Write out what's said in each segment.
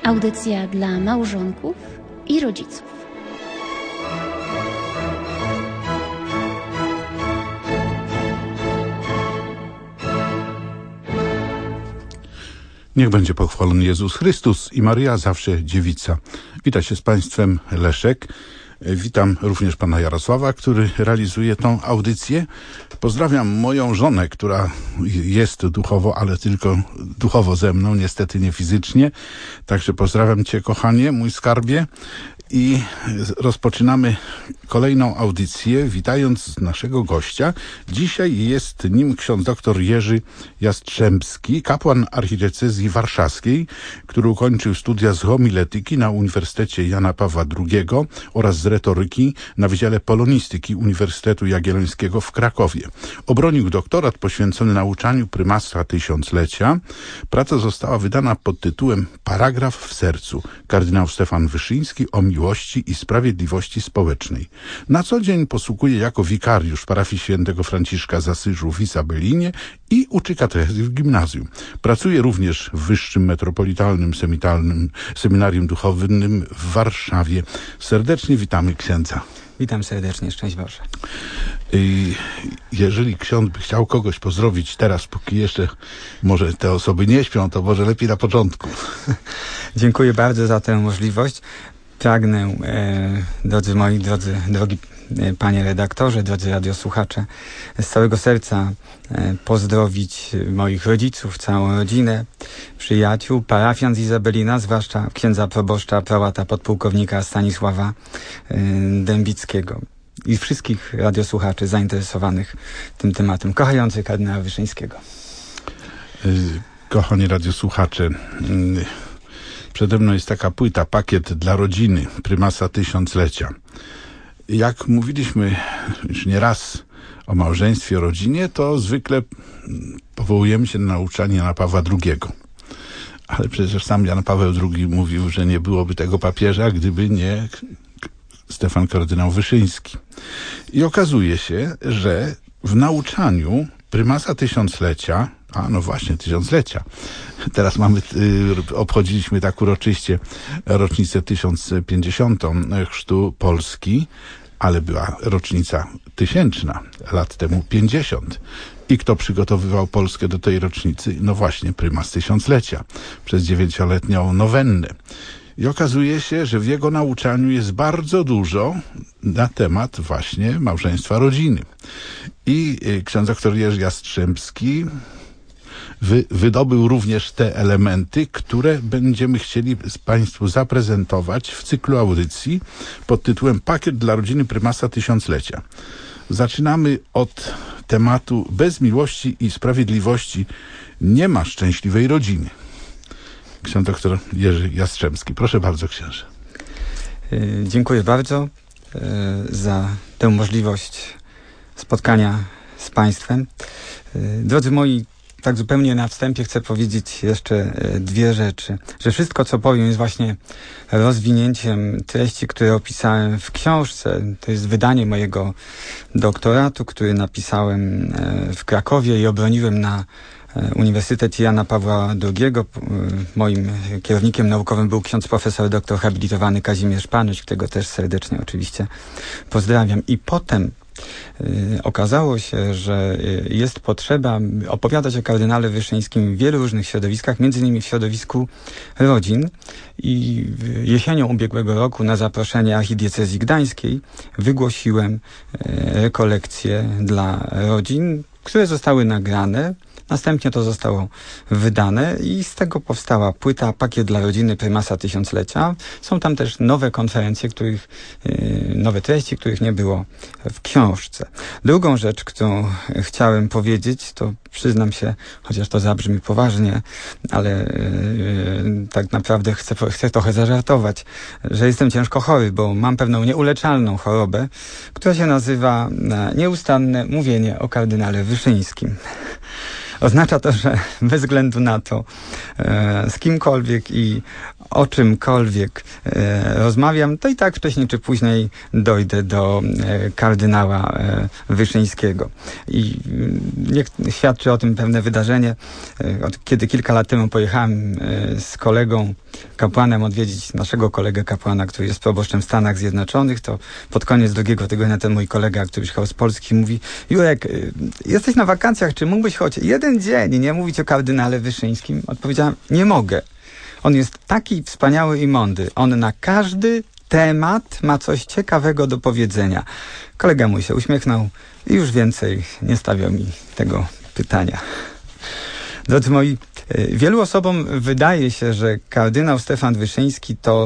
Audycja dla małżonków i rodziców. Niech będzie pochwalony Jezus Chrystus i Maryja zawsze dziewica. Witam się z Państwem, Leszek. Witam również pana Jarosława, który realizuje tą audycję. Pozdrawiam moją żonę, która jest duchowo, ale tylko duchowo ze mną, niestety nie fizycznie. Także pozdrawiam cię, kochanie, mój skarbie. I rozpoczynamy kolejną audycję, witając naszego gościa. Dzisiaj jest nim ksiądz dr Jerzy Jastrzębski, kapłan archidiecezji warszawskiej, który ukończył studia z homiletyki na Uniwersytecie Jana Pawła II oraz z retoryki na Wydziale Polonistyki Uniwersytetu Jagiellońskiego w Krakowie. Obronił doktorat poświęcony nauczaniu prymasa tysiąclecia. Praca została wydana pod tytułem Paragraf w sercu. Kardynał Stefan Wyszyński o miłości i sprawiedliwości społecznej. Na co dzień posługuje jako wikariusz parafii świętego Franciszka z Asyżu w Izabelinie i uczy katechezy w gimnazjum. Pracuje również w Wyższym Metropolitalnym Seminarium Duchownym w Warszawie. Serdecznie witamy księdza. Witam serdecznie, szczęść Boże. Jeżeli ksiądz by chciał kogoś pozdrowić teraz, póki jeszcze może te osoby nie śpią, to może lepiej na początku. Dziękuję bardzo za tę możliwość. Pragnę, drogi panie redaktorze, drodzy radiosłuchacze, z całego serca pozdrowić moich rodziców, całą rodzinę, przyjaciół, parafian z Izabelina, zwłaszcza księdza proboszcza, prałata podpułkownika Stanisława Dębickiego i wszystkich radiosłuchaczy zainteresowanych tym tematem, kochających kardynała Wyszyńskiego. Kochani radiosłuchacze, przede mną jest taka płyta, pakiet dla rodziny, prymasa tysiąclecia. Jak mówiliśmy już nieraz o małżeństwie, o rodzinie, to zwykle powołujemy się na nauczanie Jana Pawła II. Ale przecież sam Jan Paweł II mówił, że nie byłoby tego papieża, gdyby nie Stefan kardynał Wyszyński. I okazuje się, że w nauczaniu prymasa tysiąclecia, tysiąclecia. Teraz obchodziliśmy tak uroczyście rocznicę 1050. chrztu Polski, ale była rocznica 1000, lat temu 50. I kto przygotowywał Polskę do tej rocznicy? No właśnie, prymas tysiąclecia, przez 9-letnią nowennę. I okazuje się, że w jego nauczaniu jest bardzo dużo na temat właśnie małżeństwa, rodziny. I ksiądz dr Jerzy Jastrzębski wydobył również te elementy, które będziemy chcieli Państwu zaprezentować w cyklu audycji pod tytułem Pakiet dla rodziny prymasa tysiąclecia. Zaczynamy od tematu: bez miłości i sprawiedliwości nie ma szczęśliwej rodziny. Ksiądz dr Jerzy Jastrzębski. Proszę bardzo, księże. Dziękuję bardzo za tę możliwość spotkania z Państwem. Drodzy moi, tak zupełnie na wstępie chcę powiedzieć jeszcze dwie rzeczy. Że wszystko, co powiem, jest właśnie rozwinięciem treści, które opisałem w książce. To jest wydanie mojego doktoratu, który napisałem w Krakowie i obroniłem na Uniwersytet Jana Pawła II. Moim kierownikiem naukowym był ksiądz profesor doktor habilitowany Kazimierz Panuś, którego też serdecznie oczywiście pozdrawiam. I potem okazało się, że jest potrzeba opowiadać o kardynale Wyszyńskim w wielu różnych środowiskach, między innymi w środowisku rodzin. I jesienią ubiegłego roku na zaproszenie archidiecezji gdańskiej wygłosiłem rekolekcje dla rodzin, które zostały nagrane. Następnie to zostało wydane i z tego powstała płyta Pakiet dla rodziny prymasa tysiąclecia. Są tam też nowe konferencje, nowe treści, których nie było w książce. Drugą rzecz, którą chciałem powiedzieć, to przyznam się, chociaż to zabrzmi poważnie, ale tak naprawdę chcę trochę zażartować, że jestem ciężko chory, bo mam pewną nieuleczalną chorobę, która się nazywa nieustanne mówienie o kardynale Wyszyńskim. Oznacza to, że bez względu na to, z kimkolwiek i o czymkolwiek rozmawiam, to i tak wcześniej czy później dojdę do kardynała Wyszyńskiego. I świadczy o tym pewne wydarzenie, kiedy kilka lat temu pojechałem z kolegą kapłanem odwiedzić naszego kolegę kapłana, który jest proboszczem w Stanach Zjednoczonych, to pod koniec drugiego tygodnia ten mój kolega, który przyjechał z Polski, mówi: Jurek, jesteś na wakacjach, czy mógłbyś choć jeden dzień nie mówić o kardynale Wyszyńskim? Odpowiedziałem: nie mogę. On jest taki wspaniały i mądry. On na każdy temat ma coś ciekawego do powiedzenia. Kolega mój się uśmiechnął i już więcej nie stawiał mi tego pytania. Drodzy moi, wielu osobom wydaje się, że kardynał Stefan Wyszyński to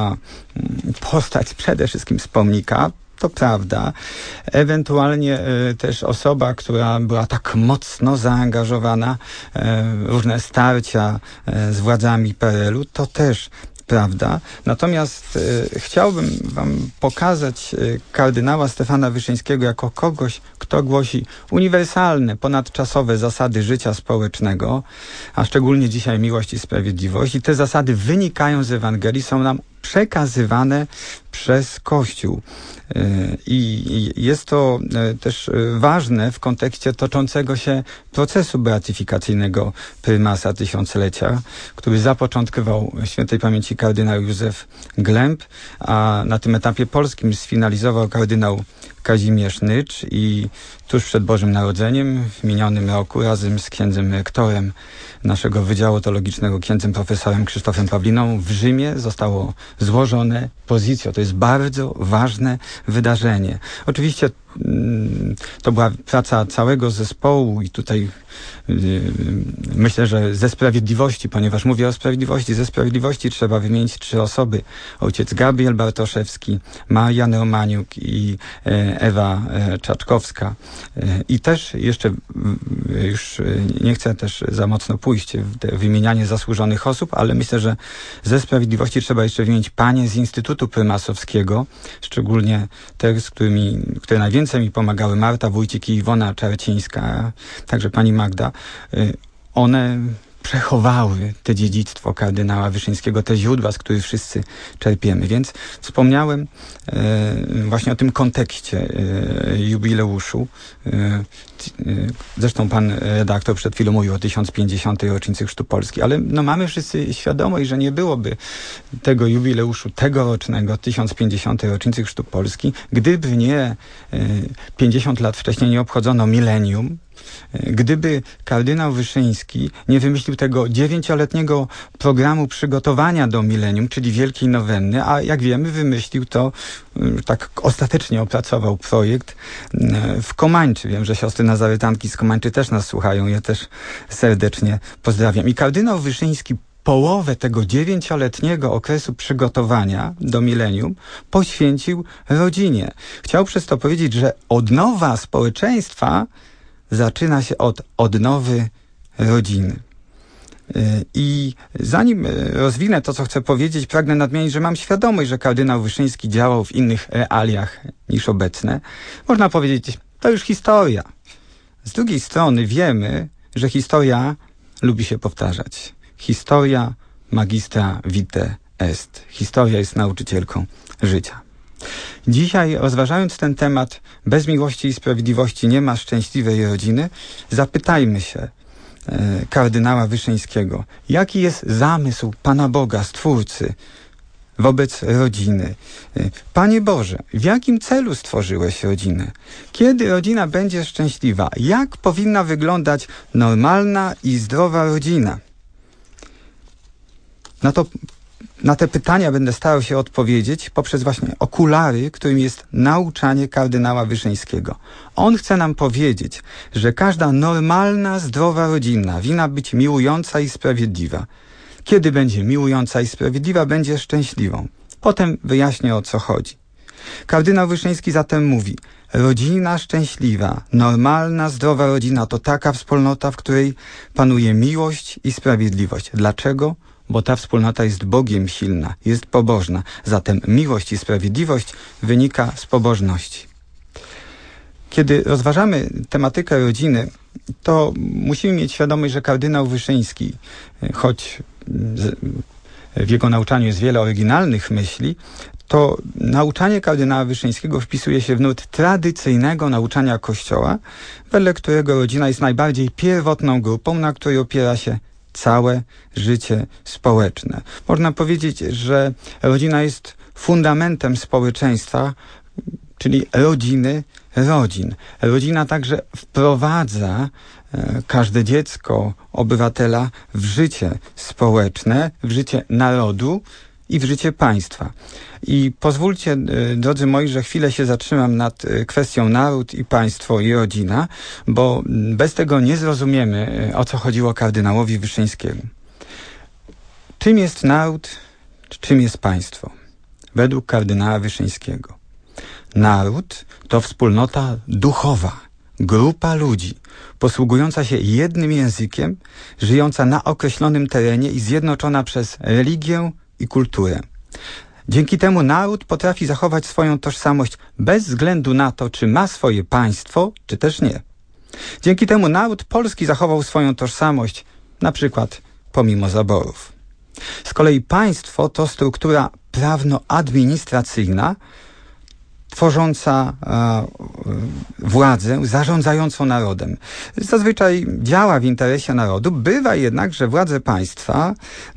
postać przede wszystkim z pomnika. To prawda. Ewentualnie też osoba, która była tak mocno zaangażowana w różne starcia z władzami PRL-u, to też prawda. Natomiast chciałbym wam pokazać kardynała Stefana Wyszyńskiego jako kogoś, kto głosi uniwersalne, ponadczasowe zasady życia społecznego, a szczególnie dzisiaj miłość i sprawiedliwość. I te zasady wynikają z Ewangelii, są nam przekazywane przez Kościół. I jest to też ważne w kontekście toczącego się procesu beatyfikacyjnego prymasa tysiąclecia, który zapoczątkował świętej pamięci kardynał Józef Glęb, a na tym etapie polskim sfinalizował kardynał Kazimierz Nycz i tuż przed Bożym Narodzeniem w minionym roku razem z księdzem rektorem naszego Wydziału Teologicznego, księdzem profesorem Krzysztofem Pawliną w Rzymie zostało złożone pozicjo. To jest bardzo ważne wydarzenie. Oczywiście to była praca całego zespołu i tutaj myślę, że ze sprawiedliwości, ponieważ mówię o sprawiedliwości, ze sprawiedliwości trzeba wymienić 3 osoby. Ojciec Gabriel Bartoszewski, Marian Romaniuk i Ewa Czaczkowska. I też jeszcze, już nie chcę też za mocno pójść w te wymienianie zasłużonych osób, ale myślę, że ze sprawiedliwości trzeba jeszcze wymienić panie z Instytutu Prymasowskiego, szczególnie te, które najwięcej mi pomagały, Marta Wójcik i Iwona Czarcińska, także pani Magda. One przechowały te dziedzictwo kardynała Wyszyńskiego, te źródła, z których wszyscy czerpiemy. Więc wspomniałem właśnie o tym kontekście jubileuszu. Zresztą pan redaktor przed chwilą mówił o 1050. rocznicy Chrztu Polski, ale mamy wszyscy świadomość, że nie byłoby tego jubileuszu tegorocznego 1050. rocznicy Chrztu Polski, gdyby nie 50 lat wcześniej nie obchodzono milenium, gdyby kardynał Wyszyński nie wymyślił tego 9-letniego programu przygotowania do milenium, czyli Wielkiej Nowenny, a jak wiemy wymyślił to, tak ostatecznie opracował projekt w Komańczy. Wiem, że siostry nazaretanki z Komańczy też nas słuchają, ja też serdecznie pozdrawiam. I kardynał Wyszyński połowę tego 9-letniego okresu przygotowania do milenium poświęcił rodzinie. Chciał przez to powiedzieć, że odnowa społeczeństwa zaczyna się od odnowy rodziny. I zanim rozwinę to, co chcę powiedzieć, pragnę nadmienić, że mam świadomość, że kardynał Wyszyński działał w innych realiach niż obecne. Można powiedzieć, to już historia. Z drugiej strony wiemy, że historia lubi się powtarzać. Historia magistra vitae est. Historia jest nauczycielką życia. Dzisiaj, rozważając ten temat, bez miłości i sprawiedliwości nie ma szczęśliwej rodziny, zapytajmy się kardynała Wyszyńskiego, jaki jest zamysł Pana Boga, Stwórcy, wobec rodziny. Panie Boże, w jakim celu stworzyłeś rodzinę? Kiedy rodzina będzie szczęśliwa? Jak powinna wyglądać normalna i zdrowa rodzina? Na te pytania będę starał się odpowiedzieć poprzez właśnie okulary, którym jest nauczanie kardynała Wyszyńskiego. On chce nam powiedzieć, że każda normalna, zdrowa rodzina winna być miłująca i sprawiedliwa. Kiedy będzie miłująca i sprawiedliwa, będzie szczęśliwą. Potem wyjaśnię, o co chodzi. Kardynał Wyszyński zatem mówi: rodzina szczęśliwa, normalna, zdrowa rodzina to taka wspólnota, w której panuje miłość i sprawiedliwość. Dlaczego? Bo ta wspólnota jest Bogiem silna, jest pobożna. Zatem miłość i sprawiedliwość wynika z pobożności. Kiedy rozważamy tematykę rodziny, to musimy mieć świadomość, że kardynał Wyszyński, choć w jego nauczaniu jest wiele oryginalnych myśli, to nauczanie kardynała Wyszyńskiego wpisuje się w nurt tradycyjnego nauczania Kościoła, wedle którego rodzina jest najbardziej pierwotną grupą, na której opiera się całe życie społeczne. Można powiedzieć, że rodzina jest fundamentem społeczeństwa, czyli rodziny rodzin. Rodzina także wprowadza każde dziecko, obywatela w życie społeczne, w życie narodu i w życie państwa. I pozwólcie, drodzy moi, że chwilę się zatrzymam nad kwestią naród i państwo i rodzina, bo bez tego nie zrozumiemy, o co chodziło kardynałowi Wyszyńskiemu. Czym jest naród, czym jest państwo? Według kardynała Wyszyńskiego. Naród to wspólnota duchowa, grupa ludzi, posługująca się jednym językiem, żyjąca na określonym terenie i zjednoczona przez religię i kulturę. Dzięki temu naród potrafi zachować swoją tożsamość bez względu na to, czy ma swoje państwo, czy też nie. Dzięki temu naród polski zachował swoją tożsamość, na przykład pomimo zaborów. Z kolei państwo to struktura prawno-administracyjna, tworząca władzę zarządzającą narodem. Zazwyczaj działa w interesie narodu, bywa jednak, że władze państwa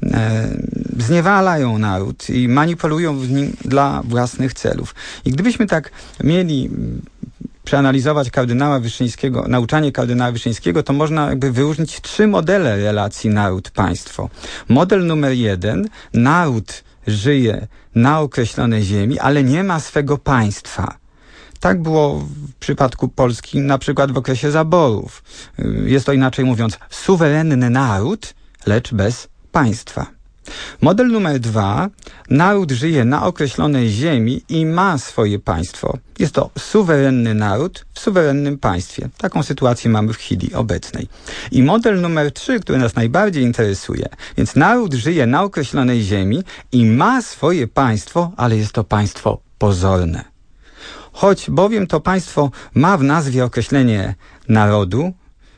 zniewalają naród i manipulują w nim dla własnych celów. I gdybyśmy tak mieli przeanalizować kardynała Wyszyńskiego, nauczanie kardynała Wyszyńskiego, to można jakby wyróżnić 3 modele relacji naród-państwo. Model numer 1, naród żyje na określonej ziemi, ale nie ma swego państwa. Tak było w przypadku Polski, na przykład w okresie zaborów. Jest to inaczej mówiąc suwerenny naród, lecz bez państwa. Model numer 2. Naród żyje na określonej ziemi i ma swoje państwo. Jest to suwerenny naród w suwerennym państwie. Taką sytuację mamy w chwili obecnej. I model numer 3, który nas najbardziej interesuje. Więc naród żyje na określonej ziemi i ma swoje państwo, ale jest to państwo pozorne. Choć bowiem to państwo ma w nazwie określenie narodu,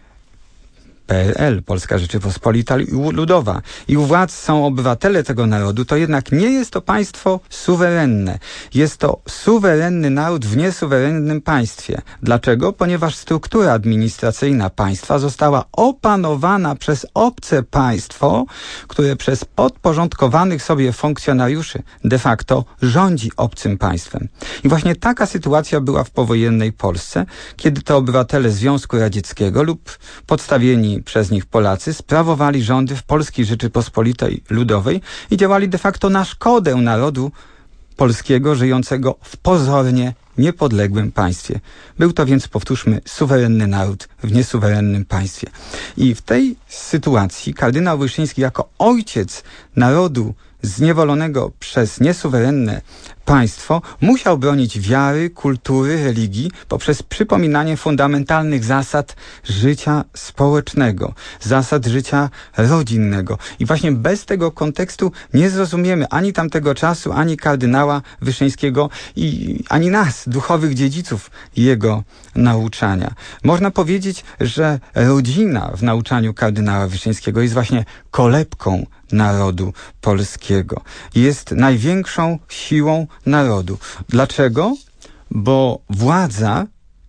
PRL, Polska Rzeczypospolita Ludowa, i u władz są obywatele tego narodu, to jednak nie jest to państwo suwerenne. Jest to suwerenny naród w niesuwerennym państwie. Dlaczego? Ponieważ struktura administracyjna państwa została opanowana przez obce państwo, które przez podporządkowanych sobie funkcjonariuszy de facto rządzi obcym państwem. I właśnie taka sytuacja była w powojennej Polsce, kiedy to obywatele Związku Radzieckiego lub podstawieni przez nich Polacy sprawowali rządy w Polskiej Rzeczypospolitej Ludowej i działali de facto na szkodę narodu polskiego żyjącego w pozornie niepodległym państwie. Był to więc, powtórzmy, suwerenny naród w niesuwerennym państwie. I w tej sytuacji kardynał Wyszyński jako ojciec narodu zniewolonego przez niesuwerenne państwo musiał bronić wiary, kultury, religii poprzez przypominanie fundamentalnych zasad życia społecznego, zasad życia rodzinnego. I właśnie bez tego kontekstu nie zrozumiemy ani tamtego czasu, ani kardynała Wyszyńskiego i ani nas, duchowych dziedziców jego nauczania. Można powiedzieć, że rodzina w nauczaniu kardynała Wyszyńskiego jest właśnie kolebką narodu polskiego. Jest największą siłą narodu. Dlaczego? Bo władza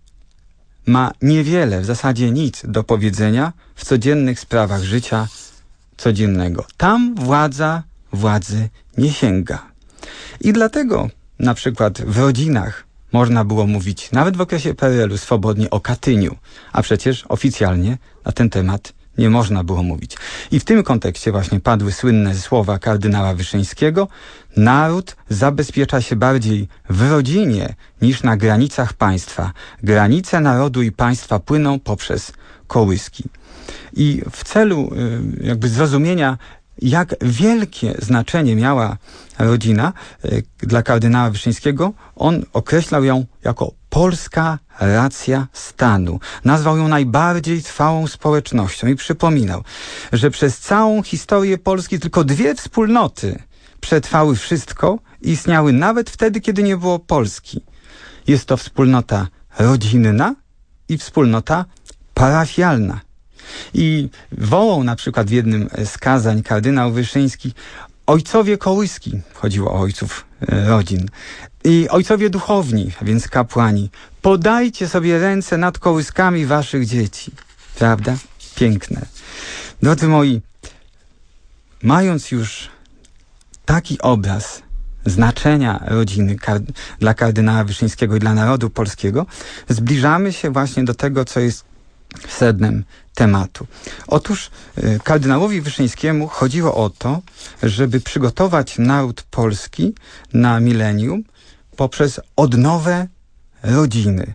ma niewiele, w zasadzie nic do powiedzenia w codziennych sprawach życia codziennego. Tam władza władzy nie sięga. I dlatego na przykład w rodzinach można było mówić, nawet w okresie PRL-u, swobodnie o Katyniu, a przecież oficjalnie na ten temat nie można było mówić. I w tym kontekście właśnie padły słynne słowa kardynała Wyszyńskiego: naród zabezpiecza się bardziej w rodzinie niż na granicach państwa. Granice narodu i państwa płyną poprzez kołyski. I w celu jakby zrozumienia, jak wielkie znaczenie miała rodzina dla kardynała Wyszyńskiego, on określał ją jako polska racja stanu. Nazwał ją najbardziej trwałą społecznością i przypominał, że przez całą historię Polski tylko 2 wspólnoty przetrwały wszystko i istniały nawet wtedy, kiedy nie było Polski. Jest to wspólnota rodzinna i wspólnota parafialna. I wołał na przykład w jednym z kazań kardynał Wyszyński: ojcowie kołyski, chodziło o ojców rodzin, i ojcowie duchowni, a więc kapłani, podajcie sobie ręce nad kołyskami waszych dzieci. Prawda? Piękne. Drodzy moi, mając już taki obraz znaczenia rodziny dla kardynała Wyszyńskiego i dla narodu polskiego, zbliżamy się właśnie do tego, co jest sednem tematu. Otóż kardynałowi Wyszyńskiemu chodziło o to, żeby przygotować naród polski na milenium poprzez odnowę rodziny.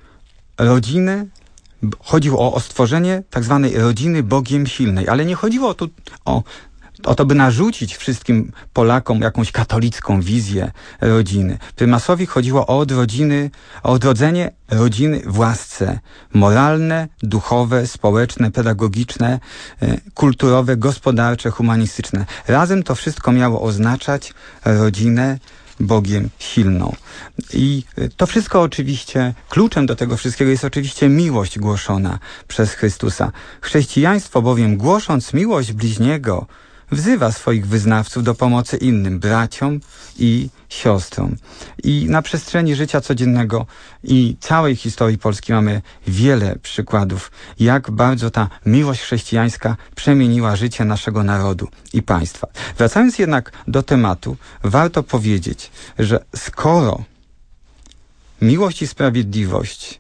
Chodziło o stworzenie tak zwanej rodziny Bogiem silnej, ale nie chodziło tu o to, by narzucić wszystkim Polakom jakąś katolicką wizję rodziny. Prymasowi chodziło o odrodzenie rodziny w łasce moralne, duchowe, społeczne, pedagogiczne, kulturowe, gospodarcze, humanistyczne. Razem to wszystko miało oznaczać rodzinę Bogiem silną. I to wszystko oczywiście, kluczem do tego wszystkiego jest oczywiście miłość głoszona przez Chrystusa. Chrześcijaństwo bowiem, głosząc miłość bliźniego, wzywa swoich wyznawców do pomocy innym braciom i siostrom. I na przestrzeni życia codziennego i całej historii Polski mamy wiele przykładów, jak bardzo ta miłość chrześcijańska przemieniła życie naszego narodu i państwa. Wracając jednak do tematu, warto powiedzieć, że skoro miłość i sprawiedliwość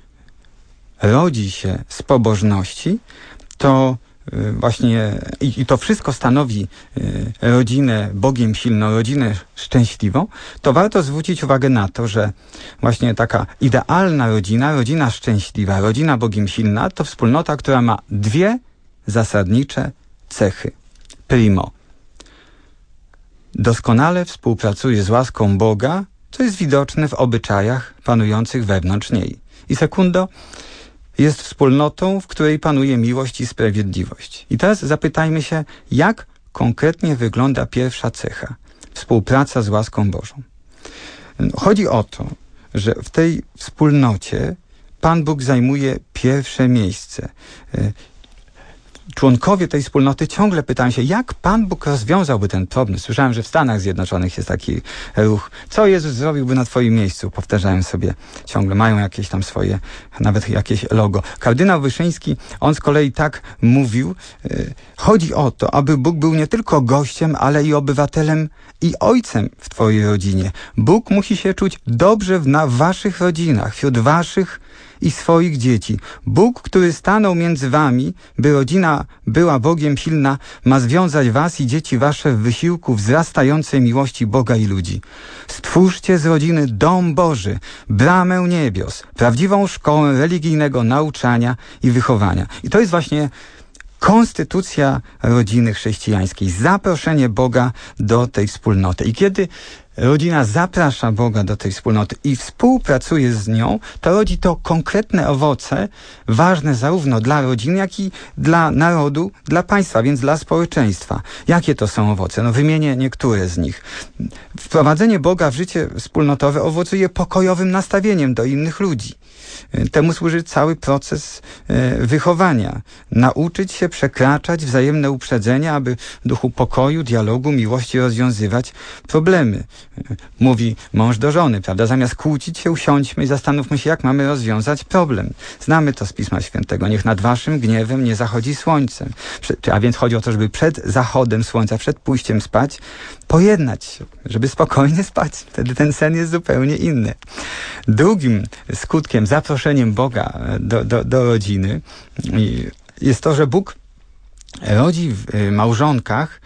rodzi się z pobożności, to właśnie i to wszystko stanowi rodzinę Bogiem silną, rodzinę szczęśliwą, to warto zwrócić uwagę na to, że właśnie taka idealna rodzina, rodzina szczęśliwa, rodzina Bogiem silna to wspólnota, która ma dwie zasadnicze cechy. Primo, doskonale współpracuje z łaską Boga, co jest widoczne w obyczajach panujących wewnątrz niej. I sekundo, jest wspólnotą, w której panuje miłość i sprawiedliwość. I teraz zapytajmy się, jak konkretnie wygląda pierwsza cecha? Współpraca z łaską Bożą. Chodzi o to, że w tej wspólnocie Pan Bóg zajmuje pierwsze miejsce. Członkowie tej wspólnoty ciągle pytają się, jak Pan Bóg rozwiązałby ten problem. Słyszałem, że w Stanach Zjednoczonych jest taki ruch. Co Jezus zrobiłby na twoim miejscu? Powtarzają sobie ciągle. Mają jakieś tam swoje, nawet jakieś logo. Kardynał Wyszyński, on z kolei tak mówił, chodzi o to, aby Bóg był nie tylko gościem, ale i obywatelem i ojcem w twojej rodzinie. Bóg musi się czuć dobrze w waszych rodzinach, wśród waszych i swoich dzieci. Bóg, który stanął między wami, by rodzina była Bogiem silna, ma związać was i dzieci wasze w wysiłku wzrastającej miłości Boga i ludzi. Stwórzcie z rodziny dom Boży, bramę niebios, prawdziwą szkołę religijnego nauczania i wychowania. I to jest właśnie konstytucja rodziny chrześcijańskiej. Zaproszenie Boga do tej wspólnoty. I kiedy rodzina zaprasza Boga do tej wspólnoty i współpracuje z nią, to rodzi to konkretne owoce, ważne zarówno dla rodziny, jak i dla narodu, dla państwa, więc dla społeczeństwa. Jakie to są owoce? No wymienię niektóre z nich. Wprowadzenie Boga w życie wspólnotowe owocuje pokojowym nastawieniem do innych ludzi. Temu służy cały proces wychowania. Nauczyć się przekraczać wzajemne uprzedzenia, aby w duchu pokoju, dialogu, miłości rozwiązywać problemy. Mówi mąż do żony, prawda? Zamiast kłócić się, usiądźmy i zastanówmy się, jak mamy rozwiązać problem. Znamy to z Pisma Świętego. Niech nad waszym gniewem nie zachodzi słońcem. A więc chodzi o to, żeby przed zachodem słońca, przed pójściem spać, pojednać się, żeby spokojnie spać. Wtedy ten sen jest zupełnie inny. Drugim skutkiem, zaproszeniem Boga do rodziny jest to, że Bóg rodzi w małżonkach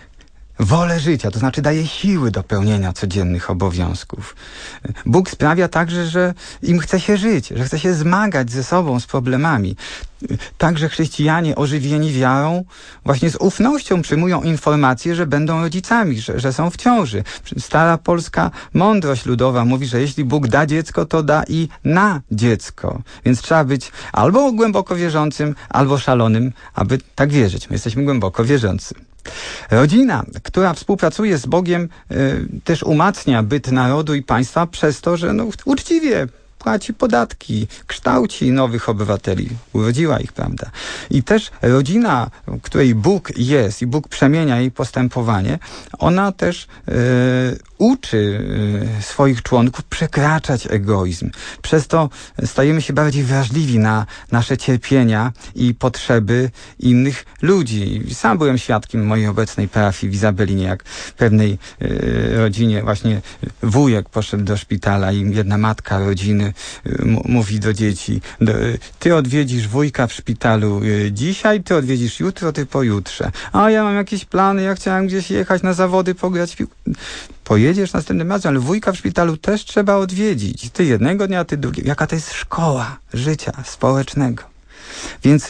wolę życia, to znaczy daje siły do pełnienia codziennych obowiązków. Bóg sprawia także, że im chce się żyć, że chce się zmagać ze sobą, z problemami. Także chrześcijanie ożywieni wiarą właśnie z ufnością przyjmują informację, że będą rodzicami, że są w ciąży. Stara polska mądrość ludowa mówi, że jeśli Bóg da dziecko, to da i na dziecko. Więc trzeba być albo głęboko wierzącym, albo szalonym, aby tak wierzyć. My jesteśmy głęboko wierzący. Rodzina, która współpracuje z Bogiem, też umacnia byt narodu i państwa przez to, że uczciwie płaci podatki, kształci nowych obywateli, urodziła ich, prawda? I też rodzina, w której Bóg jest i Bóg przemienia jej postępowanie, ona też uczy swoich członków przekraczać egoizm. Przez to stajemy się bardziej wrażliwi na nasze cierpienia i potrzeby innych ludzi. Sam byłem świadkiem mojej obecnej parafii w Izabelinie, jak w pewnej rodzinie właśnie wujek poszedł do szpitala i jedna matka rodziny mówi do dzieci: ty odwiedzisz wujka w szpitalu dzisiaj, ty odwiedzisz jutro, ty pojutrze. A ja mam jakieś plany, ja chciałem gdzieś jechać na zawody, pograć Pojedziesz następnym razem, ale wujka w szpitalu też trzeba odwiedzić. Ty jednego dnia, ty drugiego. Jaka to jest szkoła życia społecznego. Więc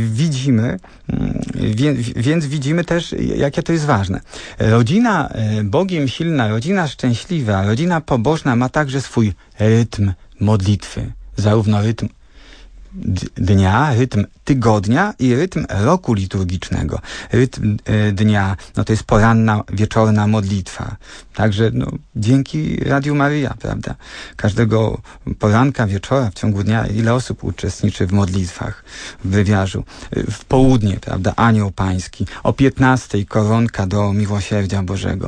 widzimy też, jakie to jest ważne. Rodzina Bogiem silna, rodzina szczęśliwa, rodzina pobożna ma także swój rytm modlitwy. Zarówno rytm dnia, rytm tygodnia i rytm roku liturgicznego. Rytm dnia, no to jest poranna, wieczorna modlitwa. Także dzięki Radiu Maryja, prawda? Każdego poranka, wieczora, w ciągu dnia ile osób uczestniczy w modlitwach, w wywiarzu. W południe, prawda? Anioł Pański. O 15:00 koronka do miłosierdzia Bożego.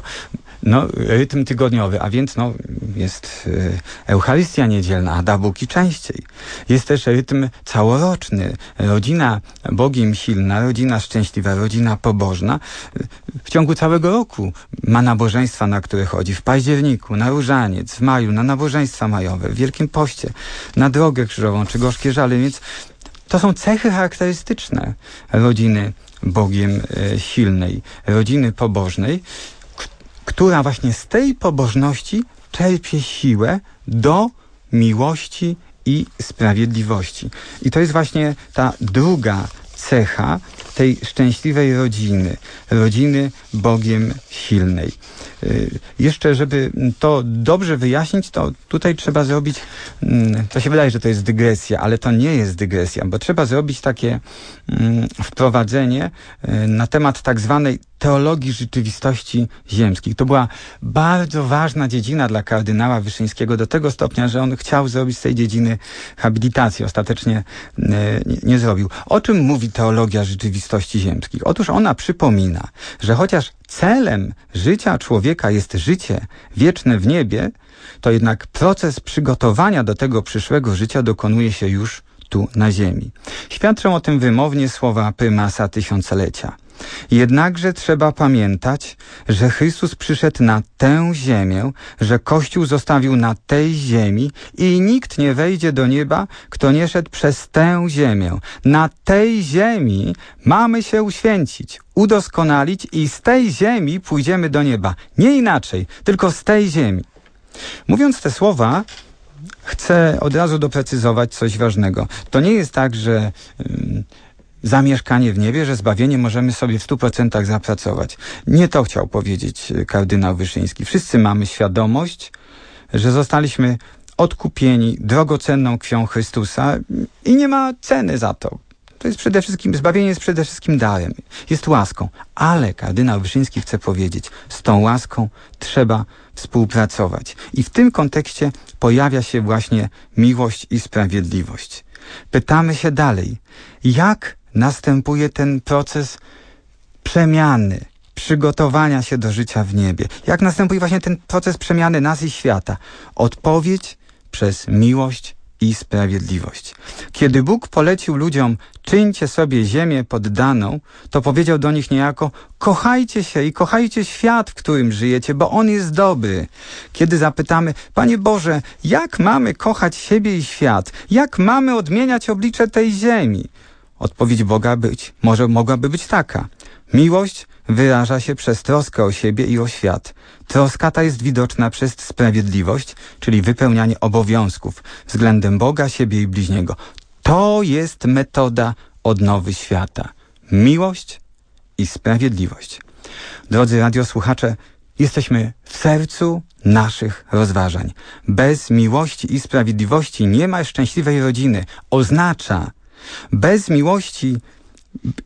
Rytm tygodniowy, a więc jest Eucharystia niedzielna, a da Bóg i częściej. Jest też rytm całoroczny. Rodzina Bogiem silna, rodzina szczęśliwa, rodzina pobożna w ciągu całego roku ma nabożeństwa, na które chodzi. W październiku, na Różaniec, w maju, na nabożeństwa majowe, w Wielkim Poście, na Drogę Krzyżową czy Gorzkie Żale. Więc to są cechy charakterystyczne rodziny Bogiem silnej, rodziny pobożnej, która właśnie z tej pobożności czerpie siłę do miłości i sprawiedliwości. I to jest właśnie ta druga cecha tej szczęśliwej rodziny Bogiem silnej. Jeszcze, żeby to dobrze wyjaśnić, to tutaj trzeba zrobić, to się wydaje, że to jest dygresja, ale to nie jest dygresja, bo trzeba zrobić takie wprowadzenie na temat tak zwanej teologii rzeczywistości ziemskich. To była bardzo ważna dziedzina dla kardynała Wyszyńskiego do tego stopnia, że on chciał zrobić z tej dziedziny habilitację. Ostatecznie nie zrobił. O czym mówi teologia rzeczywistości ziemskich? Otóż ona przypomina, że chociaż celem życia człowieka jest życie wieczne w niebie, to jednak proces przygotowania do tego przyszłego życia dokonuje się już tu na ziemi. Świadczą o tym wymownie słowa prymasa tysiąclecia. Jednakże trzeba pamiętać, że Chrystus przyszedł na tę ziemię, że Kościół zostawił na tej ziemi i nikt nie wejdzie do nieba, kto nie szedł przez tę ziemię. Na tej ziemi mamy się uświęcić, udoskonalić i z tej ziemi pójdziemy do nieba. Nie inaczej, tylko z tej ziemi. Mówiąc te słowa, chcę od razu doprecyzować coś ważnego. To nie jest tak, że zamieszkanie w niebie, że zbawienie możemy sobie w 100% zapracować. Nie to chciał powiedzieć kardynał Wyszyński. Wszyscy mamy świadomość, że zostaliśmy odkupieni drogocenną krwią Chrystusa i nie ma ceny za to. To jest przede wszystkim, zbawienie jest przede wszystkim darem. Jest łaską. Ale kardynał Wyszyński chce powiedzieć, z tą łaską trzeba współpracować. I w tym kontekście pojawia się właśnie miłość i sprawiedliwość. Pytamy się dalej, jak następuje ten proces przemiany, przygotowania się do życia w niebie? Jak następuje właśnie ten proces przemiany nas i świata? Odpowiedź przez miłość i sprawiedliwość. Kiedy Bóg polecił ludziom, czyńcie sobie ziemię poddaną, to powiedział do nich niejako, kochajcie się i kochajcie świat, w którym żyjecie, bo on jest dobry. Kiedy zapytamy, Panie Boże, jak mamy kochać siebie i świat? Jak mamy odmieniać oblicze tej ziemi? Odpowiedź Boga mogłaby być taka. Miłość wyraża się przez troskę o siebie i o świat. Troska ta jest widoczna przez sprawiedliwość, czyli wypełnianie obowiązków względem Boga, siebie i bliźniego. To jest metoda odnowy świata. Miłość i sprawiedliwość. Drodzy radiosłuchacze, jesteśmy w sercu naszych rozważań. Bez miłości i sprawiedliwości nie ma szczęśliwej rodziny. Oznacza, bez miłości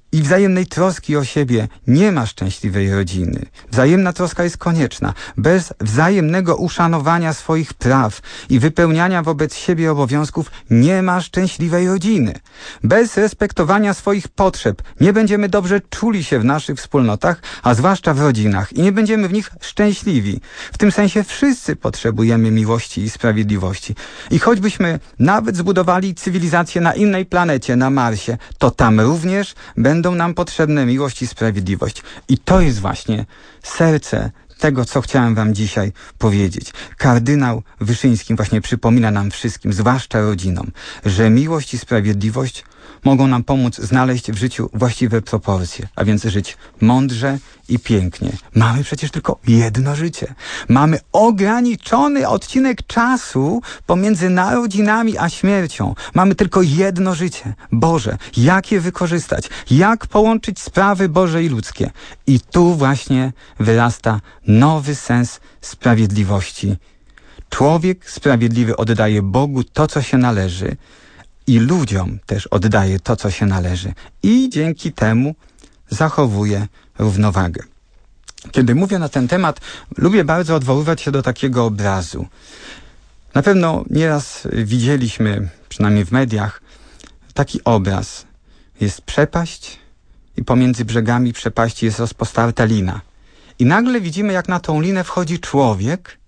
i wzajemnej troski o siebie nie ma szczęśliwej rodziny. Wzajemna troska jest konieczna. Bez wzajemnego uszanowania swoich praw i wypełniania wobec siebie obowiązków nie ma szczęśliwej rodziny. Bez respektowania swoich potrzeb nie będziemy dobrze czuli się w naszych wspólnotach, a zwłaszcza w rodzinach, i nie będziemy w nich szczęśliwi. W tym sensie wszyscy potrzebujemy miłości i sprawiedliwości. I choćbyśmy nawet zbudowali cywilizację na innej planecie, na Marsie, to tam również będą nam potrzebne miłość i sprawiedliwość. I to jest właśnie serce tego, co chciałem wam dzisiaj powiedzieć. Kardynał Wyszyński właśnie przypomina nam wszystkim, zwłaszcza rodzinom, że miłość i sprawiedliwość mogą nam pomóc znaleźć w życiu właściwe proporcje, a więc żyć mądrze i pięknie. Mamy przecież tylko jedno życie. Mamy ograniczony odcinek czasu pomiędzy narodzinami a śmiercią. Mamy tylko jedno życie. Boże, jak je wykorzystać? Jak połączyć sprawy Boże i ludzkie? I tu właśnie wyrasta nowy sens sprawiedliwości. Człowiek sprawiedliwy oddaje Bogu to, co się należy, i ludziom też oddaje to, co się należy. I dzięki temu zachowuje równowagę. Kiedy mówię na ten temat, lubię bardzo odwoływać się do takiego obrazu. Na pewno nieraz widzieliśmy, przynajmniej w mediach, taki obraz. Jest przepaść i pomiędzy brzegami przepaści jest rozpostarta lina. I nagle widzimy, jak na tą linę wchodzi człowiek,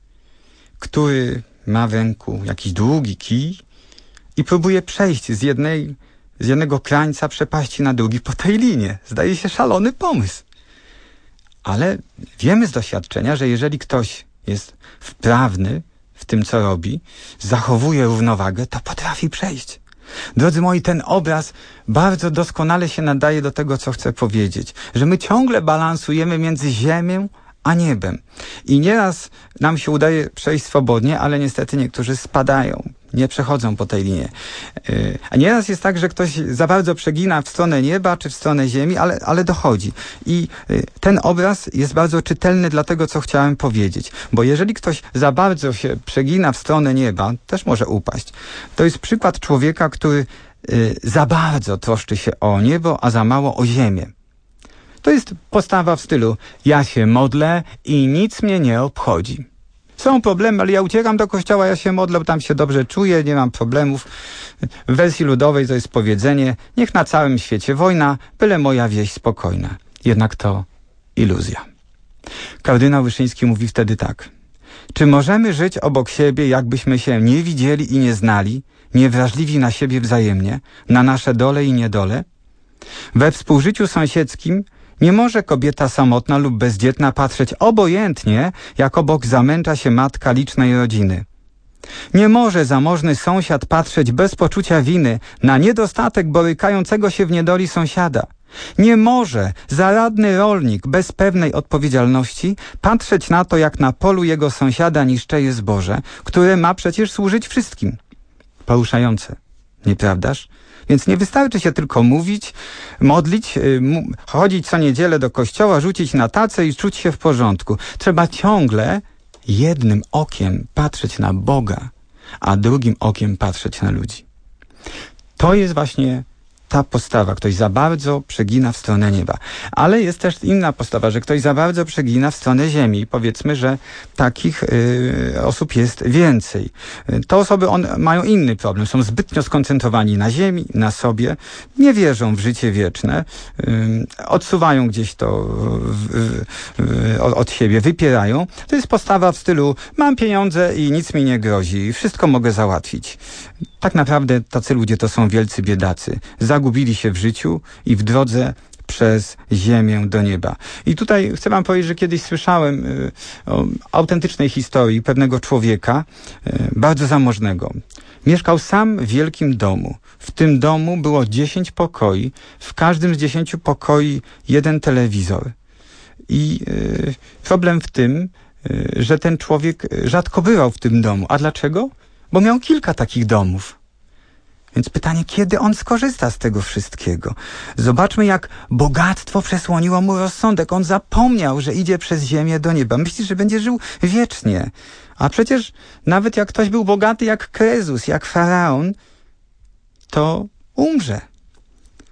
który ma w ręku jakiś długi kij i próbuje przejść z jednego krańca przepaści na drugi po tej linie. Zdaje się szalony pomysł. Ale wiemy z doświadczenia, że jeżeli ktoś jest wprawny w tym, co robi, zachowuje równowagę, to potrafi przejść. Drodzy moi, ten obraz bardzo doskonale się nadaje do tego, co chcę powiedzieć. Że my ciągle balansujemy między ziemią a niebem. I nieraz nam się udaje przejść swobodnie, ale niestety niektórzy spadają. Nie przechodzą po tej linie. A nieraz jest tak, że ktoś za bardzo przegina w stronę nieba czy w stronę ziemi, ale dochodzi. I ten obraz jest bardzo czytelny dla tego, co chciałem powiedzieć. Bo jeżeli ktoś za bardzo się przegina w stronę nieba, też może upaść. To jest przykład człowieka, który za bardzo troszczy się o niebo, a za mało o ziemię. To jest postawa w stylu: ja się modlę i nic mnie nie obchodzi. Są problemy, ale ja uciekam do kościoła, ja się modlę, tam się dobrze czuję, nie mam problemów. W wersji ludowej to jest powiedzenie: niech na całym świecie wojna, byle moja wieś spokojna. Jednak to iluzja. Kardynał Wyszyński mówi wtedy tak: czy możemy żyć obok siebie, jakbyśmy się nie widzieli i nie znali, niewrażliwi na siebie wzajemnie, na nasze dole i niedole? We współżyciu sąsiedzkim nie może kobieta samotna lub bezdzietna patrzeć obojętnie, jak obok zamęcza się matka licznej rodziny. Nie może zamożny sąsiad patrzeć bez poczucia winy na niedostatek borykającego się w niedoli sąsiada. Nie może zaradny rolnik bez pewnej odpowiedzialności patrzeć na to, jak na polu jego sąsiada niszczeje zboże, które ma przecież służyć wszystkim. Poruszające, nieprawdaż? Więc nie wystarczy się tylko mówić, modlić, chodzić co niedzielę do kościoła, rzucić na tacę i czuć się w porządku. Trzeba ciągle jednym okiem patrzeć na Boga, a drugim okiem patrzeć na ludzi. To jest właśnie ta postawa. Ktoś za bardzo przegina w stronę nieba. Ale jest też inna postawa, że ktoś za bardzo przegina w stronę ziemi. Powiedzmy, że takich osób jest więcej. Te osoby mają inny problem. Są zbytnio skoncentrowani na ziemi, na sobie. Nie wierzą w życie wieczne. Odsuwają gdzieś to od siebie, wypierają. To jest postawa w stylu: mam pieniądze i nic mi nie grozi. Wszystko mogę załatwić. Tak naprawdę tacy ludzie to są wielcy biedacy. Zagubili się w życiu i w drodze przez ziemię do nieba. I tutaj chcę wam powiedzieć, że kiedyś słyszałem o autentycznej historii pewnego człowieka, bardzo zamożnego. Mieszkał sam w wielkim domu. W tym domu było 10 pokoi. W każdym z 10 pokoi jeden telewizor. I problem w tym, że ten człowiek rzadko bywał w tym domu. A dlaczego? Bo miał kilka takich domów. Więc pytanie, kiedy on skorzysta z tego wszystkiego? Zobaczmy, jak bogactwo przesłoniło mu rozsądek. On zapomniał, że idzie przez ziemię do nieba. Myśli, że będzie żył wiecznie. A przecież nawet jak ktoś był bogaty jak Krezus, jak faraon, to umrze.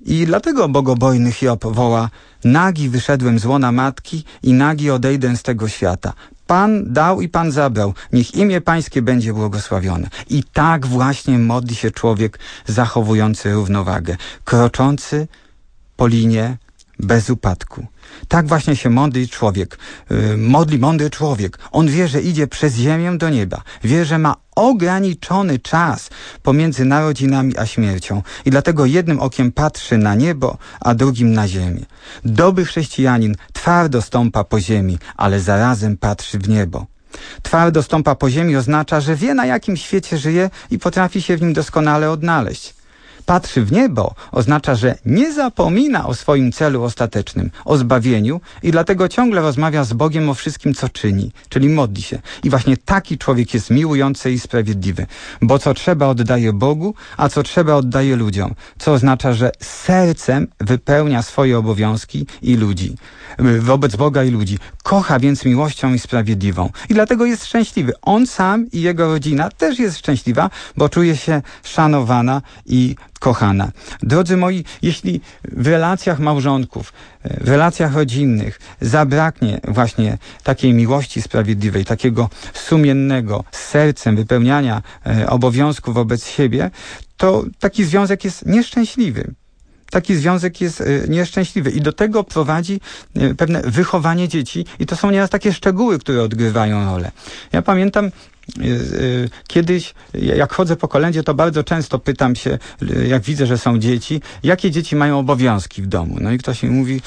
I dlatego bogobojny Hiob woła: nagi wyszedłem z łona matki i nagi odejdę z tego świata. Pan dał i Pan zabrał. Niech imię Pańskie będzie błogosławione. I tak właśnie modli się człowiek zachowujący równowagę, kroczący po linie bez upadku. Tak właśnie się modli człowiek. Modli mądry człowiek. On wie, że idzie przez ziemię do nieba. Wie, że ma ograniczony czas pomiędzy narodzinami a śmiercią. I dlatego jednym okiem patrzy na niebo, a drugim na ziemię. Dobry chrześcijanin twardo stąpa po ziemi, ale zarazem patrzy w niebo. Twardo stąpa po ziemi oznacza, że wie, na jakim świecie żyje i potrafi się w nim doskonale odnaleźć. Patrzy w niebo oznacza, że nie zapomina o swoim celu ostatecznym, o zbawieniu i dlatego ciągle rozmawia z Bogiem o wszystkim, co czyni, czyli modli się. I właśnie taki człowiek jest miłujący i sprawiedliwy, bo co trzeba oddaje Bogu, a co trzeba oddaje ludziom, co oznacza, że sercem wypełnia swoje obowiązki i ludzi, wobec Boga i ludzi. Kocha więc miłością i sprawiedliwą i dlatego jest szczęśliwy. On sam i jego rodzina też jest szczęśliwa, bo czuje się szanowana i kochana. Drodzy moi, jeśli w relacjach małżonków, w relacjach rodzinnych zabraknie właśnie takiej miłości sprawiedliwej, takiego sumiennego, z sercem wypełniania obowiązków wobec siebie, to taki związek jest nieszczęśliwy. Taki związek jest nieszczęśliwy i do tego prowadzi pewne wychowanie dzieci i to są nieraz takie szczegóły, które odgrywają rolę. Ja pamiętam kiedyś, jak chodzę po kolędzie, to bardzo często pytam się, jak widzę, że są dzieci, jakie dzieci mają obowiązki w domu. No i ktoś mi mówi,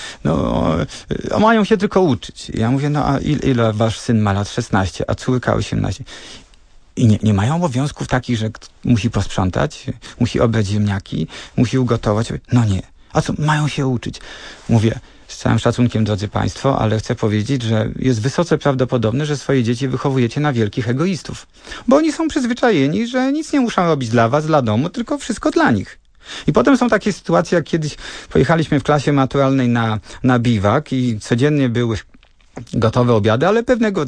mają się tylko uczyć. Ja mówię, a ile wasz syn ma lat? 16, a córka 18. I nie mają obowiązków takich, że musi posprzątać, musi obrać ziemniaki, musi ugotować. No nie. A co? Mają się uczyć. Mówię, z całym szacunkiem, drodzy Państwo, ale chcę powiedzieć, że jest wysoce prawdopodobne, że swoje dzieci wychowujecie na wielkich egoistów. Bo oni są przyzwyczajeni, że nic nie muszą robić dla was, dla domu, tylko wszystko dla nich. I potem są takie sytuacje, jak kiedyś pojechaliśmy w klasie maturalnej na biwak i codziennie były gotowe obiady, ale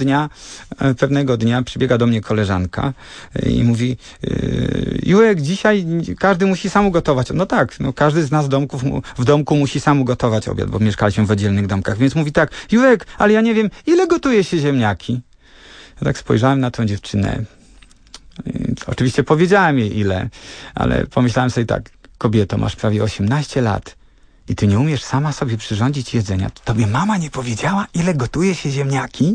pewnego dnia przybiega do mnie koleżanka i mówi: Jurek, dzisiaj każdy musi sam ugotować. No tak, każdy z nas w domku musi sam ugotować obiad, bo mieszkaliśmy w oddzielnych domkach. Więc mówi tak: Jurek, ale ja nie wiem, ile gotuje się ziemniaki. Ja tak spojrzałem na tą dziewczynę. Oczywiście powiedziałem jej ile, ale pomyślałem sobie tak: kobieto, masz prawie 18 lat. I ty nie umiesz sama sobie przyrządzić jedzenia. Tobie mama nie powiedziała, ile gotuje się ziemniaki?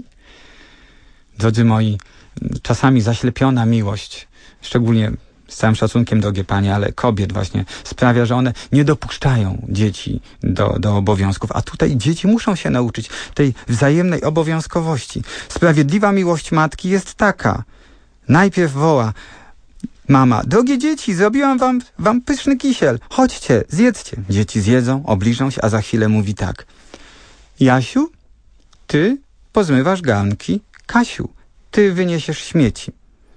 Drodzy moi, czasami zaślepiona miłość, szczególnie z całym szacunkiem, drogie panie, ale kobiet właśnie, sprawia, że one nie dopuszczają dzieci do obowiązków. A tutaj dzieci muszą się nauczyć tej wzajemnej obowiązkowości. Sprawiedliwa miłość matki jest taka. Najpierw woła: mama, drogie dzieci, zrobiłam wam pyszny kisiel. Chodźcie, zjedzcie. Dzieci zjedzą, obliżą się, a za chwilę mówi tak: Jasiu, ty pozmywasz garnki. Kasiu, ty wyniesiesz śmieci.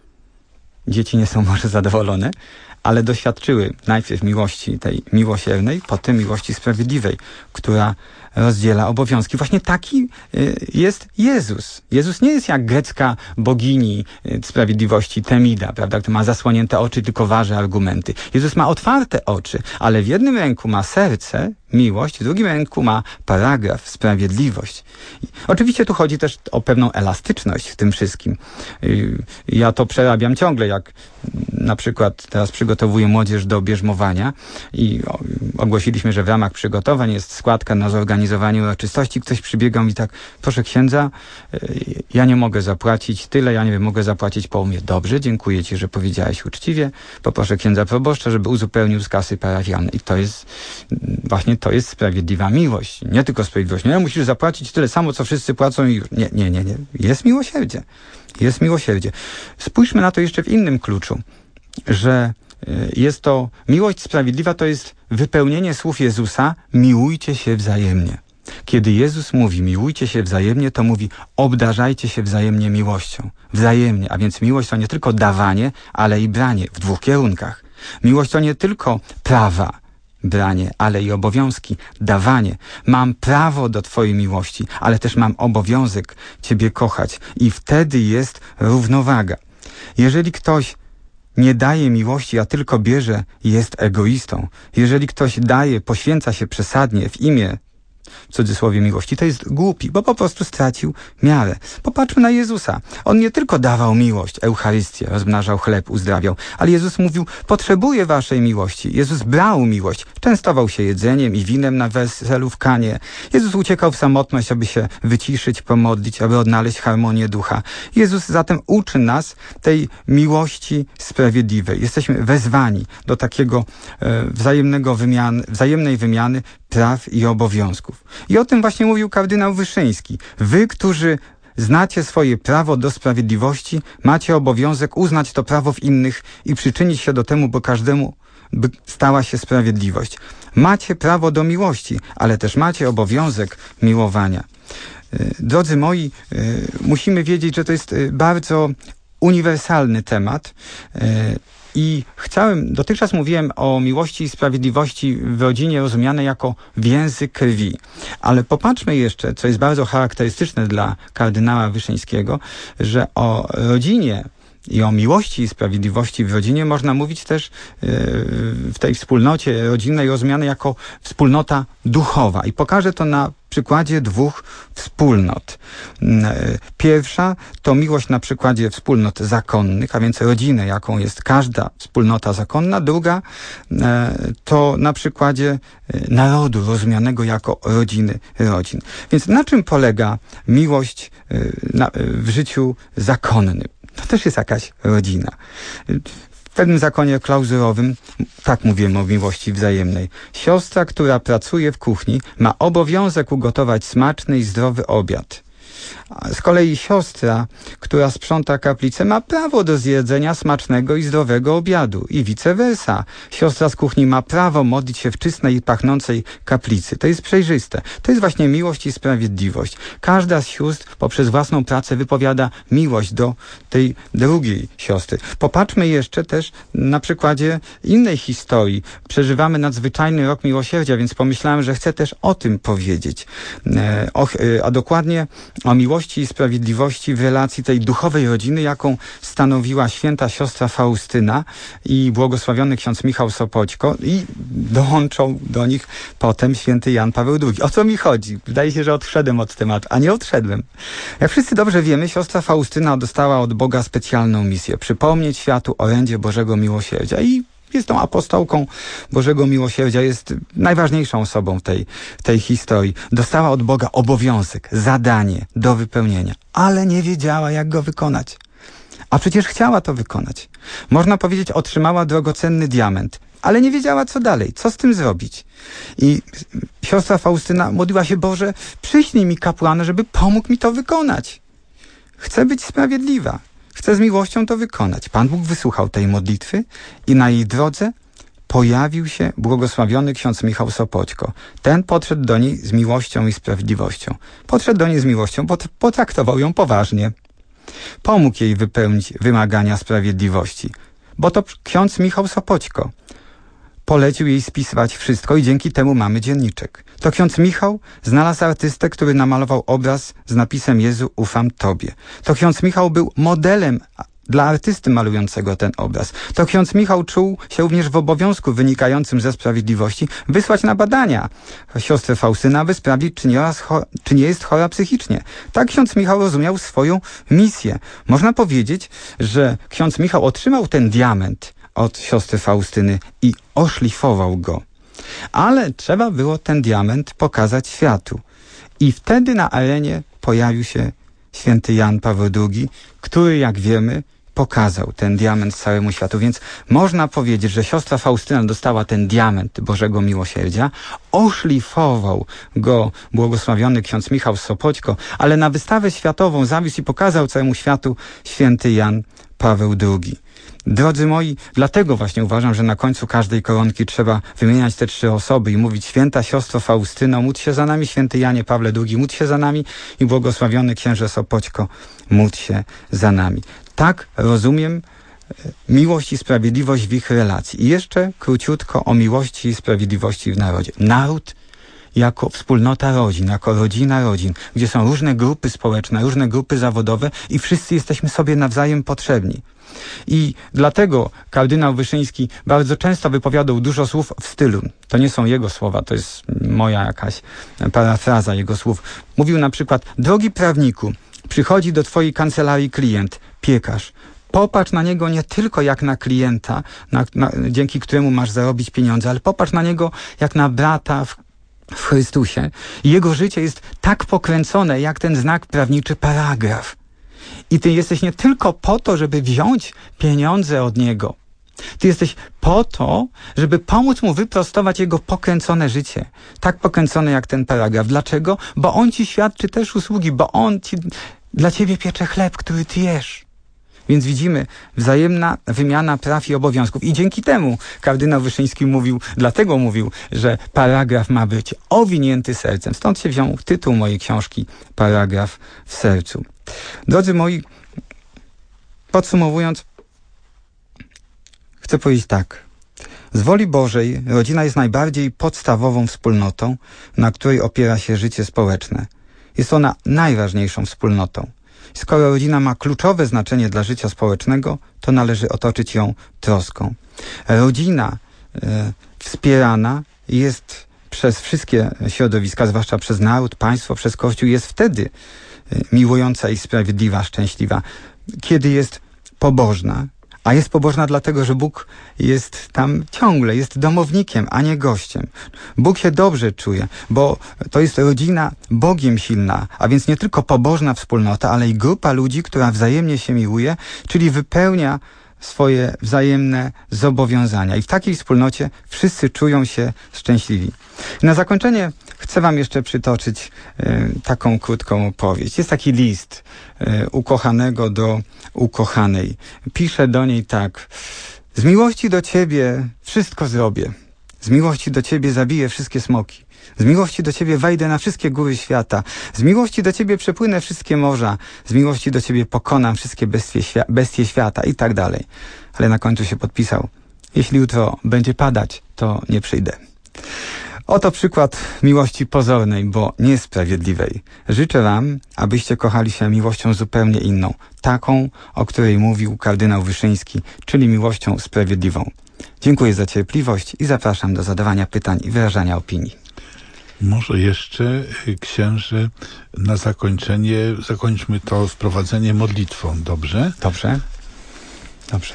Dzieci nie są może zadowolone, ale doświadczyły najpierw miłości tej miłosiernej, potem miłości sprawiedliwej, która rozdziela obowiązki. Właśnie taki jest Jezus. Jezus nie jest jak grecka bogini sprawiedliwości Temida, prawda, która ma zasłonięte oczy, tylko waży argumenty. Jezus ma otwarte oczy, ale w jednym ręku ma serce, miłość, w drugim ręku ma paragraf, sprawiedliwość. Oczywiście tu chodzi też o pewną elastyczność w tym wszystkim. Ja to przerabiam ciągle, jak na przykład teraz przygotowuję młodzież do bierzmowania i ogłosiliśmy, że w ramach przygotowań jest składka na zorganizowanie uroczystości. Ktoś przybiegał i tak: proszę księdza, ja nie mogę zapłacić tyle, ja nie wiem, mogę zapłacić połowę. Dobrze, dziękuję ci, że powiedziałeś uczciwie. Poproszę księdza proboszcza, żeby uzupełnił z kasy parafialnej. I to jest sprawiedliwa miłość. Nie tylko sprawiedliwość. Nie, musisz zapłacić tyle samo, co wszyscy płacą i już. Nie. Jest miłosierdzie. Jest miłosierdzie. Spójrzmy na to jeszcze w innym kluczu, że jest to miłość sprawiedliwa, to jest wypełnienie słów Jezusa: miłujcie się wzajemnie. Kiedy Jezus mówi miłujcie się wzajemnie, to mówi obdarzajcie się wzajemnie miłością. Wzajemnie, a więc miłość to nie tylko dawanie, ale i branie w dwóch kierunkach. Miłość to nie tylko prawa, branie, ale i obowiązki, dawanie. Mam prawo do twojej miłości, ale też mam obowiązek ciebie kochać. I wtedy jest równowaga. Jeżeli ktoś nie daje miłości, a tylko bierze, jest egoistą. Jeżeli ktoś daje, poświęca się przesadnie w imię, w cudzysłowie, miłości, to jest głupi, bo po prostu stracił miarę. Popatrzmy na Jezusa. On nie tylko dawał miłość, Eucharystię, rozmnażał chleb, uzdrawiał, ale Jezus mówił, potrzebuję waszej miłości. Jezus brał miłość, częstował się jedzeniem i winem na weselu w Kanie. Jezus uciekał w samotność, aby się wyciszyć, pomodlić, aby odnaleźć harmonię ducha. Jezus zatem uczy nas tej miłości sprawiedliwej. Jesteśmy wezwani do takiego wzajemnej wymiany praw i obowiązków. I o tym właśnie mówił kardynał Wyszyński. Wy, którzy znacie swoje prawo do sprawiedliwości, macie obowiązek uznać to prawo w innych i przyczynić się do temu, bo każdemu by stała się sprawiedliwość. Macie prawo do miłości, ale też macie obowiązek miłowania. Drodzy moi, musimy wiedzieć, że to jest bardzo uniwersalny temat. I dotychczas mówiłem o miłości i sprawiedliwości w rodzinie rozumianej jako więzy krwi. Ale popatrzmy jeszcze, co jest bardzo charakterystyczne dla kardynała Wyszyńskiego, że o rodzinie i o miłości i sprawiedliwości w rodzinie można mówić też w tej wspólnocie rodzinnej rozumianej jako wspólnota duchowa. I pokażę to na przykładzie dwóch wspólnot. Pierwsza to miłość na przykładzie wspólnot zakonnych, a więc rodziny, jaką jest każda wspólnota zakonna. Druga to na przykładzie narodu rozumianego jako rodzin. Więc na czym polega miłość w życiu zakonnym? To też jest jakaś rodzina. W pewnym zakonie klauzurowym tak mówimy o miłości wzajemnej. Siostra, która pracuje w kuchni, ma obowiązek ugotować smaczny i zdrowy obiad. Z kolei siostra, która sprząta kaplicę, ma prawo do zjedzenia smacznego i zdrowego obiadu i vice versa. Siostra z kuchni ma prawo modlić się w czystej i pachnącej kaplicy. To jest przejrzyste. To jest właśnie miłość i sprawiedliwość. Każda z sióstr poprzez własną pracę wypowiada miłość do tej drugiej siostry. Popatrzmy jeszcze też na przykładzie innej historii. Przeżywamy nadzwyczajny rok miłosierdzia, więc pomyślałem, że chcę też o tym powiedzieć. A dokładnie o miłości i sprawiedliwości w relacji tej duchowej rodziny, jaką stanowiła święta siostra Faustyna i błogosławiony ksiądz Michał Sopoćko, i dołączą do nich potem święty Jan Paweł II. O co mi chodzi? Wydaje się, że odszedłem od tematu, a nie odszedłem. Jak wszyscy dobrze wiemy, siostra Faustyna dostała od Boga specjalną misję: przypomnieć światu orędzie Bożego Miłosierdzia, i jest tą apostołką Bożego Miłosierdzia, jest najważniejszą osobą tej historii. Dostała od Boga obowiązek, zadanie do wypełnienia, ale nie wiedziała, jak go wykonać. A przecież chciała to wykonać. Można powiedzieć, otrzymała drogocenny diament, ale nie wiedziała, co dalej, co z tym zrobić. I siostra Faustyna modliła się: Boże, przyślij mi kapłana, żeby pomógł mi to wykonać. Chcę być sprawiedliwa. Chcę z miłością to wykonać. Pan Bóg wysłuchał tej modlitwy i na jej drodze pojawił się błogosławiony ksiądz Michał Sopoćko. Ten podszedł do niej z miłością i sprawiedliwością. Podszedł do niej z miłością, bo potraktował ją poważnie. Pomógł jej wypełnić wymagania sprawiedliwości, bo to ksiądz Michał Sopoćko polecił jej spisywać wszystko i dzięki temu mamy dzienniczek. To ksiądz Michał znalazł artystę, który namalował obraz z napisem: Jezu, ufam Tobie. To ksiądz Michał był modelem dla artysty malującego ten obraz. To ksiądz Michał czuł się również w obowiązku wynikającym ze sprawiedliwości wysłać na badania siostrę Faustynę, aby sprawdzić, czy nie jest chora psychicznie. Tak ksiądz Michał rozumiał swoją misję. Można powiedzieć, że ksiądz Michał otrzymał ten diament od siostry Faustyny i oszlifował go. Ale trzeba było ten diament pokazać światu. I wtedy na arenie pojawił się święty Jan Paweł II, który, jak wiemy, pokazał ten diament całemu światu. Więc można powiedzieć, że siostra Faustyna dostała ten diament Bożego Miłosierdzia, oszlifował go błogosławiony ksiądz Michał Sopoćko, ale na wystawę światową zawiózł i pokazał całemu światu święty Jan Paweł II. Drodzy moi, dlatego właśnie uważam, że na końcu każdej koronki trzeba wymieniać te trzy osoby i mówić: święta siostro Faustyno, módl się za nami, święty Janie Pawle II, módl się za nami, i błogosławiony księże Sopoćko, módl się za nami. Tak rozumiem miłość i sprawiedliwość w ich relacji. I jeszcze króciutko o miłości i sprawiedliwości w narodzie. Naród jako wspólnota rodzin, jako rodzina rodzin, gdzie są różne grupy społeczne, różne grupy zawodowe i wszyscy jesteśmy sobie nawzajem potrzebni. I dlatego kardynał Wyszyński bardzo często wypowiadał dużo słów w stylu. To nie są jego słowa, to jest moja jakaś parafraza jego słów. Mówił na przykład: drogi prawniku, przychodzi do twojej kancelarii klient, piekarz. Popatrz na niego nie tylko jak na klienta, dzięki któremu masz zarobić pieniądze, ale popatrz na niego jak na brata w Chrystusie. I jego życie jest tak pokręcone jak ten znak prawniczy paragraf. I ty jesteś nie tylko po to, żeby wziąć pieniądze od niego. Ty jesteś po to, żeby pomóc mu wyprostować jego pokręcone życie. Tak pokręcone jak ten paragraf. Dlaczego? Bo on ci świadczy też usługi, bo on dla ciebie piecze chleb, który ty jesz. Więc widzimy wzajemna wymiana praw i obowiązków. I dzięki temu kardynał Wyszyński dlatego mówił, że paragraf ma być owinięty sercem. Stąd się wziął tytuł mojej książki Paragraf w sercu. Drodzy moi, podsumowując, chcę powiedzieć tak. Z woli Bożej rodzina jest najbardziej podstawową wspólnotą, na której opiera się życie społeczne. Jest ona najważniejszą wspólnotą. Skoro rodzina ma kluczowe znaczenie dla życia społecznego, to należy otoczyć ją troską. Rodzina wspierana jest przez wszystkie środowiska, zwłaszcza przez naród, państwo, przez Kościół, jest wtedy miłująca i sprawiedliwa, szczęśliwa, kiedy jest pobożna. A jest pobożna dlatego, że Bóg jest tam ciągle, jest domownikiem, a nie gościem. Bóg się dobrze czuje, bo to jest rodzina Bogiem silna, a więc nie tylko pobożna wspólnota, ale i grupa ludzi, która wzajemnie się miłuje, czyli wypełnia swoje wzajemne zobowiązania. I w takiej wspólnocie wszyscy czują się szczęśliwi. Na zakończenie chcę wam jeszcze przytoczyć taką krótką opowieść. Jest taki list ukochanego do ukochanej. Pisze do niej tak: z miłości do ciebie wszystko zrobię. Z miłości do ciebie zabiję wszystkie smoki. Z miłości do ciebie wejdę na wszystkie góry świata. Z miłości do ciebie przepłynę wszystkie morza. Z miłości do ciebie pokonam wszystkie bestie świata i tak dalej. Ale na końcu się podpisał: jeśli jutro będzie padać, to nie przyjdę. Oto przykład miłości pozornej, bo niesprawiedliwej. Życzę wam, abyście kochali się miłością zupełnie inną. Taką, o której mówił kardynał Wyszyński, czyli miłością sprawiedliwą. Dziękuję za cierpliwość i zapraszam do zadawania pytań i wyrażania opinii. Może jeszcze, księże, na zakończenie zakończmy to wprowadzenie modlitwą, dobrze? Dobrze. Dobrze.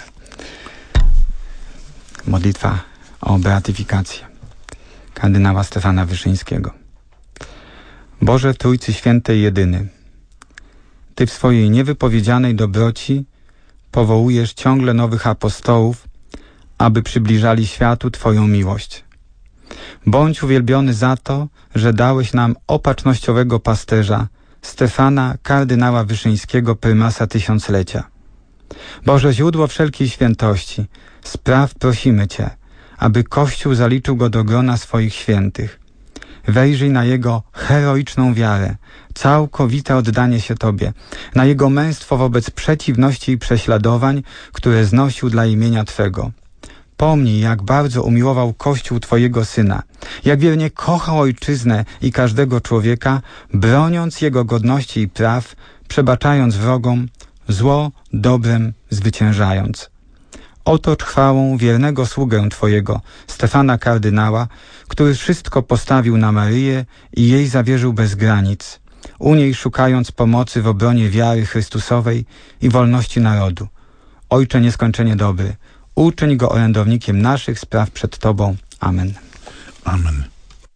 Modlitwa o beatyfikację kardynała Stefana Wyszyńskiego. Boże Trójcy Świętej jedyny, Ty w swojej niewypowiedzianej dobroci powołujesz ciągle nowych apostołów, aby przybliżali światu Twoją miłość. Bądź uwielbiony za to, że dałeś nam opatrznościowego pasterza, Stefana kardynała Wyszyńskiego, prymasa tysiąclecia. Boże, źródło wszelkiej świętości, spraw prosimy Cię, aby Kościół zaliczył go do grona swoich świętych. Wejrzyj na jego heroiczną wiarę, całkowite oddanie się Tobie, na jego męstwo wobec przeciwności i prześladowań, które znosił dla imienia Twego. Pomnij, jak bardzo umiłował Kościół Twojego Syna, jak wiernie kochał Ojczyznę i każdego człowieka, broniąc jego godności i praw, przebaczając wrogom, zło dobrem zwyciężając. Otocz chwałą wiernego sługę Twojego, Stefana kardynała, który wszystko postawił na Maryję i jej zawierzył bez granic, u niej szukając pomocy w obronie wiary Chrystusowej i wolności narodu. Ojcze nieskończenie dobry, uczyń go orędownikiem naszych spraw przed Tobą. Amen. Amen.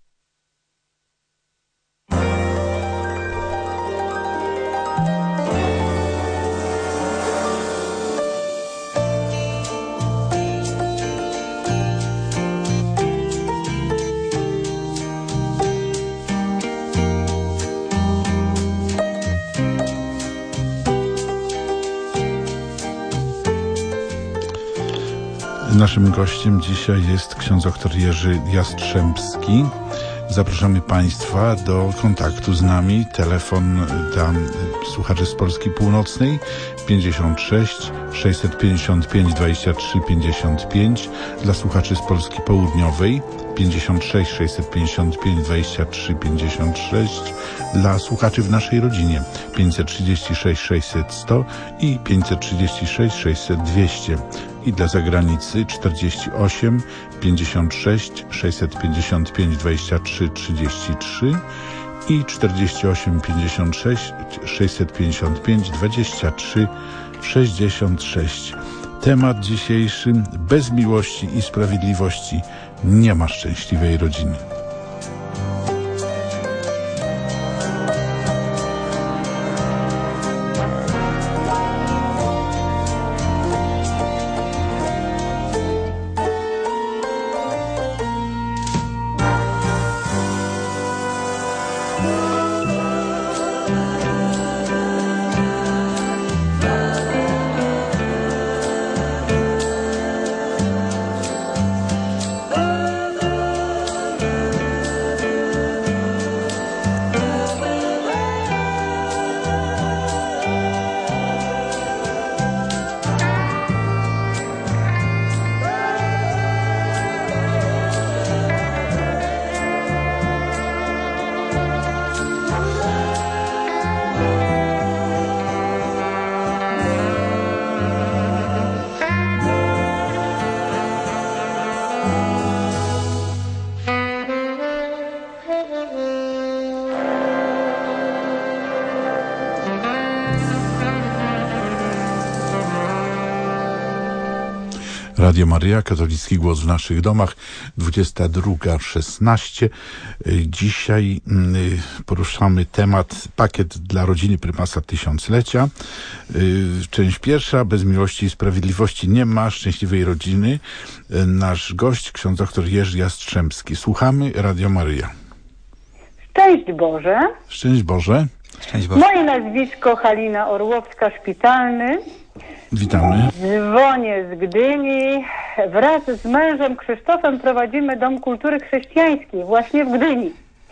Naszym gościem dzisiaj jest ksiądz dr Jerzy Jastrzębski. Zapraszamy Państwa do kontaktu z nami. Telefon dla słuchaczy z Polski Północnej 56 655 23 55, dla słuchaczy z Polski Południowej 656 655 23 56. Dla słuchaczy w naszej rodzinie 536 600 100 i 536 600 200. I dla zagranicy 48 56 655 23 33 i 48 56 655 23 66. Temat dzisiejszy: bez miłości i sprawiedliwości nie ma szczęśliwej rodziny. Radio Maryja, katolicki głos w naszych domach, 22:16. Dzisiaj poruszamy temat pakiet dla rodziny prymasa tysiąclecia. Część pierwsza: bez miłości i sprawiedliwości nie ma szczęśliwej rodziny. Nasz gość, ksiądz dr Jerzy Jastrzębski. Słuchamy Radio Maryja. Szczęść Boże. Szczęść Boże. Szczęść Boże. Moje nazwisko Halina Orłowska-Szpitalny. Witamy. Dzwonię z Gdyni. Wraz z mężem Krzysztofem prowadzimy Dom Kultury Chrześcijańskiej właśnie w Gdyni.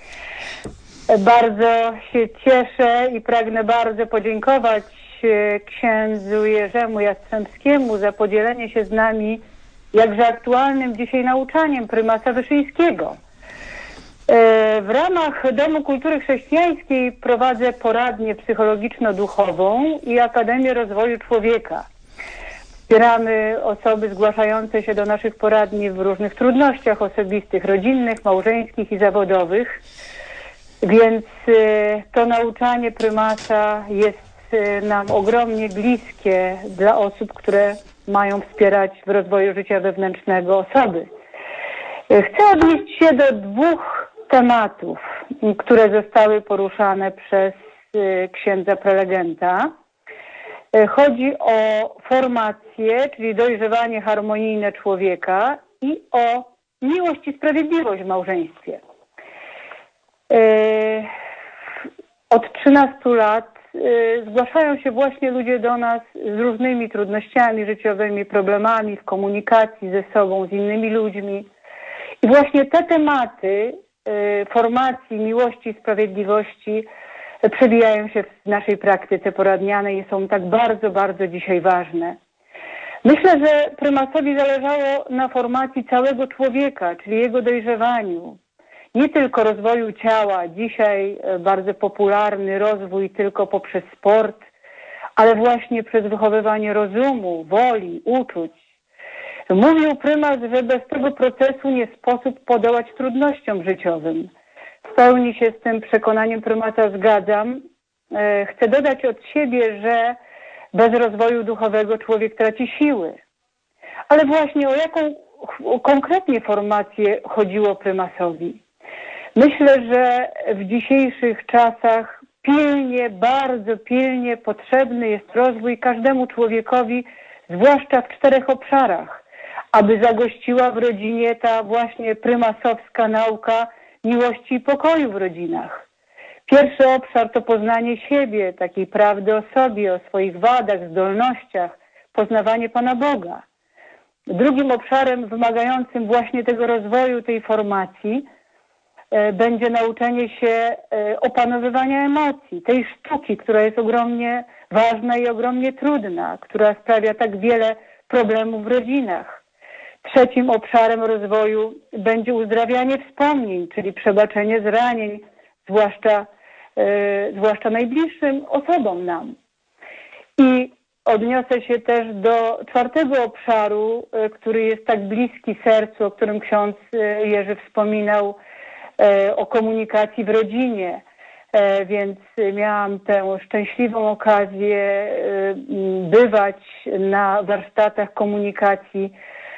Bardzo się cieszę i pragnę bardzo podziękować księdzu Jerzemu Jastrzębskiemu za podzielenie się z nami jakże aktualnym dzisiaj nauczaniem prymasa Wyszyńskiego. W ramach Domu Kultury Chrześcijańskiej prowadzę poradnię psychologiczno-duchową i Akademię Rozwoju Człowieka. Wspieramy osoby zgłaszające się do naszych poradni w różnych trudnościach osobistych, rodzinnych, małżeńskich i zawodowych. Więc to nauczanie prymasa jest nam ogromnie bliskie dla osób, które mają wspierać w rozwoju życia wewnętrznego osoby. Chcę odnieść się do dwóch tematów, które zostały poruszane przez księdza prelegenta. Chodzi o formację, czyli dojrzewanie harmonijne człowieka i o miłość i sprawiedliwość w małżeństwie. Od 13 lat zgłaszają się właśnie ludzie do nas z różnymi trudnościami życiowymi, problemami w komunikacji ze sobą, z innymi ludźmi. I właśnie te tematy formacji, miłości i sprawiedliwości przewijają się w naszej praktyce poradnianej i są tak bardzo, bardzo dzisiaj ważne. Myślę, że prymasowi zależało na formacji całego człowieka, czyli jego dojrzewaniu. Nie tylko rozwoju ciała, dzisiaj bardzo popularny rozwój tylko poprzez sport, ale właśnie przez wychowywanie rozumu, woli, uczuć. Mówił prymas, że bez tego procesu nie sposób podołać trudnościom życiowym. W pełni się z tym przekonaniem prymasa zgadzam. Chcę dodać od siebie, że bez rozwoju duchowego człowiek traci siły. Ale właśnie o jaką konkretnie formację chodziło prymasowi? Myślę, że w dzisiejszych czasach pilnie, bardzo pilnie potrzebny jest rozwój każdemu człowiekowi, zwłaszcza w 4 obszarach, aby zagościła w rodzinie ta właśnie prymasowska nauka miłości i pokoju w rodzinach. Pierwszy obszar to poznanie siebie, takiej prawdy o sobie, o swoich wadach, zdolnościach, poznawanie Pana Boga. Drugim obszarem wymagającym właśnie tego rozwoju, tej formacji będzie nauczenie się opanowywania emocji, tej sztuki, która jest ogromnie ważna i ogromnie trudna, która sprawia tak wiele problemów w rodzinach. Trzecim obszarem rozwoju będzie uzdrawianie wspomnień, czyli przebaczenie zranień, zwłaszcza najbliższym osobom nam. I odniosę się też do czwartego obszaru, który jest tak bliski sercu, o którym ksiądz Jerzy wspominał, o komunikacji w rodzinie. Więc miałam tę szczęśliwą okazję bywać na warsztatach komunikacji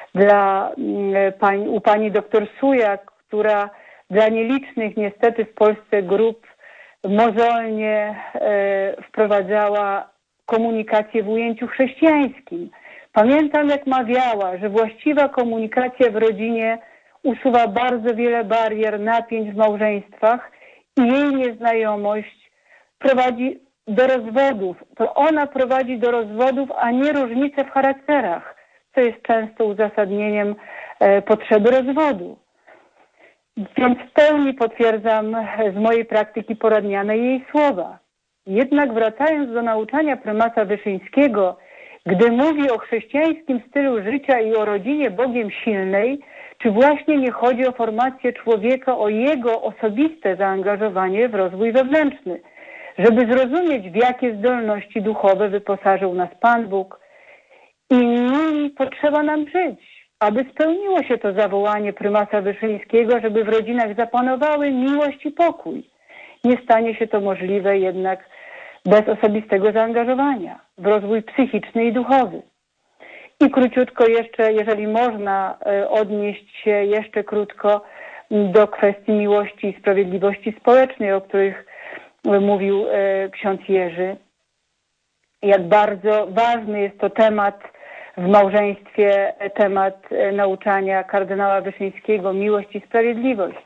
u pani doktor Sujak, która dla nielicznych niestety w Polsce grup mozolnie wprowadzała komunikację w ujęciu chrześcijańskim. Pamiętam, jak mawiała, że właściwa komunikacja w rodzinie usuwa bardzo wiele barier, napięć w małżeństwach i jej nieznajomość prowadzi do rozwodów. To ona prowadzi do rozwodów, a nie różnice w charakterach, co jest często uzasadnieniem potrzeby rozwodu. Więc w pełni potwierdzam z mojej praktyki poradnianej jej słowa. Jednak wracając do nauczania prymasa Wyszyńskiego, gdy mówi o chrześcijańskim stylu życia i o rodzinie Bogiem silnej, czy właśnie nie chodzi o formację człowieka, o jego osobiste zaangażowanie w rozwój wewnętrzny, żeby zrozumieć, w jakie zdolności duchowe wyposażył nas Pan Bóg i nimi potrzeba nam żyć, aby spełniło się to zawołanie prymasa Wyszyńskiego, żeby w rodzinach zapanowały miłość i pokój. Nie stanie się to możliwe jednak bez osobistego zaangażowania w rozwój psychiczny i duchowy. I króciutko jeszcze, jeżeli można odnieść się jeszcze krótko do kwestii miłości i sprawiedliwości społecznej, o których mówił ksiądz Jerzy. Jak bardzo ważny jest to temat w małżeństwie, temat nauczania kardynała Wyszyńskiego, miłość i sprawiedliwość.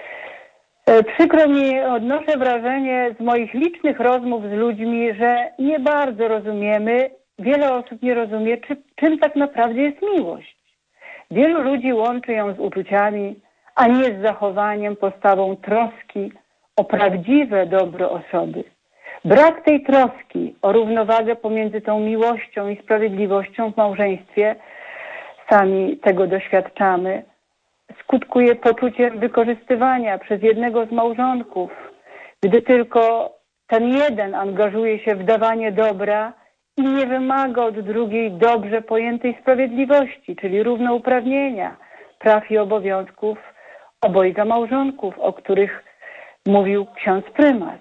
Przykro mi, odnoszę wrażenie z moich licznych rozmów z ludźmi, że nie bardzo rozumiemy, wiele osób nie rozumie, czym tak naprawdę jest miłość. Wielu ludzi łączy ją z uczuciami, a nie z zachowaniem, postawą troski o prawdziwe dobro osoby. Brak tej troski o równowagę pomiędzy tą miłością i sprawiedliwością w małżeństwie, sami tego doświadczamy, skutkuje poczuciem wykorzystywania przez jednego z małżonków, gdy tylko ten jeden angażuje się w dawanie dobra i nie wymaga od drugiej dobrze pojętej sprawiedliwości, czyli równouprawnienia, praw i obowiązków obojga małżonków, o których mówił ksiądz prymas.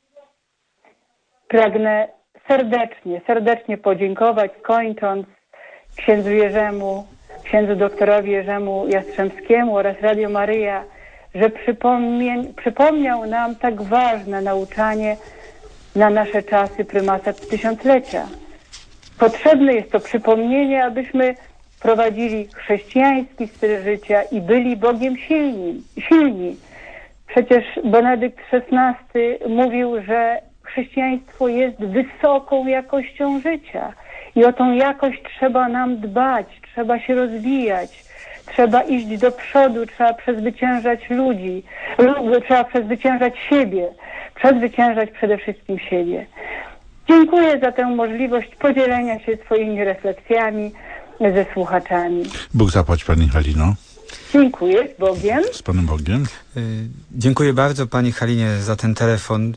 Pragnę serdecznie podziękować, kończąc, księdzu Jerzemu, księdzu doktorowi Jerzemu Jastrzębskiemu oraz Radio Maryja, że przypomniał nam tak ważne nauczanie na nasze czasy prymasa tysiąclecia. Potrzebne jest to przypomnienie, abyśmy prowadzili chrześcijański styl życia i byli Bogiem silni. Przecież Benedykt XVI mówił, że chrześcijaństwo jest wysoką jakością życia i o tą jakość trzeba nam dbać, trzeba się rozwijać, trzeba iść do przodu, trzeba przezwyciężać ludzi, trzeba przezwyciężać siebie, przezwyciężać przede wszystkim siebie. Dziękuję za tę możliwość podzielenia się swoimi refleksjami ze słuchaczami. Bóg zapłać Pani Halino. Dziękuję, z Bogiem. Z Panem Bogiem. Dziękuję bardzo Pani Halinie za ten telefon.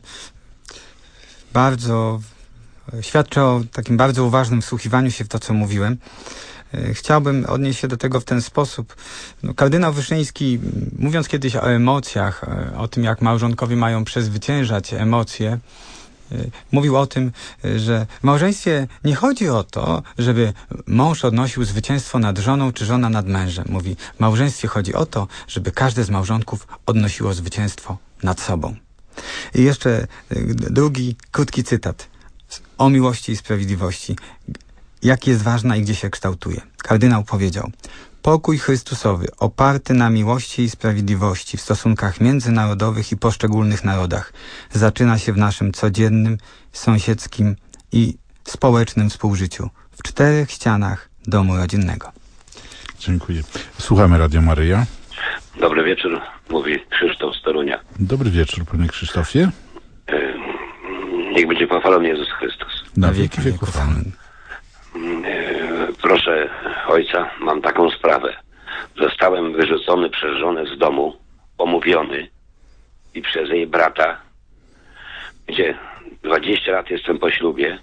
Bardzo świadczy o takim bardzo uważnym wsłuchiwaniu się w to, co mówiłem. Chciałbym odnieść się do tego w ten sposób. Kardynał Wyszyński, mówiąc kiedyś o emocjach, o tym, jak małżonkowie mają przezwyciężać emocje, mówił o tym, że w małżeństwie nie chodzi o to, żeby mąż odnosił zwycięstwo nad żoną, czy żona nad mężem. Mówi, w małżeństwie chodzi o to, żeby każde z małżonków odnosiło zwycięstwo nad sobą. I jeszcze drugi, krótki cytat o miłości i sprawiedliwości. Jak jest ważna i gdzie się kształtuje. Kardynał powiedział, pokój Chrystusowy oparty na miłości i sprawiedliwości w stosunkach międzynarodowych i poszczególnych narodach zaczyna się w naszym codziennym, sąsiedzkim i społecznym współżyciu w 4 ścianach domu rodzinnego. Dziękuję. Słuchamy Radio Maryja. Dobry wieczór, mówi Krzysztof z Torunia. Dobry wieczór, Panie Krzysztofie. Niech będzie pochwalony Jezus Chrystus. Na wieki wieków. Proszę ojca, mam taką sprawę. Zostałem wyrzucony przez żonę z domu, pomówiony i przez jej brata, gdzie 20 lat jestem po ślubie.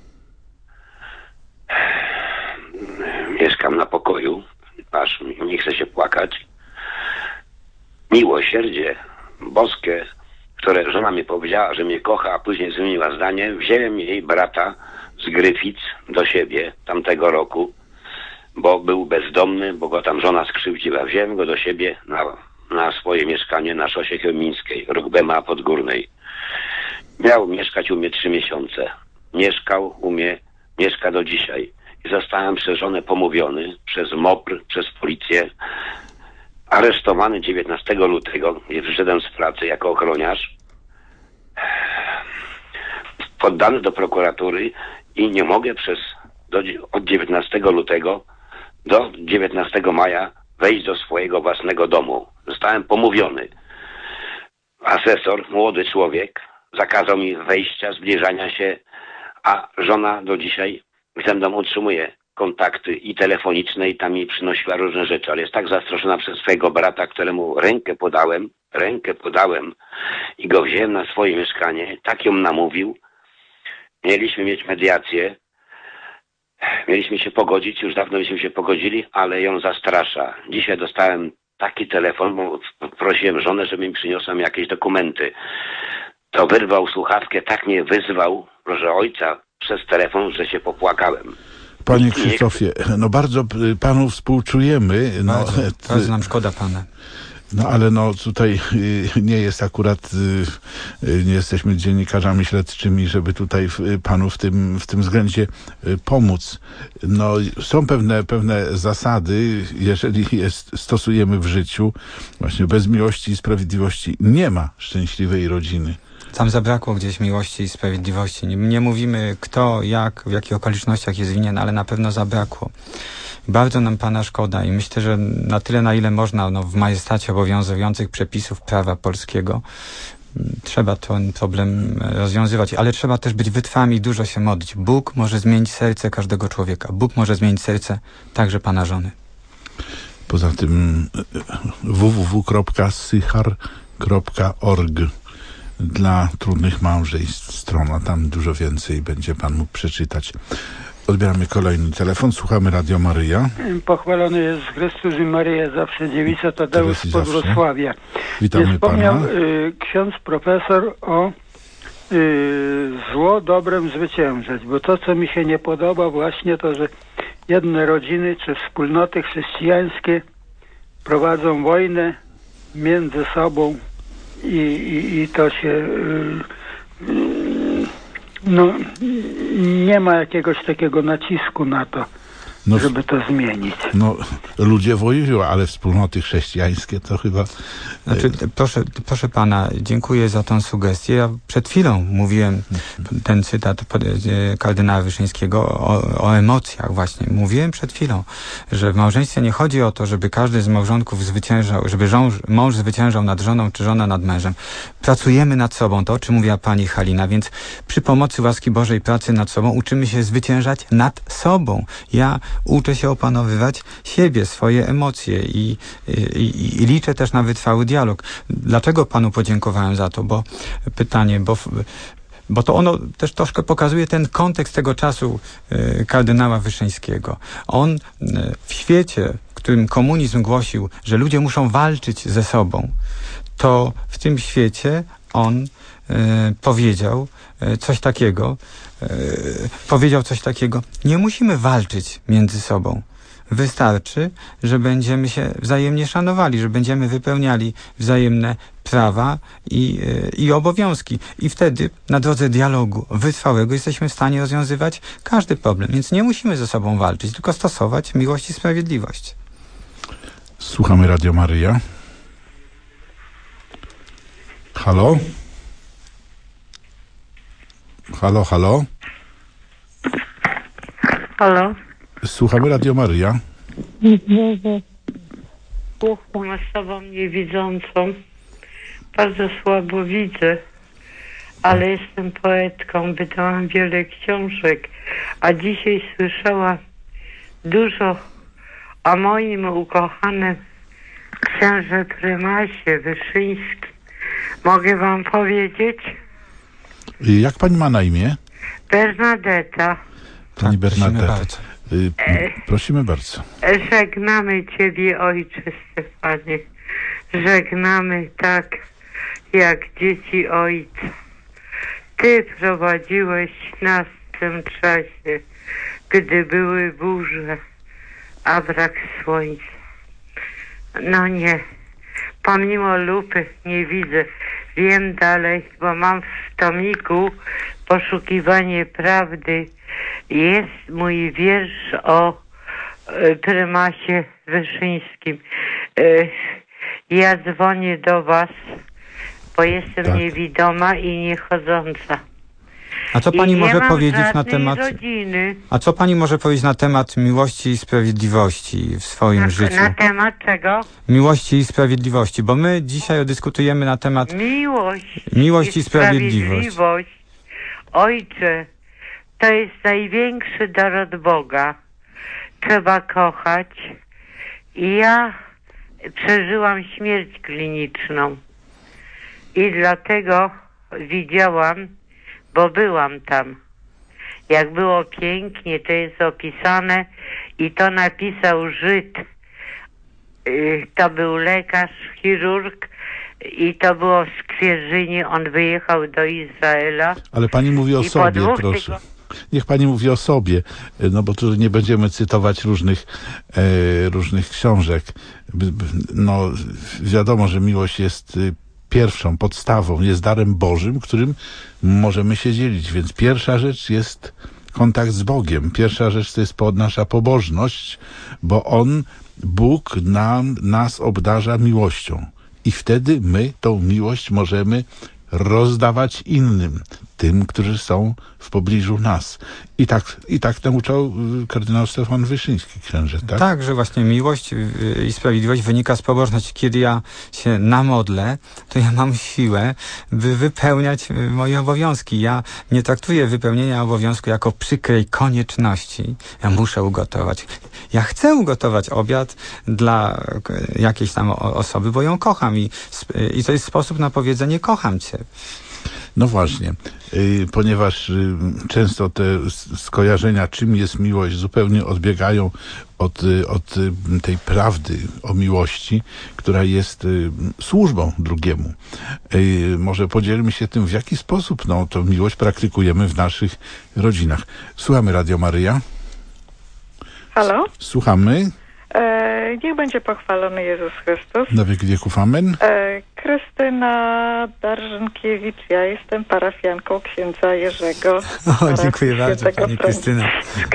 Mieszkam na pokoju, aż nie chcę się płakać. Miłosierdzie boskie, które żona mi powiedziała, że mnie kocha, a później zmieniła zdanie. Wziąłem jej brata z Gryfic do siebie tamtego roku, bo był bezdomny, bo go tam żona skrzywdziła. Wziąłem go do siebie na swoje mieszkanie na szosie chełmińskiej, Rugbema Podgórnej. Miał mieszkać u mnie 3 miesiące. Mieszkał u mnie, mieszka do dzisiaj. I zostałem przez żonę pomówiony, przez MOPR, przez policję. Aresztowany 19 lutego, gdzie wyszedłem z pracy jako ochroniarz. Poddany do prokuratury i nie mogę od 19 lutego do 19 maja wejść do swojego własnego domu. Zostałem pomówiony. Asesor, młody człowiek, zakazał mi wejścia, zbliżania się, a żona do dzisiaj ze mną utrzymuje kontakty i telefoniczne i tam mi przynosiła różne rzeczy, ale jest tak zastraszona przez swojego brata, któremu rękę podałem i go wziąłem na swoje mieszkanie, tak ją namówił. Mieliśmy mieć mediację, mieliśmy się pogodzić, już dawno byśmy się pogodzili, ale ją zastrasza. Dzisiaj dostałem taki telefon, bo prosiłem żonę, żeby mi przyniosła jakieś dokumenty. To wyrwał słuchawkę, tak mnie wyzwał, proszę ojca, przez telefon, że się popłakałem. Panie Krzysztofie, no bardzo panu współczujemy. No, bardzo nam szkoda pana. No ale no tutaj nie jest akurat, nie jesteśmy dziennikarzami śledczymi, żeby tutaj panu w tym względzie pomóc. No są pewne zasady, jeżeli stosujemy w życiu, właśnie bez miłości i sprawiedliwości nie ma szczęśliwej rodziny. Tam zabrakło gdzieś miłości i sprawiedliwości. Nie mówimy kto, jak, w jakich okolicznościach jest winien, ale na pewno zabrakło. Bardzo nam pana szkoda i myślę, że na tyle, na ile można, w majestacie obowiązujących przepisów prawa polskiego, trzeba ten problem rozwiązywać, ale trzeba też być wytrwami i dużo się modlić. Bóg może zmienić serce każdego człowieka. Bóg może zmienić serce także pana żony. Poza tym www.sychar.org dla trudnych małżeństw strona, tam dużo więcej będzie pan mógł przeczytać. Odbieramy kolejny telefon, słuchamy Radio Maryja. Pochwalony jest Chrystus i Maryja zawsze dziewica, Tadeusz z Wrocławia. Witamy wspomniał pana. Ksiądz profesor o zło dobrem zwyciężać, bo to, co mi się nie podoba właśnie to, że jedne rodziny czy wspólnoty chrześcijańskie prowadzą wojnę między sobą i to się nie ma jakiegoś takiego nacisku na to, żeby to zmienić. No, ludzie wojują, ale wspólnoty chrześcijańskie to chyba... Znaczy, proszę pana, dziękuję za tą sugestię. Ja przed chwilą mówiłem ten cytat kardynała Wyszyńskiego o emocjach właśnie. Mówiłem przed chwilą, że w małżeństwie nie chodzi o to, żeby każdy z małżonków zwyciężał, żeby mąż zwyciężał nad żoną, czy żona nad mężem. Pracujemy nad sobą, to o czym mówiła pani Halina, więc przy pomocy łaski Bożej pracy nad sobą uczymy się zwyciężać nad sobą. Ja uczę się opanowywać siebie, swoje emocje i liczę też na wytrwały dialog. Dlaczego panu podziękowałem za to? Bo to ono też troszkę pokazuje ten kontekst tego czasu kardynała Wyszyńskiego. On w świecie, w którym komunizm głosił, że ludzie muszą walczyć ze sobą, to w tym świecie on powiedział coś takiego, nie musimy walczyć między sobą. Wystarczy, że będziemy się wzajemnie szanowali, że będziemy wypełniali wzajemne prawa i obowiązki. I wtedy na drodze dialogu wytrwałego jesteśmy w stanie rozwiązywać każdy problem. Więc nie musimy ze sobą walczyć, tylko stosować miłość i sprawiedliwość. Słuchamy Radio Maryja. Halo? Halo, halo? Halo? Słuchamy Radio Maryja. Uchwam osobą niewidzącą. Bardzo słabo widzę, ale jestem poetką, wydałam wiele książek, a dzisiaj słyszałam dużo o moim ukochanym Księże prymasie Wyszyński, mogę wam powiedzieć? Jak pani ma na imię? Bernadetta, Pani Bernadette. Bardzo. Prosimy bardzo. żegnamy ciebie, ojcze Stefanie. Żegnamy tak, jak dzieci ojca. Ty prowadziłeś nas w tym czasie, gdy były burze, a brak słońca. No nie, pomimo lupy nie widzę. Wiem dalej, bo mam w tomiku Poszukiwanie prawdy. Jest mój wiersz o prymasie Wyszyńskim. Ja dzwonię do was, bo jestem niewidoma i niechodząca. A co pani może powiedzieć na temat rodziny. A co pani może powiedzieć na temat miłości i sprawiedliwości w swoim życiu? Na temat czego? Miłości i sprawiedliwości, bo my dzisiaj dyskutujemy na temat miłość i sprawiedliwość. Ojcze, to jest największy dar od Boga. Trzeba kochać. I ja przeżyłam śmierć kliniczną. I dlatego widziałam, bo byłam tam. Jak było pięknie, to jest opisane i to napisał Żyd. To był lekarz, chirurg i to było w Skwierzynie. On wyjechał do Izraela. Ale pani mówi o sobie, proszę. Niech pani mówi o sobie, no bo tu nie będziemy cytować różnych książek. No wiadomo, że miłość jest pierwszą podstawą, jest darem Bożym, którym możemy się dzielić. Więc pierwsza rzecz jest kontakt z Bogiem. Pierwsza rzecz to jest nasza pobożność, bo Bóg nas obdarza miłością. I wtedy my tą miłość możemy rozdawać innym, tym, którzy są w pobliżu nas. I tak nauczał kardynał Stefan Wyszyński, księże, tak? Tak, że właśnie miłość i sprawiedliwość wynika z pobożności. Kiedy ja się namodlę, to ja mam siłę, by wypełniać moje obowiązki. Ja nie traktuję wypełnienia obowiązku jako przykrej konieczności. Ja muszę ugotować. Ja chcę ugotować obiad dla jakiejś tam osoby, bo ją kocham. I to jest sposób na powiedzenie kocham cię. No właśnie, ponieważ często te skojarzenia, czym jest miłość, zupełnie odbiegają od tej prawdy o miłości, która jest służbą drugiemu. Może podzielmy się tym, w jaki sposób tą miłość praktykujemy w naszych rodzinach. Słuchamy Radio Maryja. Halo? Słuchamy. Niech będzie pochwalony Jezus Chrystus. Na wieki wieków, amen. Krystyna Darżynkiewicz, ja jestem parafianką księdza Jerzego. Dziękuję bardzo, pani Krystyna.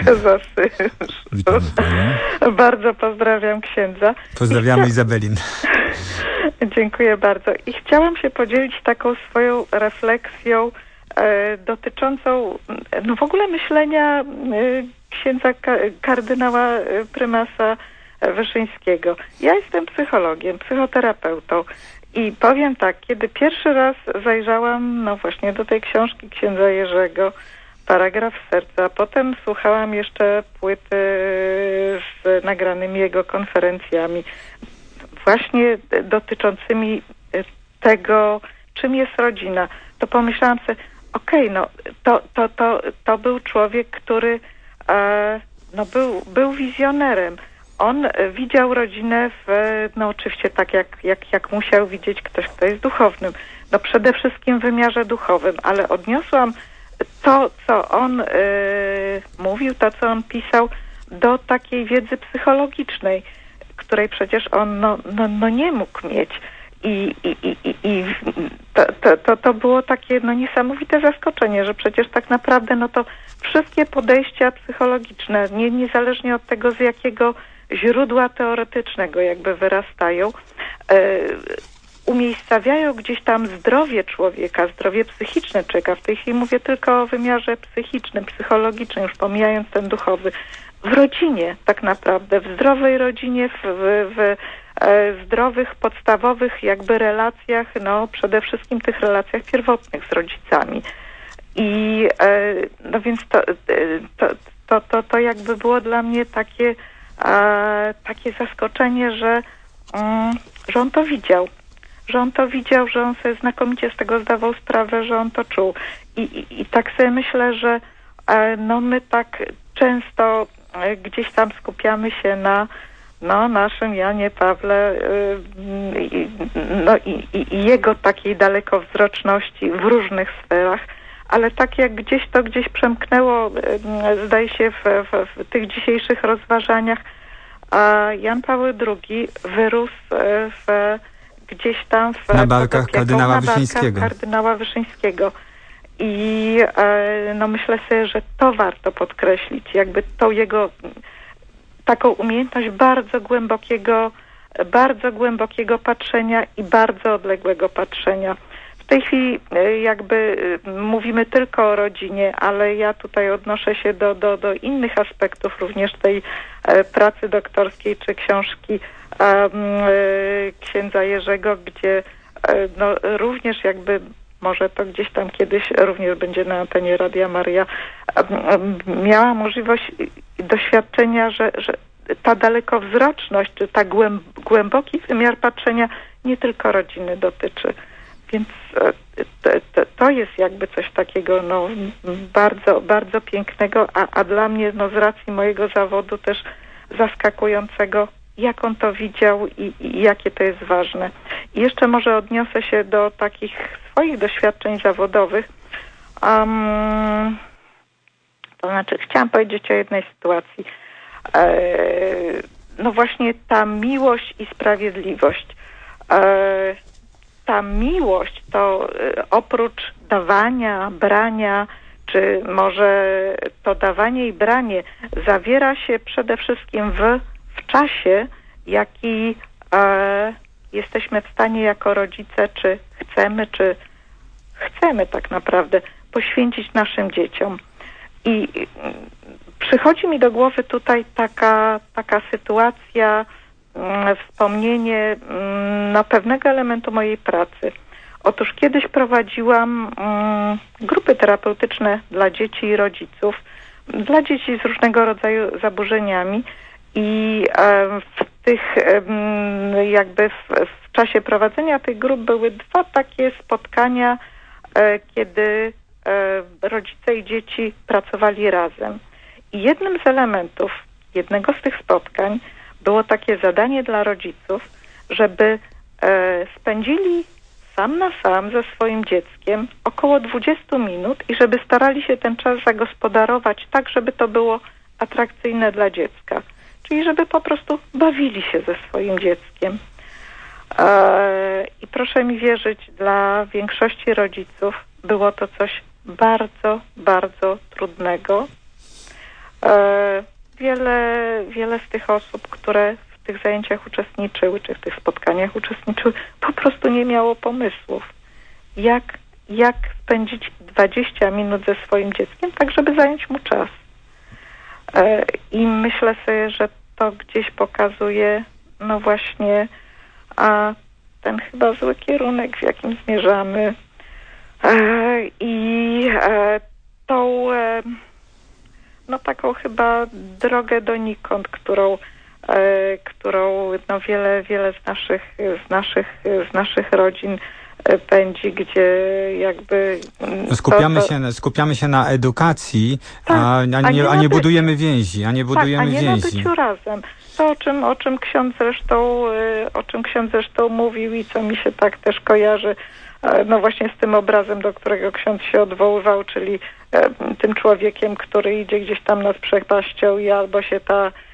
Witamy panią. Bardzo pozdrawiam księdza. Pozdrawiamy Izabelin. Dziękuję bardzo. I chciałam się podzielić taką swoją refleksją dotyczącą w ogóle myślenia księdza kardynała prymasa Wyszyńskiego. Ja jestem psychologiem, psychoterapeutą i powiem tak, kiedy pierwszy raz zajrzałam właśnie do tej książki księdza Jerzego, Paragraf serca, potem słuchałam jeszcze płyty z nagranymi jego konferencjami właśnie dotyczącymi tego, czym jest rodzina, to pomyślałam sobie, to był człowiek, który był wizjonerem. On widział rodzinę oczywiście tak, jak musiał widzieć ktoś, kto jest duchownym. Przede wszystkim w wymiarze duchowym, ale odniosłam to, co on mówił, to, co on pisał, do takiej wiedzy psychologicznej, której przecież on nie mógł mieć. I to było takie niesamowite zaskoczenie, że przecież tak naprawdę to wszystkie podejścia psychologiczne, niezależnie od tego, z jakiego źródła teoretycznego jakby wyrastają, umiejscawiają gdzieś tam zdrowie człowieka, zdrowie psychiczne człowieka. W tej chwili mówię tylko o wymiarze psychicznym, psychologicznym, już pomijając ten duchowy, w rodzinie tak naprawdę, w zdrowej rodzinie, w zdrowych, podstawowych jakby relacjach, przede wszystkim tych relacjach pierwotnych z rodzicami. I więc to jakby było dla mnie takie zaskoczenie, że że on to widział. Że on sobie znakomicie z tego zdawał sprawę, że on to czuł. I tak sobie myślę, że no my tak często gdzieś tam skupiamy się na naszym Janie Pawle i jego takiej dalekowzroczności w różnych sferach, ale tak jak gdzieś przemknęło, zdaje się w tych dzisiejszych rozważaniach, a Jan Paweł II wyrósł gdzieś tam na barkach kardynała Wyszyńskiego. I no myślę sobie, że to warto podkreślić, jakby tą jego taką umiejętność bardzo głębokiego patrzenia i bardzo odległego patrzenia. W tej chwili jakby mówimy tylko o rodzinie, ale ja tutaj odnoszę się do innych aspektów również tej pracy doktorskiej czy książki księdza Jerzego, gdzie no również jakby może to gdzieś tam kiedyś również będzie na antenie Radia Maryja, miała możliwość doświadczenia, że ta dalekowzroczność, czy ta głęboki wymiar patrzenia nie tylko rodziny dotyczy. Więc to jest jakby coś takiego no, bardzo, bardzo pięknego, a dla mnie no, z racji mojego zawodu też zaskakującego, jak on to widział i jakie to jest ważne. I jeszcze może odniosę się do takich swoich doświadczeń zawodowych. To znaczy chciałam powiedzieć o jednej sytuacji. No właśnie ta miłość i sprawiedliwość. Ta miłość to oprócz dawania, brania, czy może to dawanie i branie zawiera się przede wszystkim w czasie, jaki jesteśmy w stanie jako rodzice, czy chcemy tak naprawdę poświęcić naszym dzieciom. I przychodzi mi do głowy tutaj taka sytuacja, wspomnienie pewnego elementu mojej pracy. Otóż kiedyś prowadziłam grupy terapeutyczne dla dzieci i rodziców, dla dzieci z różnego rodzaju zaburzeniami i w tych jakby w czasie prowadzenia tych grup były 2 takie spotkania, kiedy rodzice i dzieci pracowali razem. I jednym z elementów jednego z tych spotkań było takie zadanie dla rodziców, żeby spędzili sam na sam ze swoim dzieckiem około 20 minut i żeby starali się ten czas zagospodarować tak, żeby to było atrakcyjne dla dziecka. Czyli żeby po prostu bawili się ze swoim dzieckiem. I proszę mi wierzyć, dla większości rodziców było to coś bardzo, bardzo trudnego. Wiele z tych osób, które w tych zajęciach uczestniczyły, czy w tych spotkaniach uczestniczyły, po prostu nie miało pomysłów, jak spędzić 20 minut ze swoim dzieckiem, tak żeby zająć mu czas. I myślę sobie, że to gdzieś pokazuje no właśnie ten chyba zły kierunek, w jakim zmierzamy i tą no taką chyba drogę donikąd, którą no wiele z naszych rodzin pędzi, gdzie jakby skupiamy się na edukacji, tak, a nie budujemy więzi, a nie na byciu razem. To o czym ksiądz zresztą mówił i co mi się tak też kojarzy, no właśnie z tym obrazem, do którego ksiądz się odwoływał, czyli tym człowiekiem, który idzie gdzieś tam nad przepaścią i albo się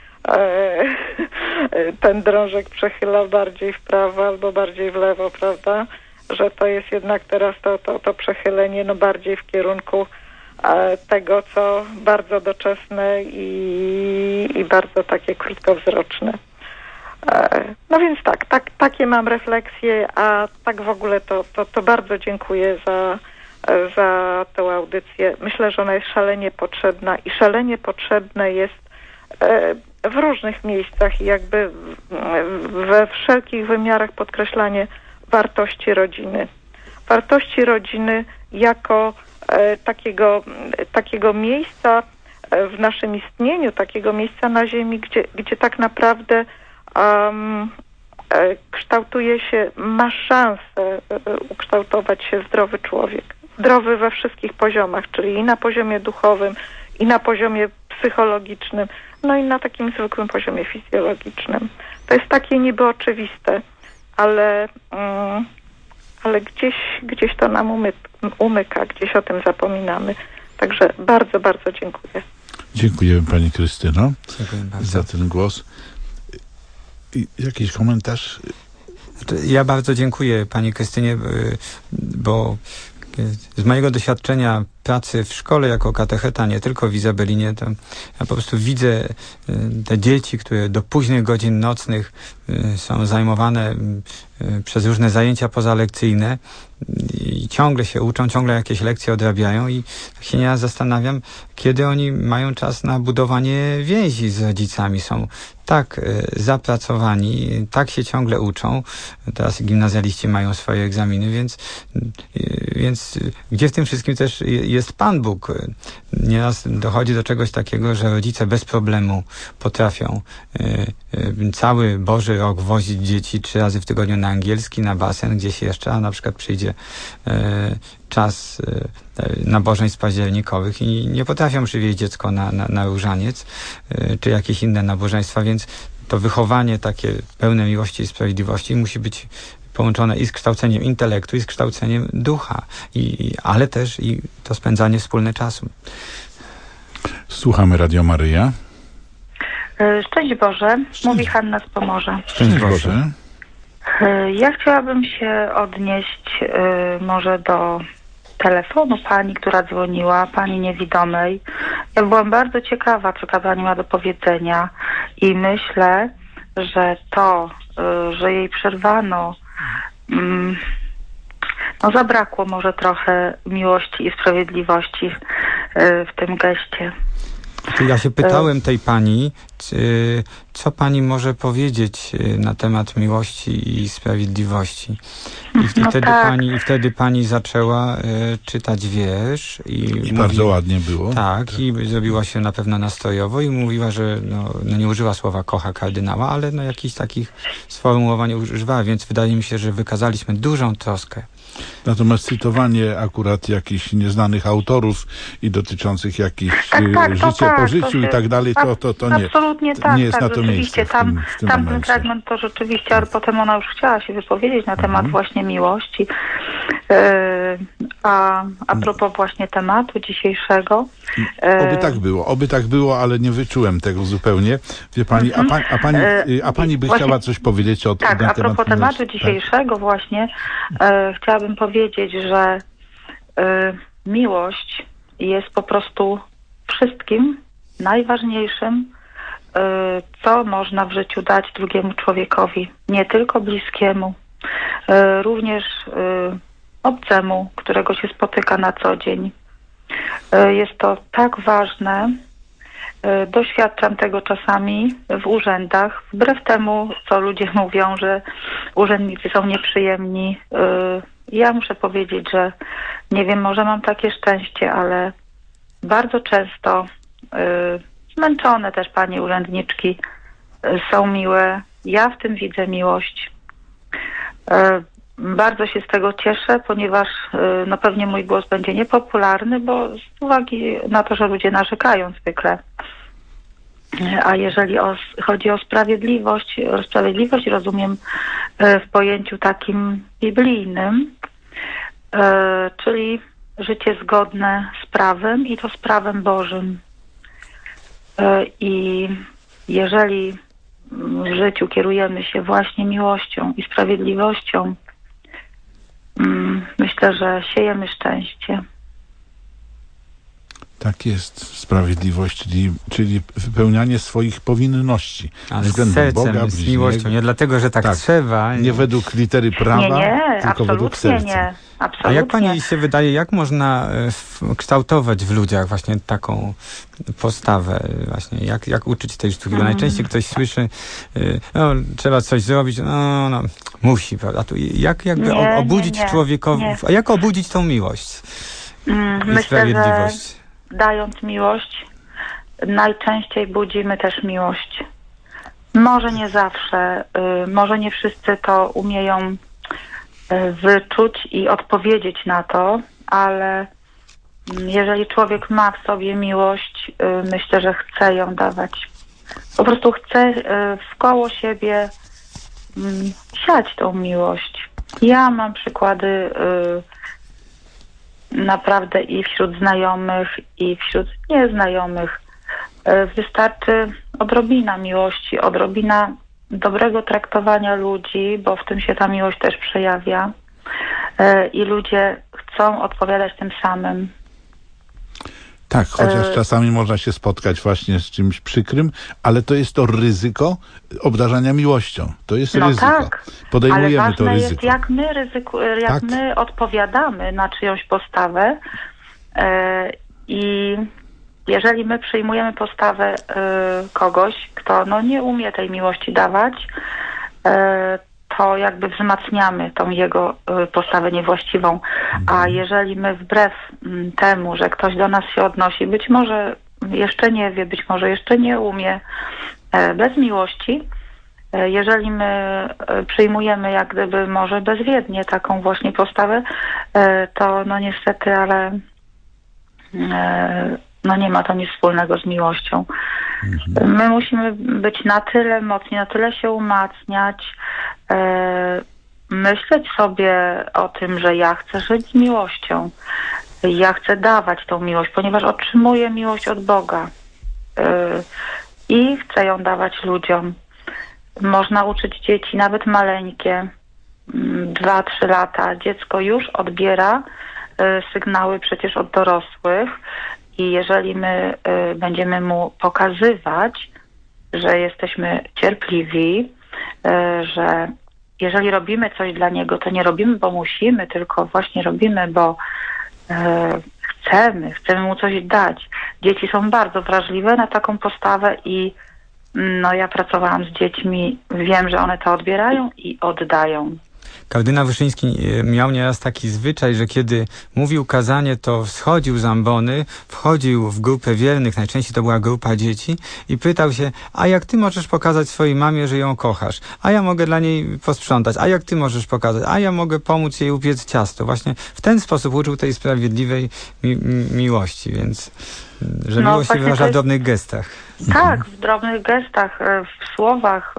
ten drążek przechyla bardziej w prawo, albo bardziej w lewo, prawda? Że to jest jednak teraz to przechylenie no bardziej w kierunku tego, co bardzo doczesne i bardzo takie krótkowzroczne. No więc takie mam refleksje, a tak w ogóle to bardzo dziękuję za tę audycję. Myślę, że ona jest szalenie potrzebna i szalenie potrzebne jest w różnych miejscach i jakby we wszelkich wymiarach podkreślanie wartości rodziny. Wartości rodziny jako takiego miejsca w naszym istnieniu, takiego miejsca na ziemi, gdzie tak naprawdę kształtuje się, ma szansę ukształtować się zdrowy człowiek. Zdrowy we wszystkich poziomach, czyli i na poziomie duchowym, i na poziomie psychologicznym, no i na takim zwykłym poziomie fizjologicznym. To jest takie niby oczywiste, ale gdzieś to nam umyka, gdzieś o tym zapominamy. Także bardzo, bardzo dziękuję. Dziękujemy pani Krystyno za ten głos. Jakiś komentarz? Ja bardzo dziękuję pani Krystynie, bo z mojego doświadczenia pracy w szkole jako katecheta, nie tylko w Izabelinie, to ja po prostu widzę te dzieci, które do późnych godzin nocnych są zajmowane przez różne zajęcia pozalekcyjne i ciągle się uczą, ciągle jakieś lekcje odrabiają i tak się nieraz zastanawiam, kiedy oni mają czas na budowanie więzi z rodzicami. Są tak zapracowani, tak się ciągle uczą. Teraz gimnazjaliści mają swoje egzaminy, więc gdzie w tym wszystkim też jest Pan Bóg? Nieraz dochodzi do czegoś takiego, że rodzice bez problemu potrafią cały Boży rok wozić dzieci 3 razy w tygodniu na angielski, na basen, gdzieś jeszcze, a na przykład przyjdzie czas nabożeństw październikowych i nie potrafią przywieźć dziecko na różaniec, czy jakieś inne nabożeństwa, więc to wychowanie takie pełne miłości i sprawiedliwości musi być połączone i z kształceniem intelektu, i z kształceniem ducha, ale też i to spędzanie wspólne czasu. Słuchamy Radio Maryja. Szczęść Boże, mówi Hanna z Pomorza. Szczęść Boże. Ja chciałabym się odnieść może do telefonu pani, która dzwoniła, pani niewidomej. Ja byłam bardzo ciekawa, co ta pani ma do powiedzenia i myślę, że to, że jej przerwano, zabrakło może trochę miłości i sprawiedliwości w tym geście. Ja się pytałem tej pani, co pani może powiedzieć na temat miłości i sprawiedliwości. I wtedy pani zaczęła czytać wiersz. I bardzo ładnie było. Tak, i zrobiła się na pewno nastrojowo i mówiła, że nie użyła słowa kocha kardynała, ale jakichś takich sformułowań używała, więc wydaje mi się, że wykazaliśmy dużą troskę. Natomiast cytowanie akurat jakichś nieznanych autorów i dotyczących jakichś życia po życiu i tak dalej, to nie. Absolutnie nie jest na to miejsce w tym ten fragment to rzeczywiście, ale potem ona już chciała się wypowiedzieć na temat właśnie miłości. A propos właśnie tematu dzisiejszego. Oby tak było, ale nie wyczułem tego zupełnie. Wie pani, a pani by chciała coś powiedzieć na temat propos tematu dzisiejszego właśnie, chciałabym powiedzieć, że miłość jest po prostu wszystkim najważniejszym, co można w życiu dać drugiemu człowiekowi, nie tylko bliskiemu, również obcemu, którego się spotyka na co dzień. Jest to tak ważne. Doświadczam tego czasami w urzędach, wbrew temu, co ludzie mówią, że urzędnicy są nieprzyjemni. Ja muszę powiedzieć, że nie wiem, może mam takie szczęście, ale bardzo często zmęczone też panie urzędniczki są miłe. Ja w tym widzę miłość. Bardzo się z tego cieszę, ponieważ pewnie mój głos będzie niepopularny, bo z uwagi na to, że ludzie narzekają zwykle. A jeżeli chodzi o sprawiedliwość rozumiem w pojęciu takim biblijnym, czyli życie zgodne z prawem i to z prawem Bożym. I jeżeli w życiu kierujemy się właśnie miłością i sprawiedliwością, myślę, że siejemy szczęście. Tak jest, sprawiedliwość, czyli wypełnianie swoich powinności. Ale z sercem, z miłością, nie dlatego, że tak trzeba. Nie według litery prawa, tylko według serca. Nie, absolutnie. A jak pani się wydaje, jak można kształtować w ludziach właśnie taką postawę, właśnie jak uczyć tej sztuki? Bo najczęściej ktoś słyszy, trzeba coś zrobić, musi, prawda? Jakby obudzić w człowiekowi, a jak obudzić tą miłość i sprawiedliwość? Że dając miłość, najczęściej budzimy też miłość. Może nie zawsze, może nie wszyscy to umieją wyczuć i odpowiedzieć na to, ale jeżeli człowiek ma w sobie miłość, myślę, że chce ją dawać. Po prostu chce wkoło siebie siać tą miłość. Ja mam przykłady naprawdę i wśród znajomych, i wśród nieznajomych. Wystarczy odrobina miłości, odrobina dobrego traktowania ludzi, bo w tym się ta miłość też przejawia. I ludzie chcą odpowiadać tym samym. Tak, chociaż czasami można się spotkać właśnie z czymś przykrym, ale to jest to ryzyko obdarzania miłością. To jest ryzyko. Tak, podejmujemy ale ważne to ryzyko. Jest, jak my odpowiadamy na czyjąś postawę i jeżeli my przyjmujemy postawę kogoś, kto nie umie tej miłości dawać, to jakby wzmacniamy tą jego postawę niewłaściwą. A jeżeli my wbrew temu, że ktoś do nas się odnosi, być może jeszcze nie wie, być może jeszcze nie umie, bez miłości, jeżeli my przyjmujemy jak gdyby może bezwiednie taką właśnie postawę, to niestety, ale nie ma to nic wspólnego z miłością. My musimy być na tyle mocni, na tyle się umacniać, myśleć sobie o tym, że ja chcę żyć z miłością. Ja chcę dawać tą miłość, ponieważ otrzymuję miłość od Boga i chcę ją dawać ludziom. Można uczyć dzieci, nawet maleńkie, 2-3 lata. Dziecko już odbiera sygnały przecież od dorosłych i jeżeli my będziemy mu pokazywać, że jesteśmy cierpliwi, że jeżeli robimy coś dla niego, to nie robimy, bo musimy, tylko właśnie robimy, bo chcemy mu coś dać. Dzieci są bardzo wrażliwe na taką postawę i ja pracowałam z dziećmi, wiem, że one to odbierają i oddają. Kardynał Wyszyński miał nieraz taki zwyczaj, że kiedy mówił kazanie, to schodził z ambony, wchodził w grupę wiernych, najczęściej to była grupa dzieci i pytał się, a jak ty możesz pokazać swojej mamie, że ją kochasz? A ja mogę dla niej posprzątać? A jak ty możesz pokazać? A ja mogę pomóc jej upiec ciasto? Właśnie w ten sposób uczył tej sprawiedliwej miłości, więc że miłość się wyraża w drobnych gestach. Tak, w drobnych gestach, w słowach,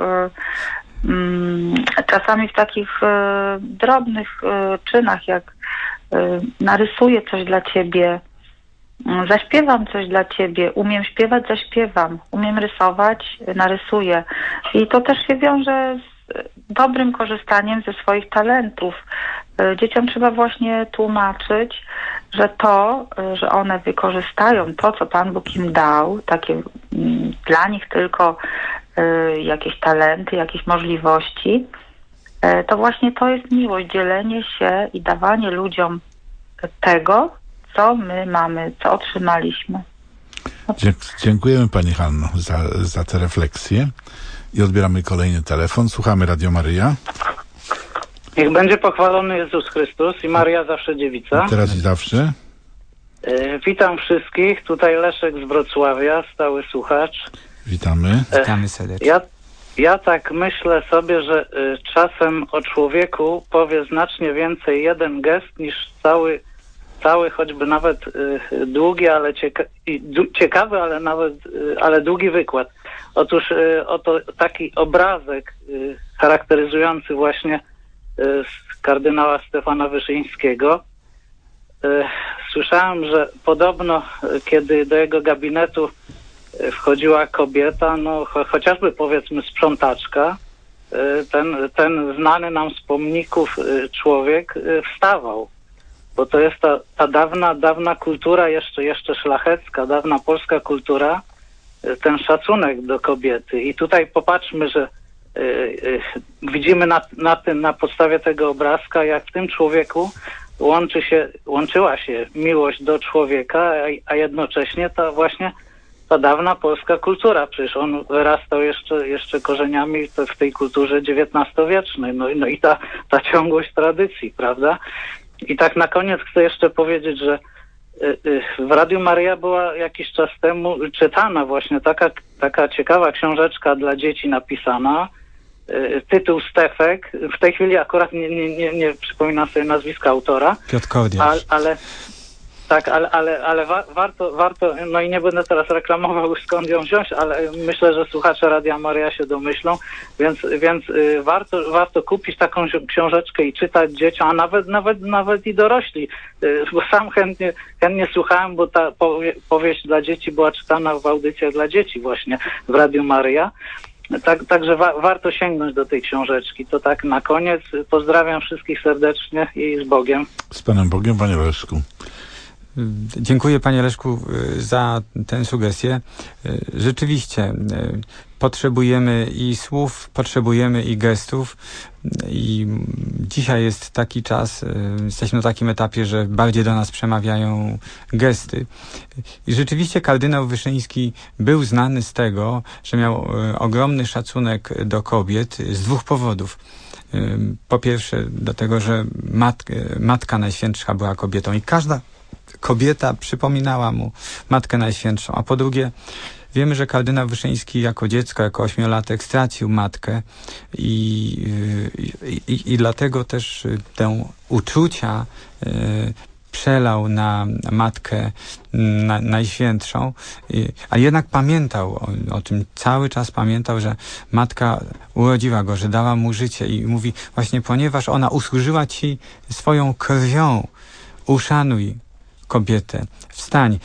czasami w takich drobnych czynach, jak narysuję coś dla ciebie, zaśpiewam coś dla ciebie, umiem śpiewać, zaśpiewam, umiem rysować, narysuję. I to też się wiąże z dobrym korzystaniem ze swoich talentów. Dzieciom trzeba właśnie tłumaczyć, że że one wykorzystają to, co Pan Bóg im dał, takie dla nich tylko jakieś talenty, jakieś możliwości, to właśnie to jest miłość, dzielenie się i dawanie ludziom tego, co my mamy, co otrzymaliśmy. Dziękujemy Pani Hanno za te refleksje i odbieramy kolejny telefon. Słuchamy Radio Maryja. Niech będzie pochwalony Jezus Chrystus i Maria zawsze dziewica. Teraz i zawsze. Witam wszystkich. Tutaj Leszek z Wrocławia, stały słuchacz. Witamy. Witamy serdecznie. Ja tak myślę sobie, że czasem o człowieku powie znacznie więcej jeden gest niż cały choćby nawet długi, ale ciekawy, ale długi wykład. Otóż oto taki obrazek charakteryzujący właśnie kardynała Stefana Wyszyńskiego. Słyszałem, że podobno kiedy do jego gabinetu wchodziła kobieta, chociażby powiedzmy sprzątaczka, ten znany nam z pomników człowiek wstawał. Bo to jest ta dawna kultura, jeszcze szlachecka, dawna polska kultura, ten szacunek do kobiety. I tutaj popatrzmy, że widzimy na podstawie tego obrazka, jak w tym człowieku łączyła się miłość do człowieka, a jednocześnie ta dawna polska kultura. Przecież on wyrastał jeszcze korzeniami w tej kulturze XIX-wiecznej. No i ta ciągłość tradycji, prawda? I tak na koniec chcę jeszcze powiedzieć, że w Radiu Maryja była jakiś czas temu czytana właśnie taka ciekawa książeczka dla dzieci napisana, tytuł Stefek. W tej chwili akurat nie przypominam sobie nazwiska autora. Piotr Kordiarz. Ale warto, no i nie będę teraz reklamował skąd ją wziąć, ale myślę, że słuchacze Radia Maryja się domyślą, więc warto kupić taką książeczkę i czytać dzieciom, a nawet i dorośli, bo sam chętnie słuchałem, bo ta powieść dla dzieci była czytana w audycjach dla dzieci właśnie w Radiu Maryja. Także warto sięgnąć do tej książeczki. To tak na koniec. Pozdrawiam wszystkich serdecznie i z Bogiem. Z Panem Bogiem, Panie Leszku. Dziękuję, Panie Leszku, za tę sugestię. Rzeczywiście potrzebujemy i słów, potrzebujemy i gestów i dzisiaj jest taki czas, jesteśmy na takim etapie, że bardziej do nas przemawiają gesty. I rzeczywiście kardynał Wyszyński był znany z tego, że miał ogromny szacunek do kobiet z dwóch powodów. Po pierwsze, dlatego, że Matka Najświętsza była kobietą i każda kobieta przypominała mu Matkę Najświętszą. A po drugie, wiemy, że kardynał Wyszyński jako dziecko, jako 8-latek stracił matkę i dlatego też tę uczucia przelał na Matkę Najświętszą, a jednak pamiętał o tym, cały czas pamiętał, że Matka urodziła go, że dała mu życie i mówi właśnie, ponieważ ona usłużyła ci swoją krwią, uszanuj kobietę, wstań.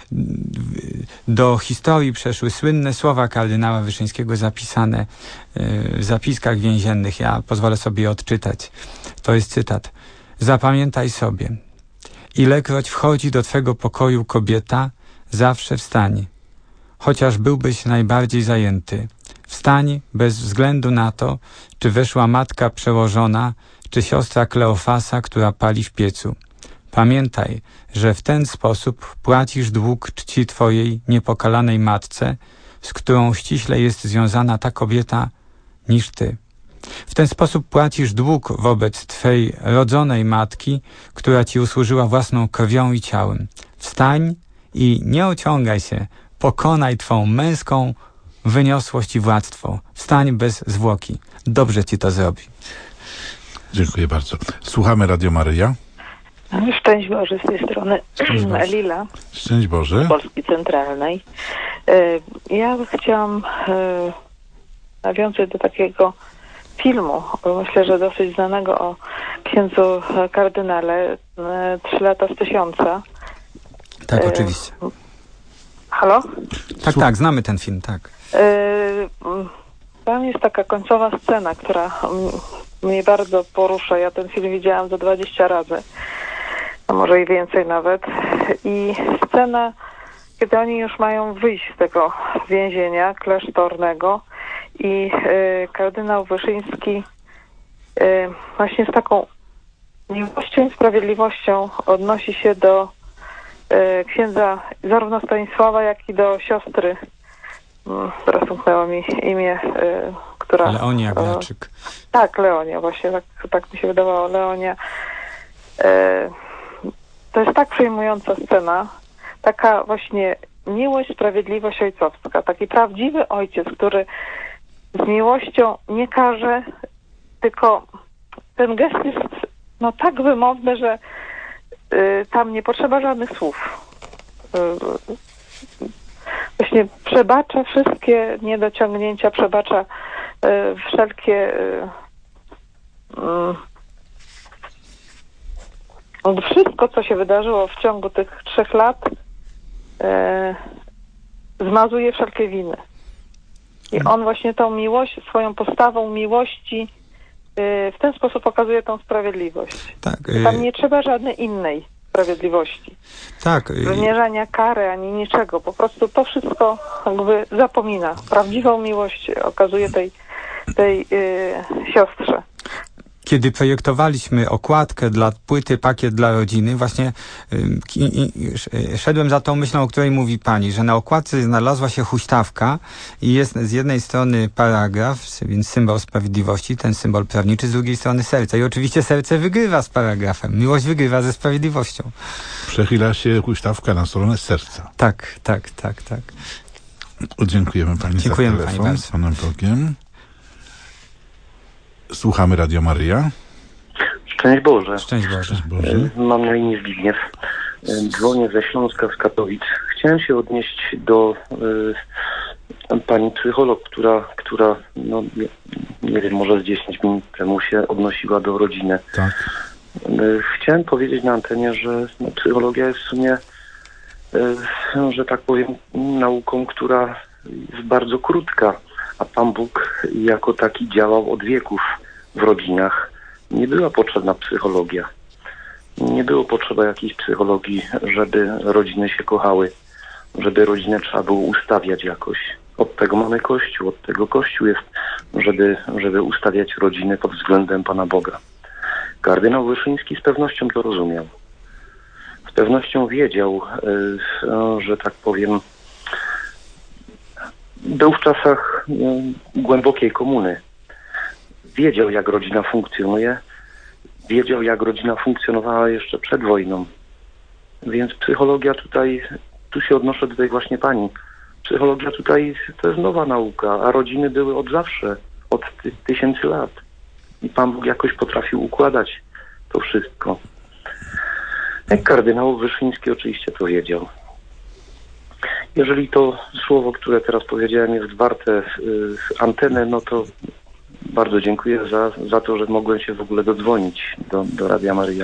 Do historii przeszły słynne słowa kardynała Wyszyńskiego zapisane w zapiskach więziennych. Ja pozwolę sobie je odczytać. To jest cytat. Zapamiętaj sobie. Ilekroć wchodzi do twego pokoju kobieta, zawsze wstań. Chociaż byłbyś najbardziej zajęty. Wstań bez względu na to, czy weszła matka przełożona, czy siostra Kleofasa, która pali w piecu. Pamiętaj, że w ten sposób płacisz dług czci twojej niepokalanej matce, z którą ściśle jest związana ta kobieta niż ty. W ten sposób płacisz dług wobec twej rodzonej matki, która ci usłużyła własną krwią i ciałem. Wstań i nie ociągaj się, pokonaj twą męską wyniosłość i władztwo. Wstań bez zwłoki. Dobrze ci to zrobi. Dziękuję bardzo. Słuchamy Radio Maryja. Szczęść Boże, z tej strony Lila. Szczęść Boże. Z Polski Centralnej. Ja chciałam nawiązać do takiego filmu, myślę, że dosyć znanego, o księdzu kardynale 3 lata z 1000. Tak, oczywiście. Halo? Tak, znamy ten film, tak. Tam jest taka końcowa scena, która mnie bardzo porusza. Ja ten film widziałam za 20 razy, a może i więcej nawet. I scena, kiedy oni już mają wyjść z tego więzienia klasztornego i kardynał Wyszyński właśnie z taką miłością i sprawiedliwością odnosi się do księdza zarówno Stanisława, jak i do siostry. Teraz umknęło mi imię, która... Leonia Glaczyk. Tak, Leonia, właśnie tak mi się wydawało, Leonia. To jest tak przejmująca scena, taka właśnie miłość, sprawiedliwość ojcowska, taki prawdziwy ojciec, który z miłością nie karze, tylko ten gest jest tak wymowny, że tam nie potrzeba żadnych słów. Właśnie przebacza wszystkie niedociągnięcia, przebacza wszelkie wszystko, co się wydarzyło w ciągu tych 3 lat, zmazuje wszelkie winy. I on właśnie tą miłość, swoją postawą miłości w ten sposób pokazuje tą sprawiedliwość. Tak, tam nie trzeba żadnej innej sprawiedliwości. Tak. Wymierzania kary ani niczego. Po prostu to wszystko jakby zapomina. Prawdziwą miłość okazuje tej siostrze. kiedy projektowaliśmy okładkę dla płyty Pakiet dla rodziny, właśnie szedłem za tą myślą, o której mówi pani, że na okładce znalazła się huśtawka i jest z jednej strony paragraf, więc symbol sprawiedliwości, ten symbol prawniczy, z drugiej strony serce. I oczywiście serce wygrywa z paragrafem. Miłość wygrywa ze sprawiedliwością. Przechyla się huśtawka na stronę serca. Tak. Dziękujemy pani za telefon z Panem Bogiem. Słuchamy Radio Maryja. Szczęść Boże. Szczęść Boże. Mam na imię Zbigniew. Dzwonię ze Śląska, z Katowic. Chciałem się odnieść do pani psycholog, która no, nie wiem, może z 10 minut temu się odnosiła do rodziny. Tak. Chciałem powiedzieć na antenie, że psychologia jest w sumie, że tak powiem, nauką, która jest bardzo krótka, a Pan Bóg jako taki działał od wieków w rodzinach. Nie była potrzebna psychologia. Nie było potrzeba jakiejś psychologii, żeby rodziny się kochały, żeby rodzinę trzeba było ustawiać jakoś. Od tego mamy Kościół, od tego Kościół jest, żeby ustawiać rodziny pod względem Pana Boga. Kardynał Wyszyński z pewnością to rozumiał. Z pewnością wiedział, że tak powiem, był w czasach głębokiej komuny. Wiedział, jak rodzina funkcjonuje. Wiedział, jak rodzina funkcjonowała jeszcze przed wojną. Więc psychologia tutaj, tu się odnoszę do tej właśnie pani. Psychologia tutaj to jest nowa nauka, a rodziny były od zawsze, od tysięcy lat. I Pan Bóg jakoś potrafił układać to wszystko. Jak kardynał Wyszyński oczywiście to wiedział. Jeżeli to słowo, które teraz powiedziałem, jest warte antenę, no to bardzo dziękuję za to, że mogłem się w ogóle dodzwonić do Radia Maryja.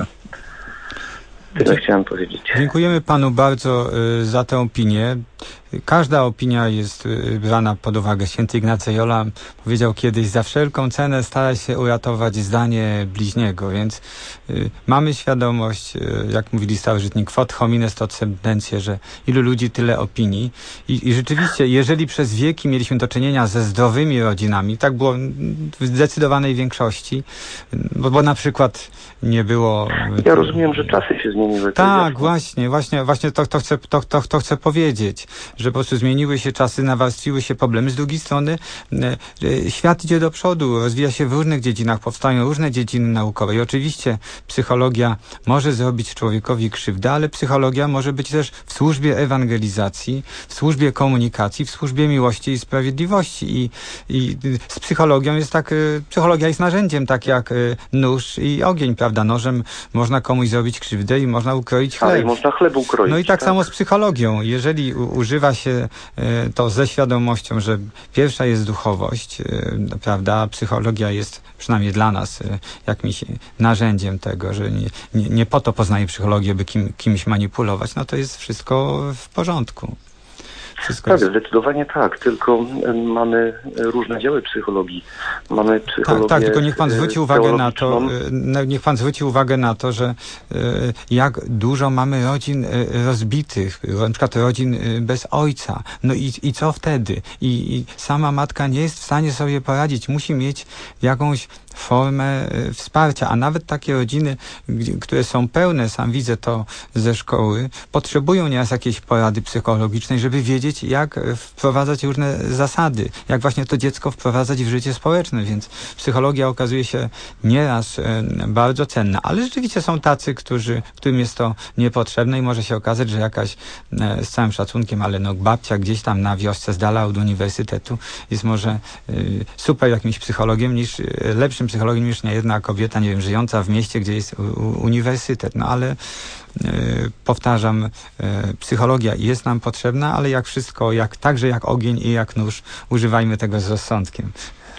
Tyle chciałem powiedzieć. Dziękujemy Panu bardzo za tę opinię. Każda opinia jest brana pod uwagę. Święty Ignacy Jola powiedział kiedyś: za wszelką cenę stara się uratować zdanie bliźniego, więc mamy świadomość, jak mówili starożytni, quod homines tot sententia, że ilu ludzi, tyle opinii. I rzeczywiście, jeżeli przez wieki mieliśmy do czynienia ze zdrowymi rodzinami, tak było w zdecydowanej większości, bo na przykład nie było... Ja rozumiem, że czasy się zmieniły. Tak, właśnie to chcę powiedzieć, że po prostu zmieniły się czasy, nawarstwiły się problemy. Z drugiej strony świat idzie do przodu, rozwija się w różnych dziedzinach, powstają różne dziedziny naukowe i oczywiście psychologia może zrobić człowiekowi krzywdę, ale psychologia może być też w służbie ewangelizacji, w służbie komunikacji, w służbie miłości i sprawiedliwości i z psychologią jest tak, psychologia jest narzędziem, tak jak nóż i ogień, prawda? Nożem można komuś zrobić krzywdę i można ukroić chleb. Ale można chleb ukroić. No i tak samo z psychologią. Jeżeli używa się to ze świadomością, że pierwsza jest duchowość, prawda, a psychologia jest przynajmniej dla nas jakimś narzędziem tego, że nie po to poznaje psychologię, by kimś manipulować, no to jest wszystko w porządku. Tak, zdecydowanie tak, tylko mamy różne działy psychologii. Mamy psychologię. Tak, tylko niech pan zwróci uwagę na to, że jak dużo mamy rodzin rozbitych, na przykład rodzin bez ojca. No i co wtedy? I sama matka nie jest w stanie sobie poradzić. Musi mieć jakąś formę wsparcia, a nawet takie rodziny, które są pełne, sam widzę to ze szkoły, potrzebują nieraz jakiejś porady psychologicznej, żeby wiedzieć, jak wprowadzać różne zasady, jak właśnie to dziecko wprowadzać w życie społeczne, więc psychologia okazuje się nieraz bardzo cenna, ale rzeczywiście są tacy, którym jest to niepotrzebne i może się okazać, że jakaś, z całym szacunkiem, ale no babcia gdzieś tam na wiosce z dala od uniwersytetu jest może super jakimś psychologiem, lepszym psychologiem niż niejedna kobieta, nie wiem, żyjąca w mieście, gdzie jest uniwersytet. No ale powtarzam, psychologia jest nam potrzebna, ale jak wszystko, także jak ogień i jak nóż, używajmy tego z rozsądkiem.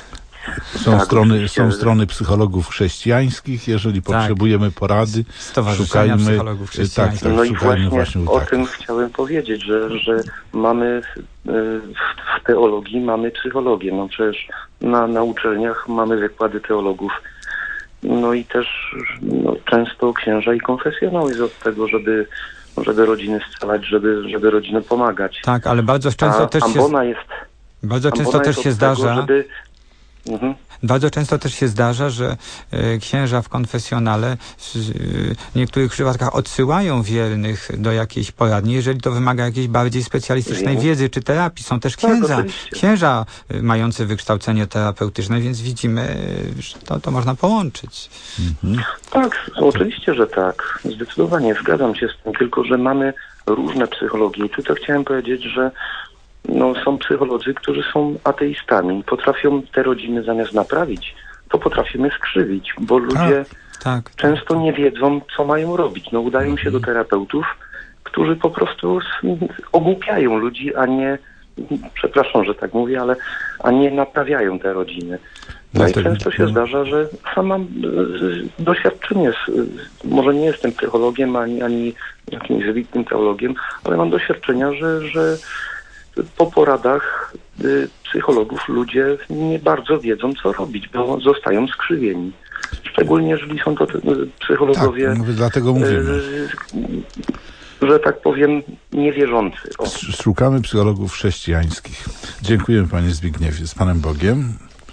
Są strony psychologów chrześcijańskich, jeżeli potrzebujemy porady, Stowarzyszenia Psychologów Chrześcijańskich. No i właśnie o tym chciałem powiedzieć, że mamy w teologii mamy psychologię. No przecież na uczelniach mamy wykłady teologów. No i też często księża i konfesjonał jest od tego, żeby rodziny scalać, żeby rodziny pomagać. Tak, ale bardzo często też się zdarza, Bardzo często też się zdarza, że księża w konfesjonale w niektórych przypadkach odsyłają wiernych do jakiejś poradni, jeżeli to wymaga jakiejś bardziej specjalistycznej wiedzy czy terapii. Są też księża mający wykształcenie terapeutyczne, więc widzimy, że to można połączyć. Tak, oczywiście, że tak. Zdecydowanie zgadzam się z tym, tylko że mamy różne psychologii. I tutaj chciałem powiedzieć, że są psycholodzy, którzy są ateistami. Potrafią te rodziny zamiast naprawić, to potrafimy skrzywić, bo ludzie często nie wiedzą, co mają robić. Udają się do terapeutów, którzy po prostu ogłupiają ludzi, a nie, przepraszam, że tak mówię, a nie naprawiają te rodziny. I często się zdarza, że sam mam doświadczenie, może nie jestem psychologiem, ani jakimś wybitnym teologiem, ale mam doświadczenia, że po poradach psychologów ludzie nie bardzo wiedzą, co robić, bo zostają skrzywieni. Szczególnie, jeżeli są to psychologowie, dlatego mówimy, że tak powiem, niewierzący. Szukamy psychologów chrześcijańskich. Dziękujemy, panie Zbigniewie. Z Panem Bogiem.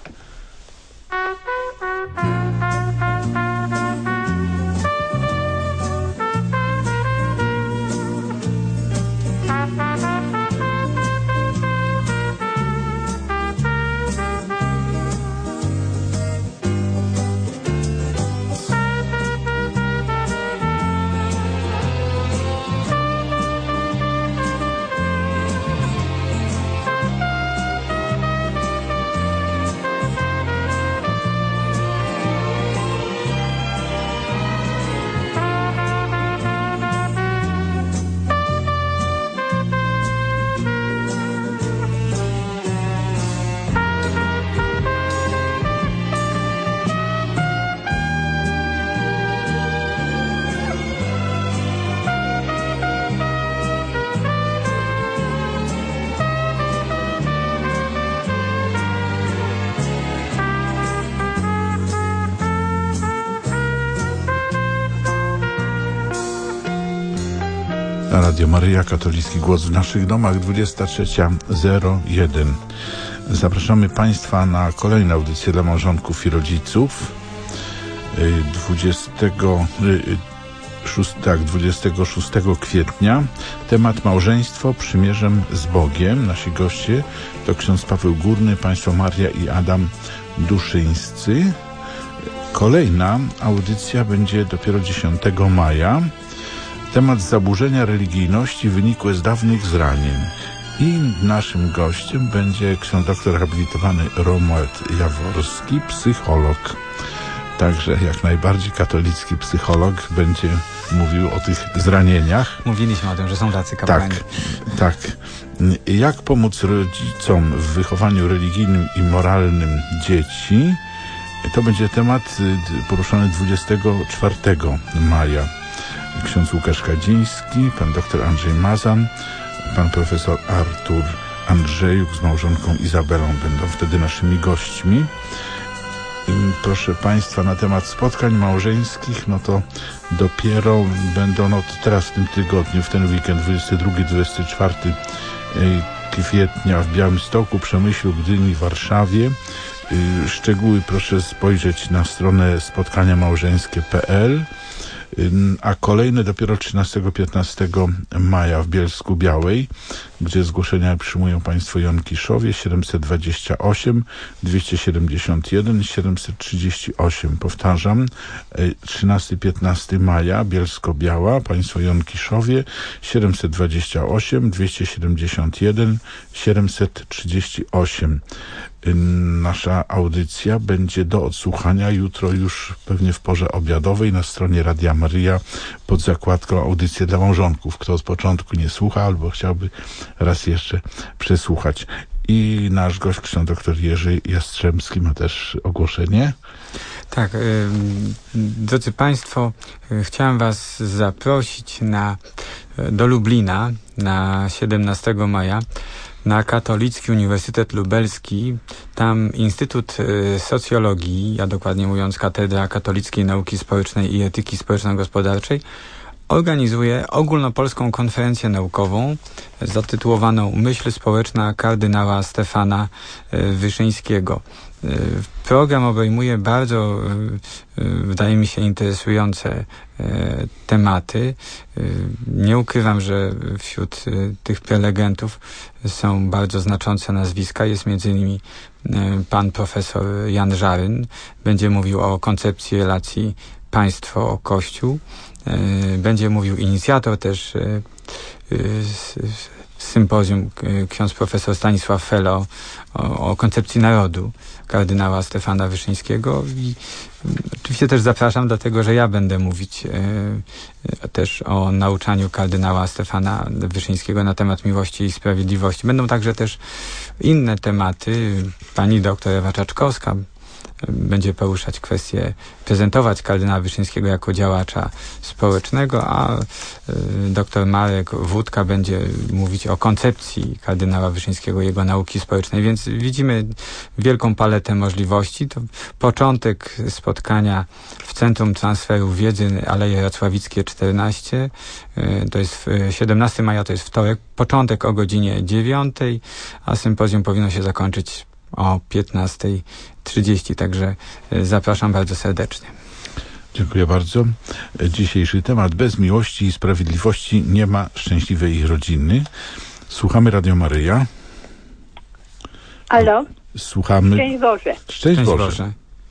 Radio Maryja, katolicki głos w naszych domach, 23:01. Zapraszamy Państwa na kolejne audycje dla małżonków i rodziców. 26 kwietnia. Temat małżeństwo przymierzem z Bogiem. Nasi goście to ksiądz Paweł Górny, państwo Maria i Adam Duszyńscy. Kolejna audycja będzie dopiero 10 maja. Temat zaburzenia religijności wynikłe z dawnych zranień. I naszym gościem będzie ksiądz doktor habilitowany Romuald Jaworski, psycholog. Także jak najbardziej katolicki psycholog będzie mówił o tych zranieniach. Mówiliśmy o tym, że są tacy kapłani. Tak. Jak pomóc rodzicom w wychowaniu religijnym i moralnym dzieci? To będzie temat poruszony 24 maja. Ksiądz Łukasz Kadziński, pan dr Andrzej Mazan, pan profesor Artur Andrzejuk z małżonką Izabelą będą wtedy naszymi gośćmi. I proszę Państwa, na temat spotkań małżeńskich, to dopiero będą teraz w tym tygodniu, w ten weekend 22-24 kwietnia w Białymstoku, Przemyślu, Gdyni, Warszawie. Szczegóły proszę spojrzeć na stronę spotkaniamałżeńskie.pl. A kolejne dopiero 13-15 maja w Bielsku Białej, gdzie zgłoszenia przyjmują państwo Jon Kiszowie, 728 271 738. Powtarzam, 13-15 maja, Bielsko-Biała, państwo Jon Kiszowie, 728 271 738. Nasza audycja będzie do odsłuchania jutro już pewnie w porze obiadowej na stronie Radia Maryja pod zakładką audycje dla małżonków. Kto od początku nie słucha albo chciałby raz jeszcze przesłuchać. I nasz gość, ksiądz dr Jerzy Jastrzębski, ma też ogłoszenie. Tak, drodzy Państwo, chciałem Was zaprosić do Lublina na 17 maja na Katolicki Uniwersytet Lubelski. Tam Instytut Socjologii, a dokładnie mówiąc Katedra Katolickiej Nauki Społecznej i Etyki Społeczno-Gospodarczej, organizuje ogólnopolską konferencję naukową zatytułowaną Myśl społeczna kardynała Stefana Wyszyńskiego. Program obejmuje bardzo, wydaje mi się, interesujące tematy. Nie ukrywam, że wśród tych prelegentów są bardzo znaczące nazwiska. Jest między innymi pan profesor Jan Żaryn. Będzie mówił o koncepcji relacji państwo-kościół. Będzie mówił inicjator też sympozjum, ksiądz profesor Stanisław Felo o koncepcji narodu kardynała Stefana Wyszyńskiego. I oczywiście też zapraszam, dlatego że ja będę mówić też o nauczaniu kardynała Stefana Wyszyńskiego na temat miłości i sprawiedliwości. Będą także też inne tematy. Pani doktor Ewa Czaczkowska będzie poruszać kwestię, prezentować kardynała Wyszyńskiego jako działacza społecznego, a dr Marek Wódka będzie mówić o koncepcji kardynała Wyszyńskiego, jego nauki społecznej, więc widzimy wielką paletę możliwości. To początek spotkania w Centrum Transferu Wiedzy, Aleje Racławickie 14, to jest 17 maja, to jest wtorek, początek o godzinie 9, a sympozjum powinno się zakończyć o 15:30, także zapraszam bardzo serdecznie. Dziękuję bardzo. Dzisiejszy temat: bez miłości i sprawiedliwości nie ma szczęśliwej rodziny. Słuchamy Radio Maryja. Halo? Słuchamy. Szczęść Boże. Szczęść Boże.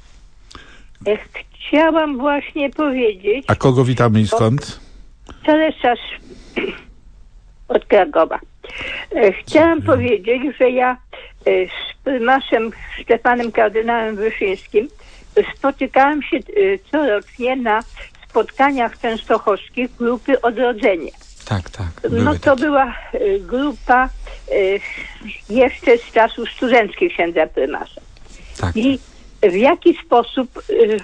Chciałam właśnie powiedzieć... A kogo witamy i skąd? Teresa od Krakowa. Chciałam powiedzieć, że ja z prymaszem Stefanem kardynałem Wyszyńskim spotykałam się corocznie na spotkaniach częstochowskich grupy Odrodzenie. Tak, tak. No to była grupa jeszcze z czasów studenckich księdza prymasza. Tak. I w jaki sposób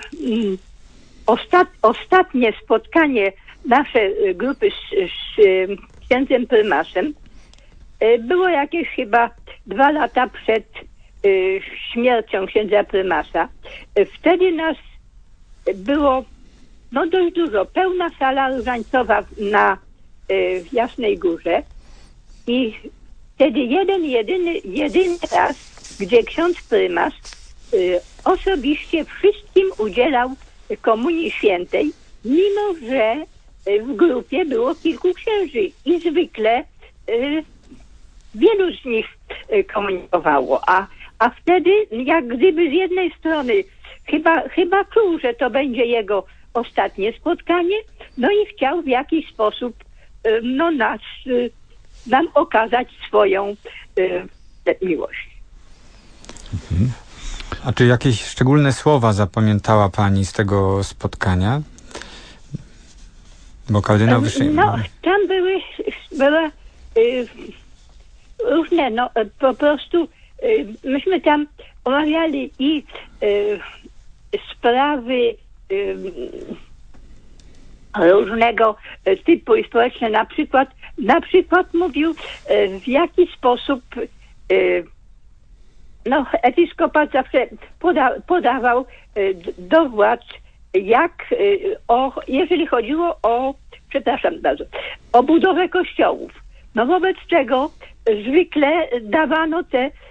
ostatnie spotkanie naszej grupy z księdzem prymaszem było jakieś chyba 2 lata przed śmiercią księdza prymasza. Wtedy nas było dość dużo. Pełna sala różańcowa na Jasnej Górze i wtedy jedyny raz, gdzie ksiądz prymas osobiście wszystkim udzielał Komunii Świętej, mimo że w grupie było kilku księży i zwykle wielu z nich komunikowało, a wtedy jak gdyby z jednej strony chyba czuł, że to będzie jego ostatnie spotkanie, no i chciał w jakiś sposób nam okazać swoją miłość. Mhm. A czy jakieś szczególne słowa zapamiętała pani z tego spotkania? Bo kardynał tam były różne, po prostu myśmy tam omawiali i sprawy różnego typu i społeczne. Na przykład mówił, w jaki sposób episkopat zawsze podawał do władz, jeżeli chodziło o budowę kościołów. No wobec czego zwykle dawano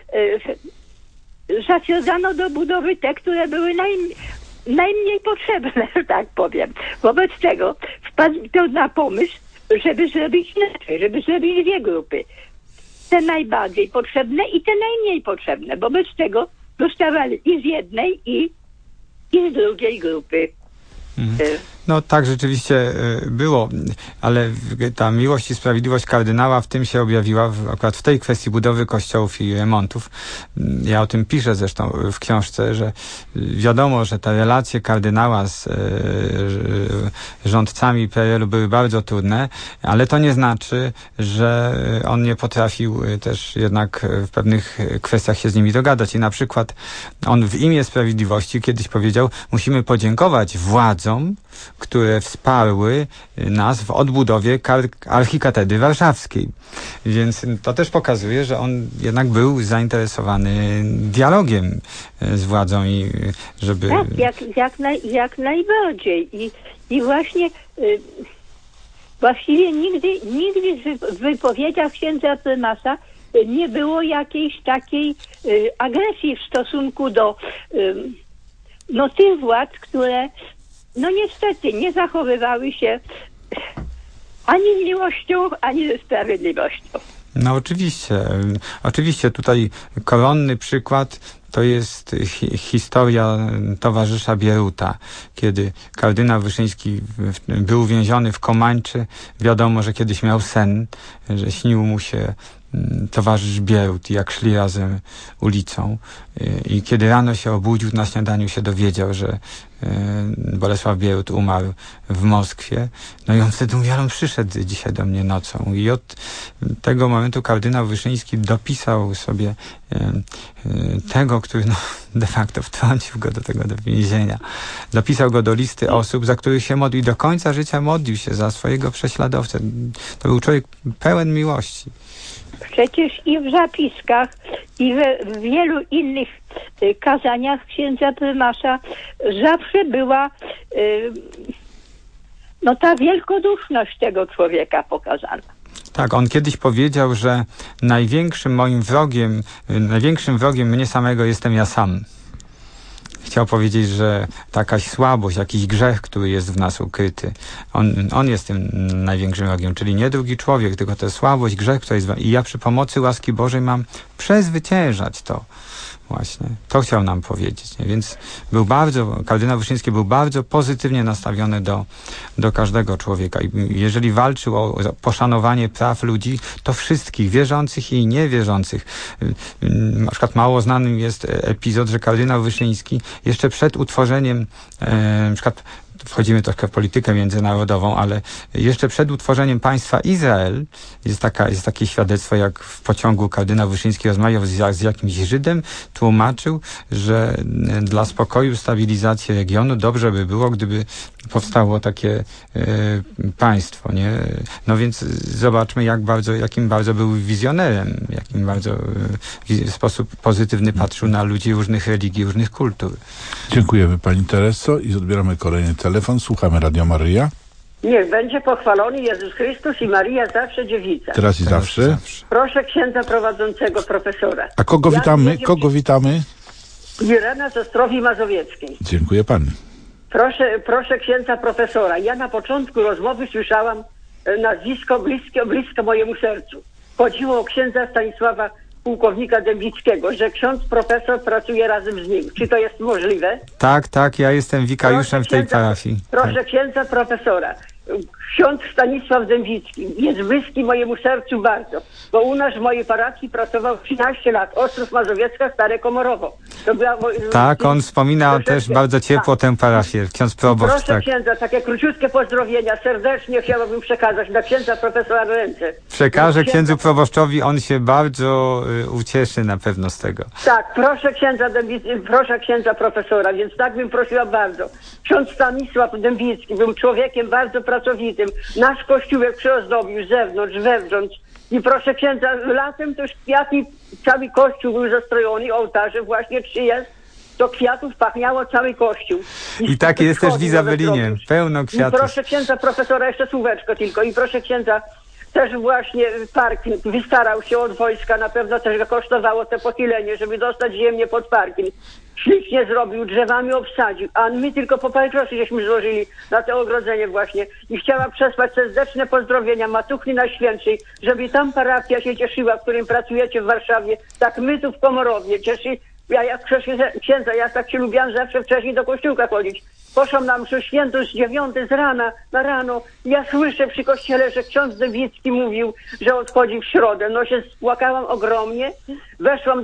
zatwierdzano do budowy te, które były najmniej potrzebne, że tak powiem. Wobec czego wpadł na pomysł, żeby zrobić inaczej, żeby zrobić 2 grupy. Te najbardziej potrzebne i te najmniej potrzebne. Wobec czego dostawali i z jednej, i z drugiej grupy. No tak rzeczywiście było, ale ta miłość i sprawiedliwość kardynała w tym się objawiła, akurat w tej kwestii budowy kościołów i remontów. Ja o tym piszę zresztą w książce, że wiadomo, że te relacje kardynała z rządcami PRL-u były bardzo trudne, ale to nie znaczy, że on nie potrafił też jednak w pewnych kwestiach się z nimi dogadać. I na przykład on w imię sprawiedliwości kiedyś powiedział: musimy podziękować władzom, które wsparły nas w odbudowie archikatedry warszawskiej. Więc to też pokazuje, że on jednak był zainteresowany dialogiem z władzą i żeby... Tak, jak najbardziej. I właśnie Właściwie nigdy w wypowiedziach księdza prymasa nie było jakiejś takiej agresji w stosunku do tych władz, które niestety nie zachowywały się ani z miłością, ani ze sprawiedliwością. No oczywiście tutaj koronny przykład to jest historia towarzysza Bieruta. Kiedy kardynał Wyszyński był uwięziony w Komańczy, wiadomo, że kiedyś miał sen, że śnił mu się towarzysz Bierut, jak szli razem ulicą. I kiedy rano się obudził, na śniadaniu się dowiedział, że Bolesław Bierut umarł w Moskwie. No i on wtedy mówił, ale on przyszedł dzisiaj do mnie nocą. I od tego momentu kardynał Wyszyński dopisał sobie tego, który de facto wtrącił go do więzienia. Dopisał go do listy osób, za których się modlił. Do końca życia modlił się za swojego prześladowcę. To był człowiek pełen miłości. Przecież i w zapiskach, i w wielu innych kazaniach księdza prymasa zawsze była ta wielkoduszność tego człowieka pokazana. Tak, on kiedyś powiedział, że największym wrogiem mnie samego jestem ja sam. Chciał powiedzieć, że taka słabość, jakiś grzech, który jest w nas ukryty, on jest tym największym wrogiem, czyli nie drugi człowiek, tylko ta słabość, grzech, który jest i ja przy pomocy łaski Bożej mam przezwyciężać to. Właśnie. To chciał nam powiedzieć. Nie? Więc kardynał Wyszyński był bardzo pozytywnie nastawiony do każdego człowieka. I jeżeli walczył o poszanowanie praw ludzi, to wszystkich, wierzących i niewierzących. Na przykład mało znanym jest epizod, że kardynał Wyszyński jeszcze przed utworzeniem, na przykład wchodzimy troszkę w politykę międzynarodową, ale jeszcze przed utworzeniem państwa Izrael jest takie świadectwo, jak w pociągu kardynał Wyszyński rozmawiał z jakimś Żydem, tłumaczył, że dla spokoju, stabilizacji regionu dobrze by było, gdyby powstało takie państwo, nie? No więc zobaczmy, jakim bardzo był wizjonerem, jakim bardzo w sposób pozytywny patrzył na ludzi różnych religii, różnych kultur. Dziękujemy pani Tereso i odbieramy kolejny telefon. Słuchamy Radio Maryja. Niech będzie pochwalony Jezus Chrystus i Maryja zawsze dziewica. Teraz i zawsze. Proszę księdza prowadzącego, profesora. A kogo witamy? Kogo witamy? Irena z Ostrowi Mazowieckiej. Dziękuję pani. Proszę księdza profesora. Ja na początku rozmowy słyszałam nazwisko bliskie mojemu sercu. Chodziło o księdza Stanisława pułkownika Dębickiego, że ksiądz profesor pracuje razem z nim. Czy to jest możliwe? Tak, ja jestem wikariuszem w tej parafii. Proszę księdza profesora. Ksiądz Stanisław Dębicki jest bliski mojemu sercu bardzo, bo u nas w mojej parafii pracował 13 lat. Ostrów Mazowiecka, Stare Komorowo. Tak, on wspomina też bardzo ciepło tę parafię, ksiądz proboszcz. Proszę księdza, takie króciutkie pozdrowienia serdecznie chciałabym przekazać dla księdza profesora ręce. Przekażę księdzu proboszczowi, on się bardzo ucieszy na pewno z tego. Tak, proszę księdza profesora, więc tak bym prosiła bardzo. Ksiądz Stanisław Dębicki był człowiekiem bardzo pracowitym. Nasz kościółek przyozdobił z zewnątrz, wewnątrz. I proszę księdza, latem to już kwiaty, cały kościół był zastrojony, ołtarze właśnie 3 jest, to kwiatów pachniało cały kościół. I tak jest też w Izabelinie, pełno kwiatów. I proszę księdza profesora, jeszcze słóweczko tylko, i proszę księdza, też właśnie parking wystarał się od wojska, na pewno też go kosztowało te pochylenie, żeby dostać ziemię pod parking. Ślicznie zrobił, drzewami obsadził, a my tylko po papierosy żeśmy złożyli na to ogrodzenie właśnie. I chciała przesłać serdeczne pozdrowienia Matuchni Najświętszej, żeby tam parafia się cieszyła, w którym pracujecie w Warszawie, tak my tu w Komorowie cieszy. Księdza, ja tak się lubiłam zawsze wcześniej do kościółka chodzić. Poszłam na mszę świętą z 9 z rana, na rano. Ja słyszę przy kościele, że ksiądz Dębicki mówił, że odchodzi w środę. No się spłakałam ogromnie. Weszłam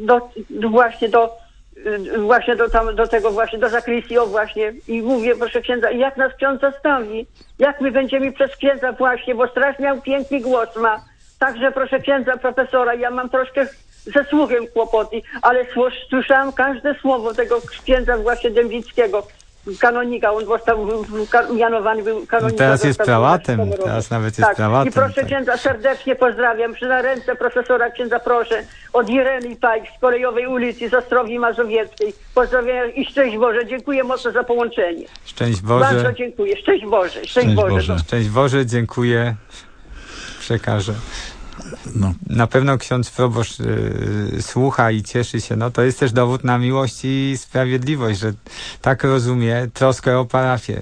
do zakrystii, właśnie, i mówię, proszę księdza, jak nas ksiądz zostawi? Jak my będziemy przez księdza właśnie, bo strasznie miał piękny głos ma. Także proszę księdza profesora, ja mam troszkę ze słuchem kłopoty, ale słyszałam każde słowo tego księdza właśnie Dębickiego. kanonika, on został mianowany, był kanonika. Teraz jest prałatem, teraz nawet jest prałatem. I proszę księdza, serdecznie pozdrawiam, na ręce profesora księdza proszę, od Ireny Pajk z Kolejowej ulicy z Ostrowi Mazowieckiej. Pozdrawiam i szczęść Boże, dziękuję mocno za połączenie. Szczęść Boże. Bardzo dziękuję, szczęść Boże. Szczęść Boże. Szczęść Boże, dziękuję, przekażę. No. Na pewno ksiądz proboszcz słucha i cieszy się. No to jest też dowód na miłość i sprawiedliwość, że tak rozumie troskę o parafię.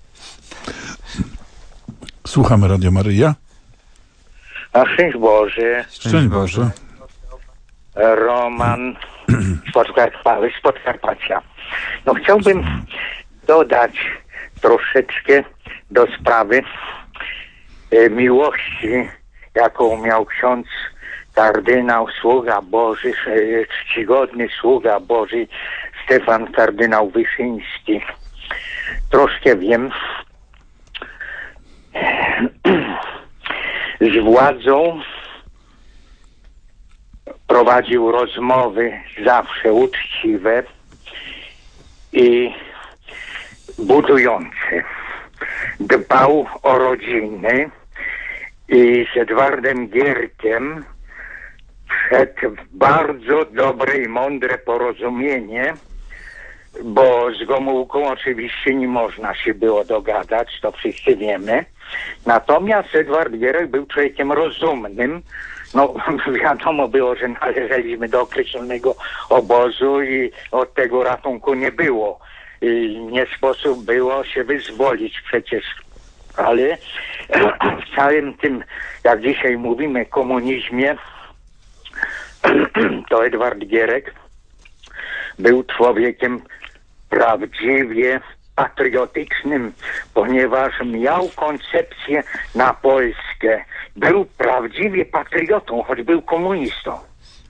Słuchamy Radio Maryja. A szczęść Boże. Szczęść Boże. Roman z Podkarpacia. No chciałbym dodać troszeczkę do sprawy miłości, jaką miał ksiądz kardynał, sługa Boży, czcigodny sługa Boży Stefan kardynał Wyszyński. Troszkę wiem. Z władzą prowadził rozmowy zawsze uczciwe i budujące. Dbał o rodziny i z Edwardem Gierkiem wszedł w bardzo dobre i mądre porozumienie, bo z Gomułką oczywiście nie można się było dogadać, to wszyscy wiemy. Natomiast Edward Gierek był człowiekiem rozumnym. No wiadomo było, że należeliśmy do określonego obozu i od tego ratunku nie było. I nie sposób było się wyzwolić przecież. Ale w całym tym, jak dzisiaj mówimy, komunizmie, to Edward Gierek był człowiekiem prawdziwie patriotycznym, ponieważ miał koncepcję na Polskę. Był prawdziwie patriotą, choć był komunistą.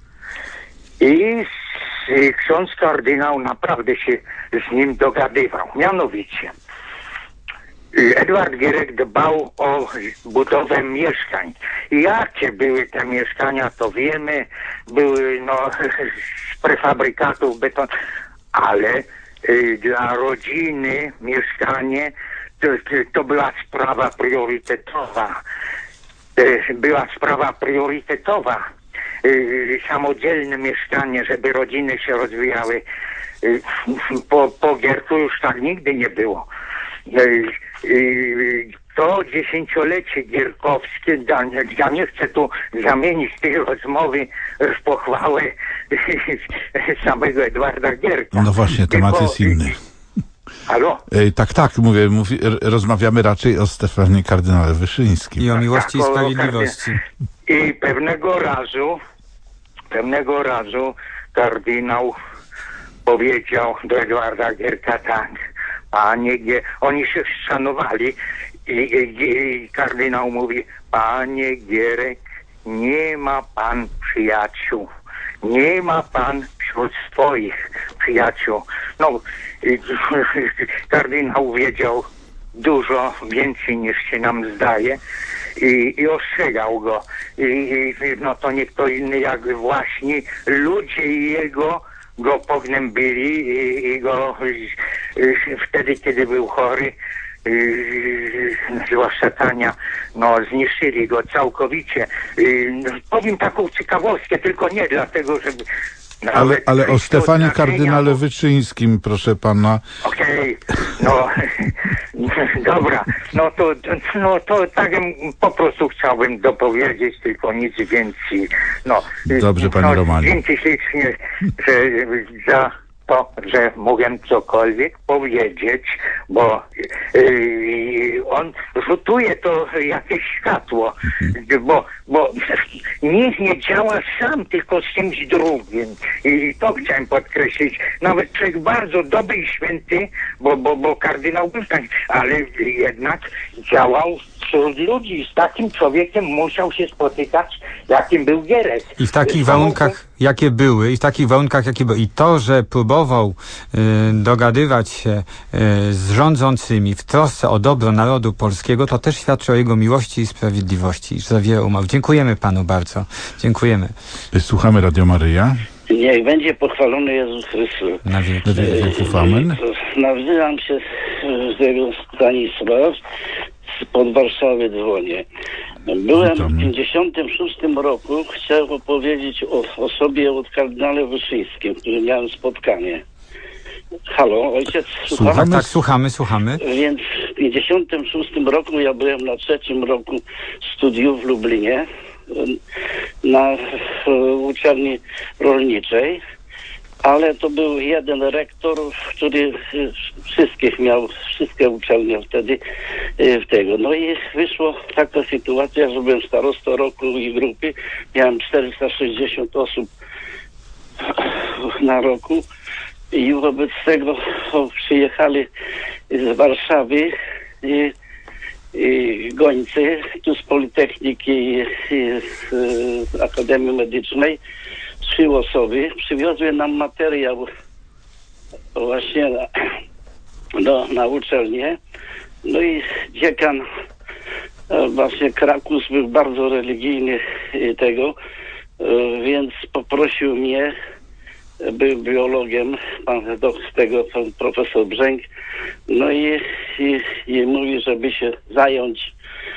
I ksiądz kardynał naprawdę się z nim dogadywał. Mianowicie Edward Gierek dbał o budowę mieszkań. Jakie były te mieszkania, to wiemy. Były z prefabrykatów beton, ale dla rodziny mieszkanie to była sprawa priorytetowa. Była sprawa priorytetowa. Samodzielne mieszkanie, żeby rodziny się rozwijały. Po Gierku już tak nigdy nie było. To dziesięciolecie gierkowskie, ja nie chcę tu zamienić tej rozmowy w pochwałę samego Edwarda Gierka. No właśnie, temat jest inny. Halo? Tak, mówię, rozmawiamy raczej o Stefanie kardynale Wyszyńskim. I o miłości i sprawiedliwości. I pewnego razu kardynał powiedział do Edwarda Gierka tak: panie oni się szanowali i kardynał mówi: panie Gierek, nie ma pan przyjaciół. Nie ma pan wśród swoich przyjaciół. No, kardynał wiedział dużo więcej niż się nam zdaje i ostrzegał go. No to nie kto inny jak właśnie ludzie jego go pognębili i go wtedy, kiedy był chory, zwłaszcza Tania, zniszczyli go całkowicie. Powiem taką ciekawostkę, tylko nie dlatego, żeby... Ale o Stefanie kardynale Wyszyńskim, proszę pana. Okej, dobra, to tak po prostu chciałbym dopowiedzieć, tylko nic więcej. Dobrze, panie Romanie. Dzięki ślicznie, za to, że mogę cokolwiek powiedzieć, bo on rzutuje to jakieś światło, bo nikt nie działa sam, tylko z kimś drugim. I to chciałem podkreślić. Nawet człowiek bardzo dobry i święty, bo kardynał był tak, ale jednak działał wśród ludzi. Z takim człowiekiem musiał się spotykać, jakim był Gierek. I w takich warunkach, jakie były, i to, że próbował dogadywać się z rządzącymi w trosce o dobro narodu polskiego, to też świadczy o jego miłości i sprawiedliwości, że za wiele umarł. Dziękujemy panu bardzo. Dziękujemy. Słuchamy Radio Maryja. Niech będzie pochwalony Jezus Chrystus. Na wieki wieków. Amen. Nazywam się Stanisław, spod Warszawy dzwonię. Byłem w 56 roku, chciałem opowiedzieć o sobie od kardynale Wyszyńskim, w którym miałem spotkanie. Halo, ojciec, słucham? Tak, słuchamy. Więc w 56 roku ja byłem na 3. roku studiów w Lublinie, na uczelni rolniczej, ale to był jeden rektor, który wszystkie uczelnie wtedy w tego. No i wyszła taka sytuacja, że byłem starostą roku i grupy, miałem 460 osób na roku i wobec tego przyjechali z Warszawy i gońcy tu z Politechniki i z Akademii Medycznej, 3 osoby, przywiozły nam materiał właśnie na uczelnię. No i dziekan właśnie Krakus był bardzo religijny tego, więc poprosił mnie, był biologiem, pan profesor Brzęk, no i mówi, żeby się zająć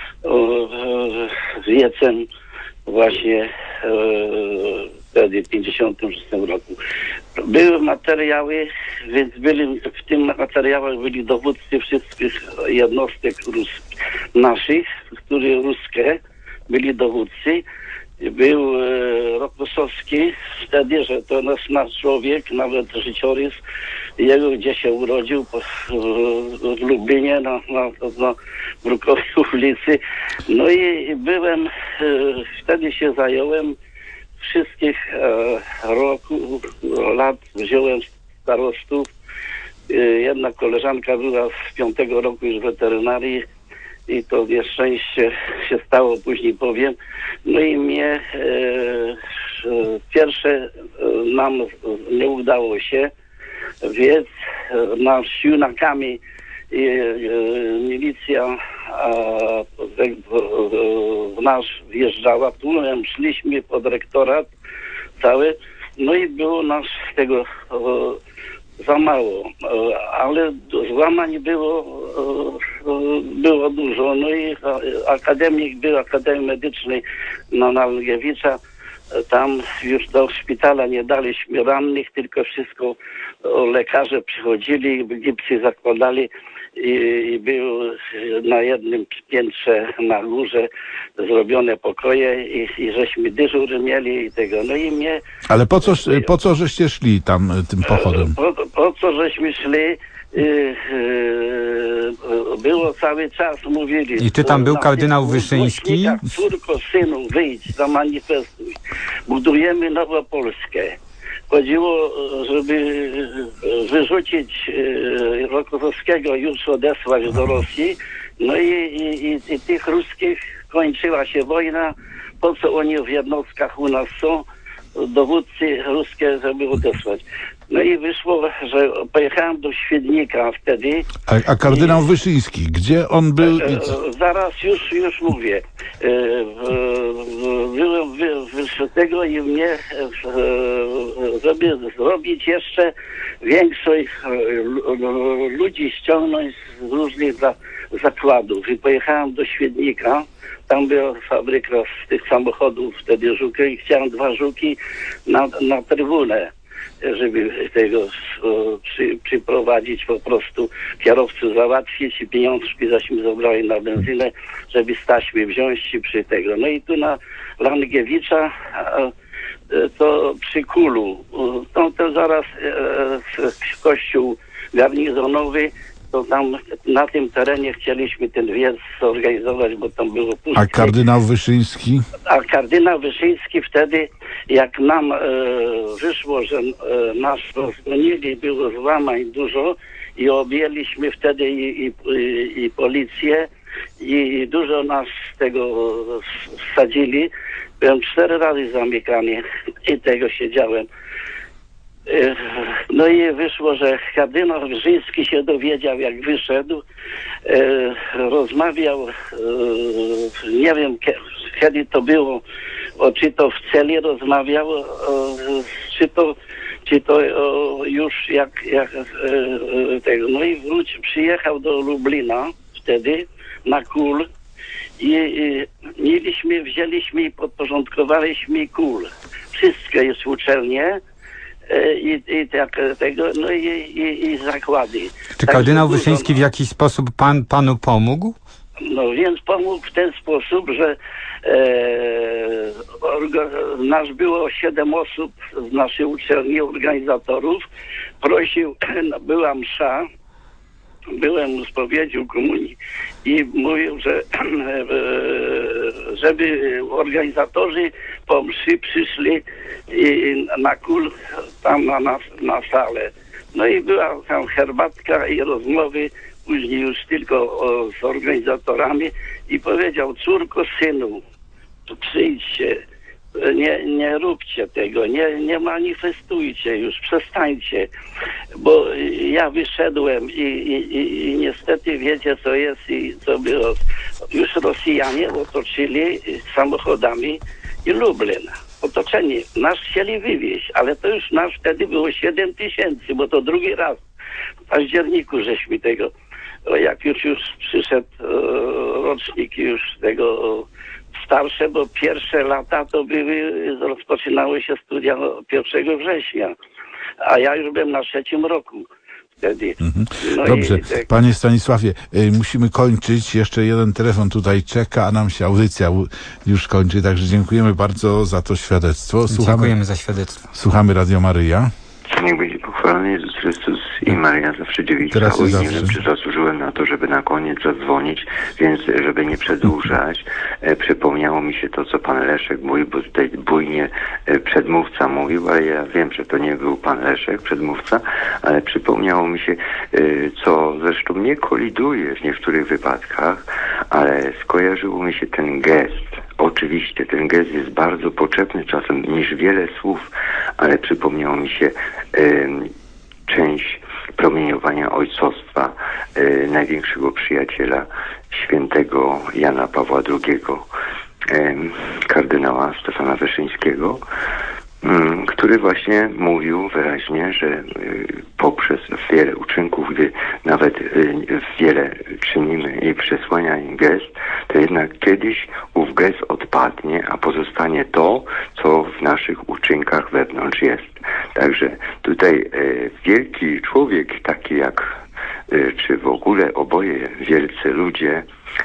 wiecem właśnie wtedy w 56 roku. Były materiały, więc w tym materiałach byli dowódcy wszystkich jednostek naszych, które ruskie byli dowódcy. Był Rokossowski wtedy, że to nasz człowiek, nawet życiorys jego, gdzie się urodził w Lublinie na Brukowej ulicy. No i byłem, wtedy się zająłem wszystkich lat, wziąłem starostów. Jedna koleżanka była z 5. roku już w weterynarii i to nieszczęście się stało, później powiem. No i mnie pierwsze nam nie udało się, więc z siłnakami milicja w nasz wjeżdżała. Tu szliśmy pod rektorat cały, no i było nas tego za mało, ale złamań było dużo. No i akademik był Akademii Medycznej na Nalgiewicza. Tam już do szpitala nie daliśmy rannych, tylko wszystko lekarze przychodzili, gipsy zakładali i był na jednym piętrze na górze zrobione pokoje i żeśmy dyżury mieli i tego. No i mnie... Ale po co żeście szli tam tym pochodem? Po co żeśmy szli? Było cały czas, mówili. I czy tam był kardynał Wyszyński? Córko, synu, wyjdź, zamanifestuj. Budujemy Nową Polskę. Chodziło, żeby wyrzucić Rokossowskiego, już odesłać do Rosji. No i tych ruskich kończyła się wojna. Po co oni w jednostkach u nas są? Dowódcy ruskie, żeby odesłać. No i wyszło, że pojechałem do Świdnika wtedy. A kardynał Wyszyński, gdzie on był? Zaraz już mówię. Byłem tego i mnie, żeby zrobić jeszcze większość ludzi ściągnąć z różnych zakładów. I pojechałem do Świdnika. Tam była fabryka z tych samochodów wtedy Żuki i chciałem 2 Żuki na trybunę, żeby tego przyprowadzić, po prostu kierowców załatwić i pieniążki zaśmy zabrali na benzynę, żeby staśmy wziąć i przy tego. No i tu na Langiewicza to przy Kulu, to zaraz kościół garnizonowy, to tam na tym terenie chcieliśmy ten wiec zorganizować, bo tam było puste. A kardynał Wyszyński? A kardynał Wyszyński wtedy, jak nam wyszło, że nas rozgonili, było złamań dużo i objęliśmy wtedy i policję i dużo nas z tego wsadzili. Byłem 4 razy zamykany i tego siedziałem. No i wyszło, że kardynał Wyszyński się dowiedział, jak wyszedł, rozmawiał, nie wiem kiedy to było, czy to w celi rozmawiał z czy to już jak tego. No i przyjechał do Lublina wtedy na KUL i wzięliśmy i podporządkowaliśmy KUL. Wszystko jest uczelnie i tego, no i zakłady. Czy kardynał Wyszyński w jakiś sposób panu pomógł? No więc pomógł w ten sposób, że nas było 7 osób z naszej uczelni, organizatorów. Prosił, była msza, byłem spowiedził komunii i mówił, że żeby organizatorzy po mszy przyszli na KUL tam na salę. No i była tam herbatka i rozmowy, później już tylko z organizatorami i powiedział: córko, synu, to przyjdźcie, nie róbcie tego, nie manifestujcie już, przestańcie, bo ja wyszedłem i niestety wiecie co jest i co było. Już Rosjanie otoczyli samochodami i Lublin. Otoczeni. Nas chcieli wywieźć, ale to już nas wtedy było 7 000, bo to drugi raz w październiku żeśmy tego, jak już przyszedł rocznik już tego starsze, bo pierwsze lata to rozpoczynały się studia 1 września, a ja już byłem na 3. roku wtedy. No dobrze, panie Stanisławie, musimy kończyć. Jeszcze jeden telefon tutaj czeka, a nam się audycja już kończy, także dziękujemy bardzo za to świadectwo. Dziękujemy za świadectwo. Słuchamy Radio Maryja. Niech będzie pochwalony Jezus Chrystus i Maria zawsze dziewica. Nie wiem, czy zasłużyłem na to, żeby na koniec zadzwonić, więc żeby nie przedłużać, przypomniało mi się to, co pan Leszek mówił, bo tutaj bujnie przedmówca mówił, ale ja wiem, że to nie był pan Leszek, przedmówca, ale przypomniało mi się, co zresztą nie koliduje w niektórych wypadkach, ale skojarzyło mi się ten gest. Oczywiście ten gest jest bardzo potrzebny czasem niż wiele słów, ale przypomniało mi się część promieniowania ojcostwa największego przyjaciela świętego Jana Pawła II, kardynała Stefana Wyszyńskiego, który właśnie mówił wyraźnie, że poprzez wiele uczynków, gdy nawet wiele czynimy i przesłania im gest, to jednak kiedyś ów gest odpadnie, a pozostanie to, co w naszych uczynkach wewnątrz jest. Także tutaj wielki człowiek, taki jak, czy w ogóle oboje wielcy ludzie,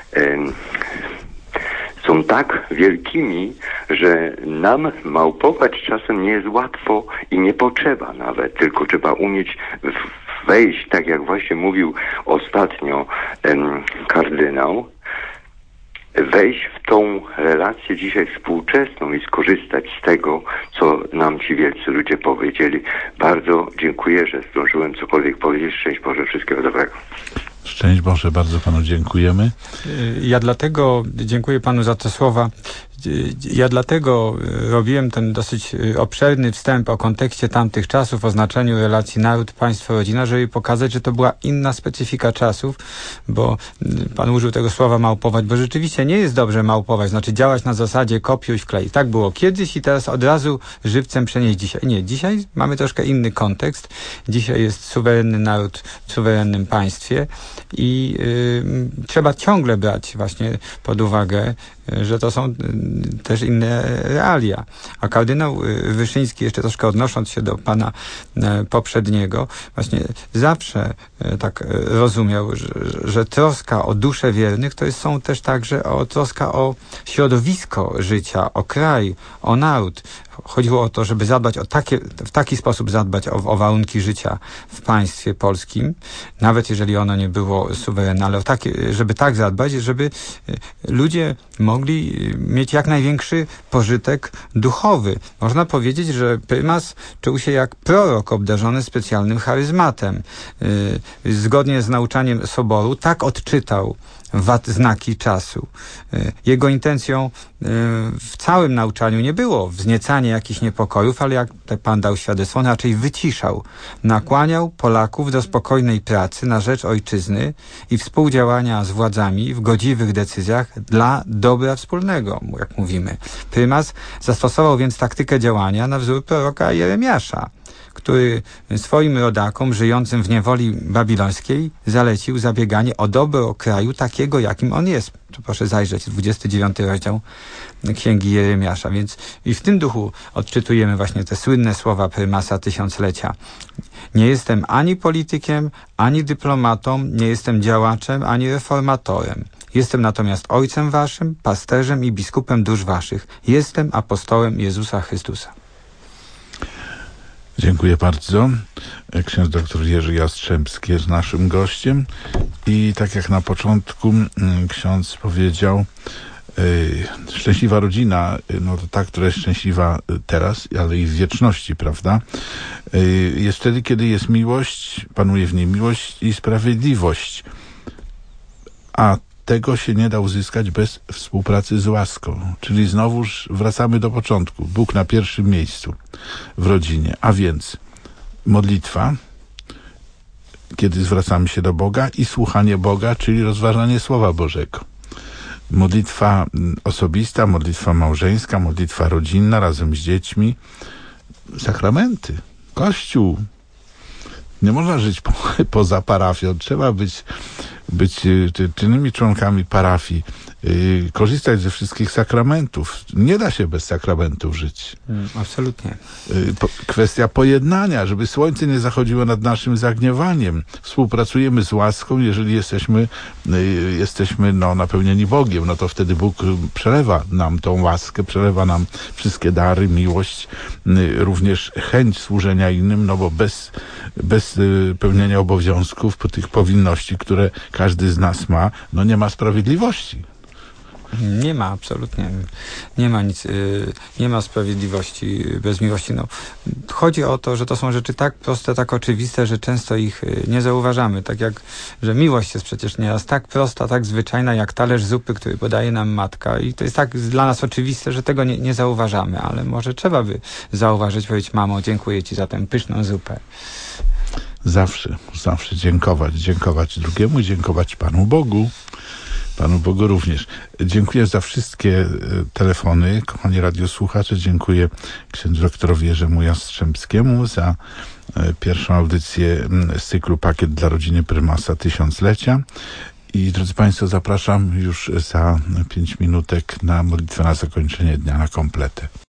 są tak wielkimi, że nam małpować czasem nie jest łatwo i nie potrzeba nawet, tylko trzeba umieć wejść, tak jak właśnie mówił ostatnio kardynał, wejść w tą relację dzisiaj współczesną i skorzystać z tego, co nam ci wielcy ludzie powiedzieli. Bardzo dziękuję, że zdążyłem cokolwiek powiedzieć. Szczęść Boże, wszystkiego dobrego. Szczęść Boże, bardzo panu dziękujemy. Ja dlatego dziękuję panu za te słowa. Ja dlatego robiłem ten dosyć obszerny wstęp o kontekście tamtych czasów, o znaczeniu relacji naród, państwo, rodzina, żeby pokazać, że to była inna specyfika czasów, bo pan użył tego słowa małpować, bo rzeczywiście nie jest dobrze małpować, znaczy działać na zasadzie kopiuj wklej. Tak było kiedyś i teraz od razu żywcem przenieść dzisiaj. Nie, dzisiaj mamy troszkę inny kontekst. Dzisiaj jest suwerenny naród w suwerennym państwie i trzeba ciągle brać właśnie pod uwagę, że to są też inne realia. A kardynał Wyszyński, jeszcze troszkę odnosząc się do pana poprzedniego, właśnie zawsze tak rozumiał, że troska o duszę wiernych to są też także troska o środowisko życia, o kraj, o naród. Chodziło o to, żeby zadbać w taki sposób zadbać o warunki życia w państwie polskim, nawet jeżeli ono nie było suwerenne, ale żeby tak zadbać, żeby ludzie mogli mieć jak największy pożytek duchowy. Można powiedzieć, że prymas czuł się jak prorok obdarzony specjalnym charyzmatem. Zgodnie z nauczaniem Soboru tak odczytał znaki czasu. Jego intencją w całym nauczaniu nie było wzniecanie jakichś niepokojów, ale jak pan dał świadectwo, on raczej wyciszał. Nakłaniał Polaków do spokojnej pracy na rzecz ojczyzny i współdziałania z władzami w godziwych decyzjach dla dobra wspólnego, jak mówimy. Prymas zastosował więc taktykę działania na wzór proroka Jeremiasza, który swoim rodakom żyjącym w niewoli babilońskiej zalecił zabieganie o dobro kraju takiego, jakim on jest. Proszę zajrzeć, 29 rozdział Księgi Jeremiasza. Więc i w tym duchu odczytujemy właśnie te słynne słowa prymasa tysiąclecia. Nie jestem ani politykiem, ani dyplomatą, nie jestem działaczem, ani reformatorem. Jestem natomiast ojcem waszym, pasterzem i biskupem dusz waszych. Jestem apostołem Jezusa Chrystusa. Dziękuję bardzo. Ksiądz dr Jerzy Jastrzębski jest naszym gościem i tak jak na początku ksiądz powiedział, szczęśliwa rodzina, no to ta, która jest szczęśliwa teraz, ale i w wieczności, prawda? Jest wtedy, kiedy jest miłość, panuje w niej miłość i sprawiedliwość. A tego się nie da uzyskać bez współpracy z łaską. Czyli znowuż wracamy do początku. Bóg na pierwszym miejscu w rodzinie. A więc modlitwa, kiedy zwracamy się do Boga, i słuchanie Boga, czyli rozważanie Słowa Bożego. Modlitwa osobista, modlitwa małżeńska, modlitwa rodzinna razem z dziećmi. Sakramenty, Kościół. Nie można żyć poza parafią. Trzeba być czynnymi członkami parafii, korzystać ze wszystkich sakramentów. Nie da się bez sakramentów żyć. Absolutnie. Kwestia pojednania, żeby słońce nie zachodziło nad naszym zagniewaniem. Współpracujemy z łaską, jeżeli jesteśmy napełnieni Bogiem, no to wtedy Bóg przelewa nam tą łaskę, przelewa nam wszystkie dary, miłość, również chęć służenia innym, no bo bez pełnienia obowiązków, tych powinności, które każdy z nas ma, no nie ma sprawiedliwości. Nie ma, absolutnie. Nie ma nic, nie ma sprawiedliwości bez miłości. No, chodzi o to, że to są rzeczy tak proste, tak oczywiste, że często ich nie zauważamy. Tak jak, że miłość jest przecież nieraz tak prosta, tak zwyczajna, jak talerz zupy, który podaje nam matka. I to jest tak dla nas oczywiste, że tego nie zauważamy. Ale może trzeba by zauważyć, powiedzieć: mamo, dziękuję ci za tę pyszną zupę. Zawsze dziękować drugiemu i dziękować Panu Bogu. Panu Bogu również. Dziękuję za wszystkie telefony, kochani radiosłuchacze. Dziękuję księdzu doktorowi Jerzemu Jastrzębskiemu za pierwszą audycję z cyklu Pakiet dla rodziny prymasa tysiąclecia. I drodzy Państwo, zapraszam już za 5 minutek na modlitwę na zakończenie dnia, na kompletę.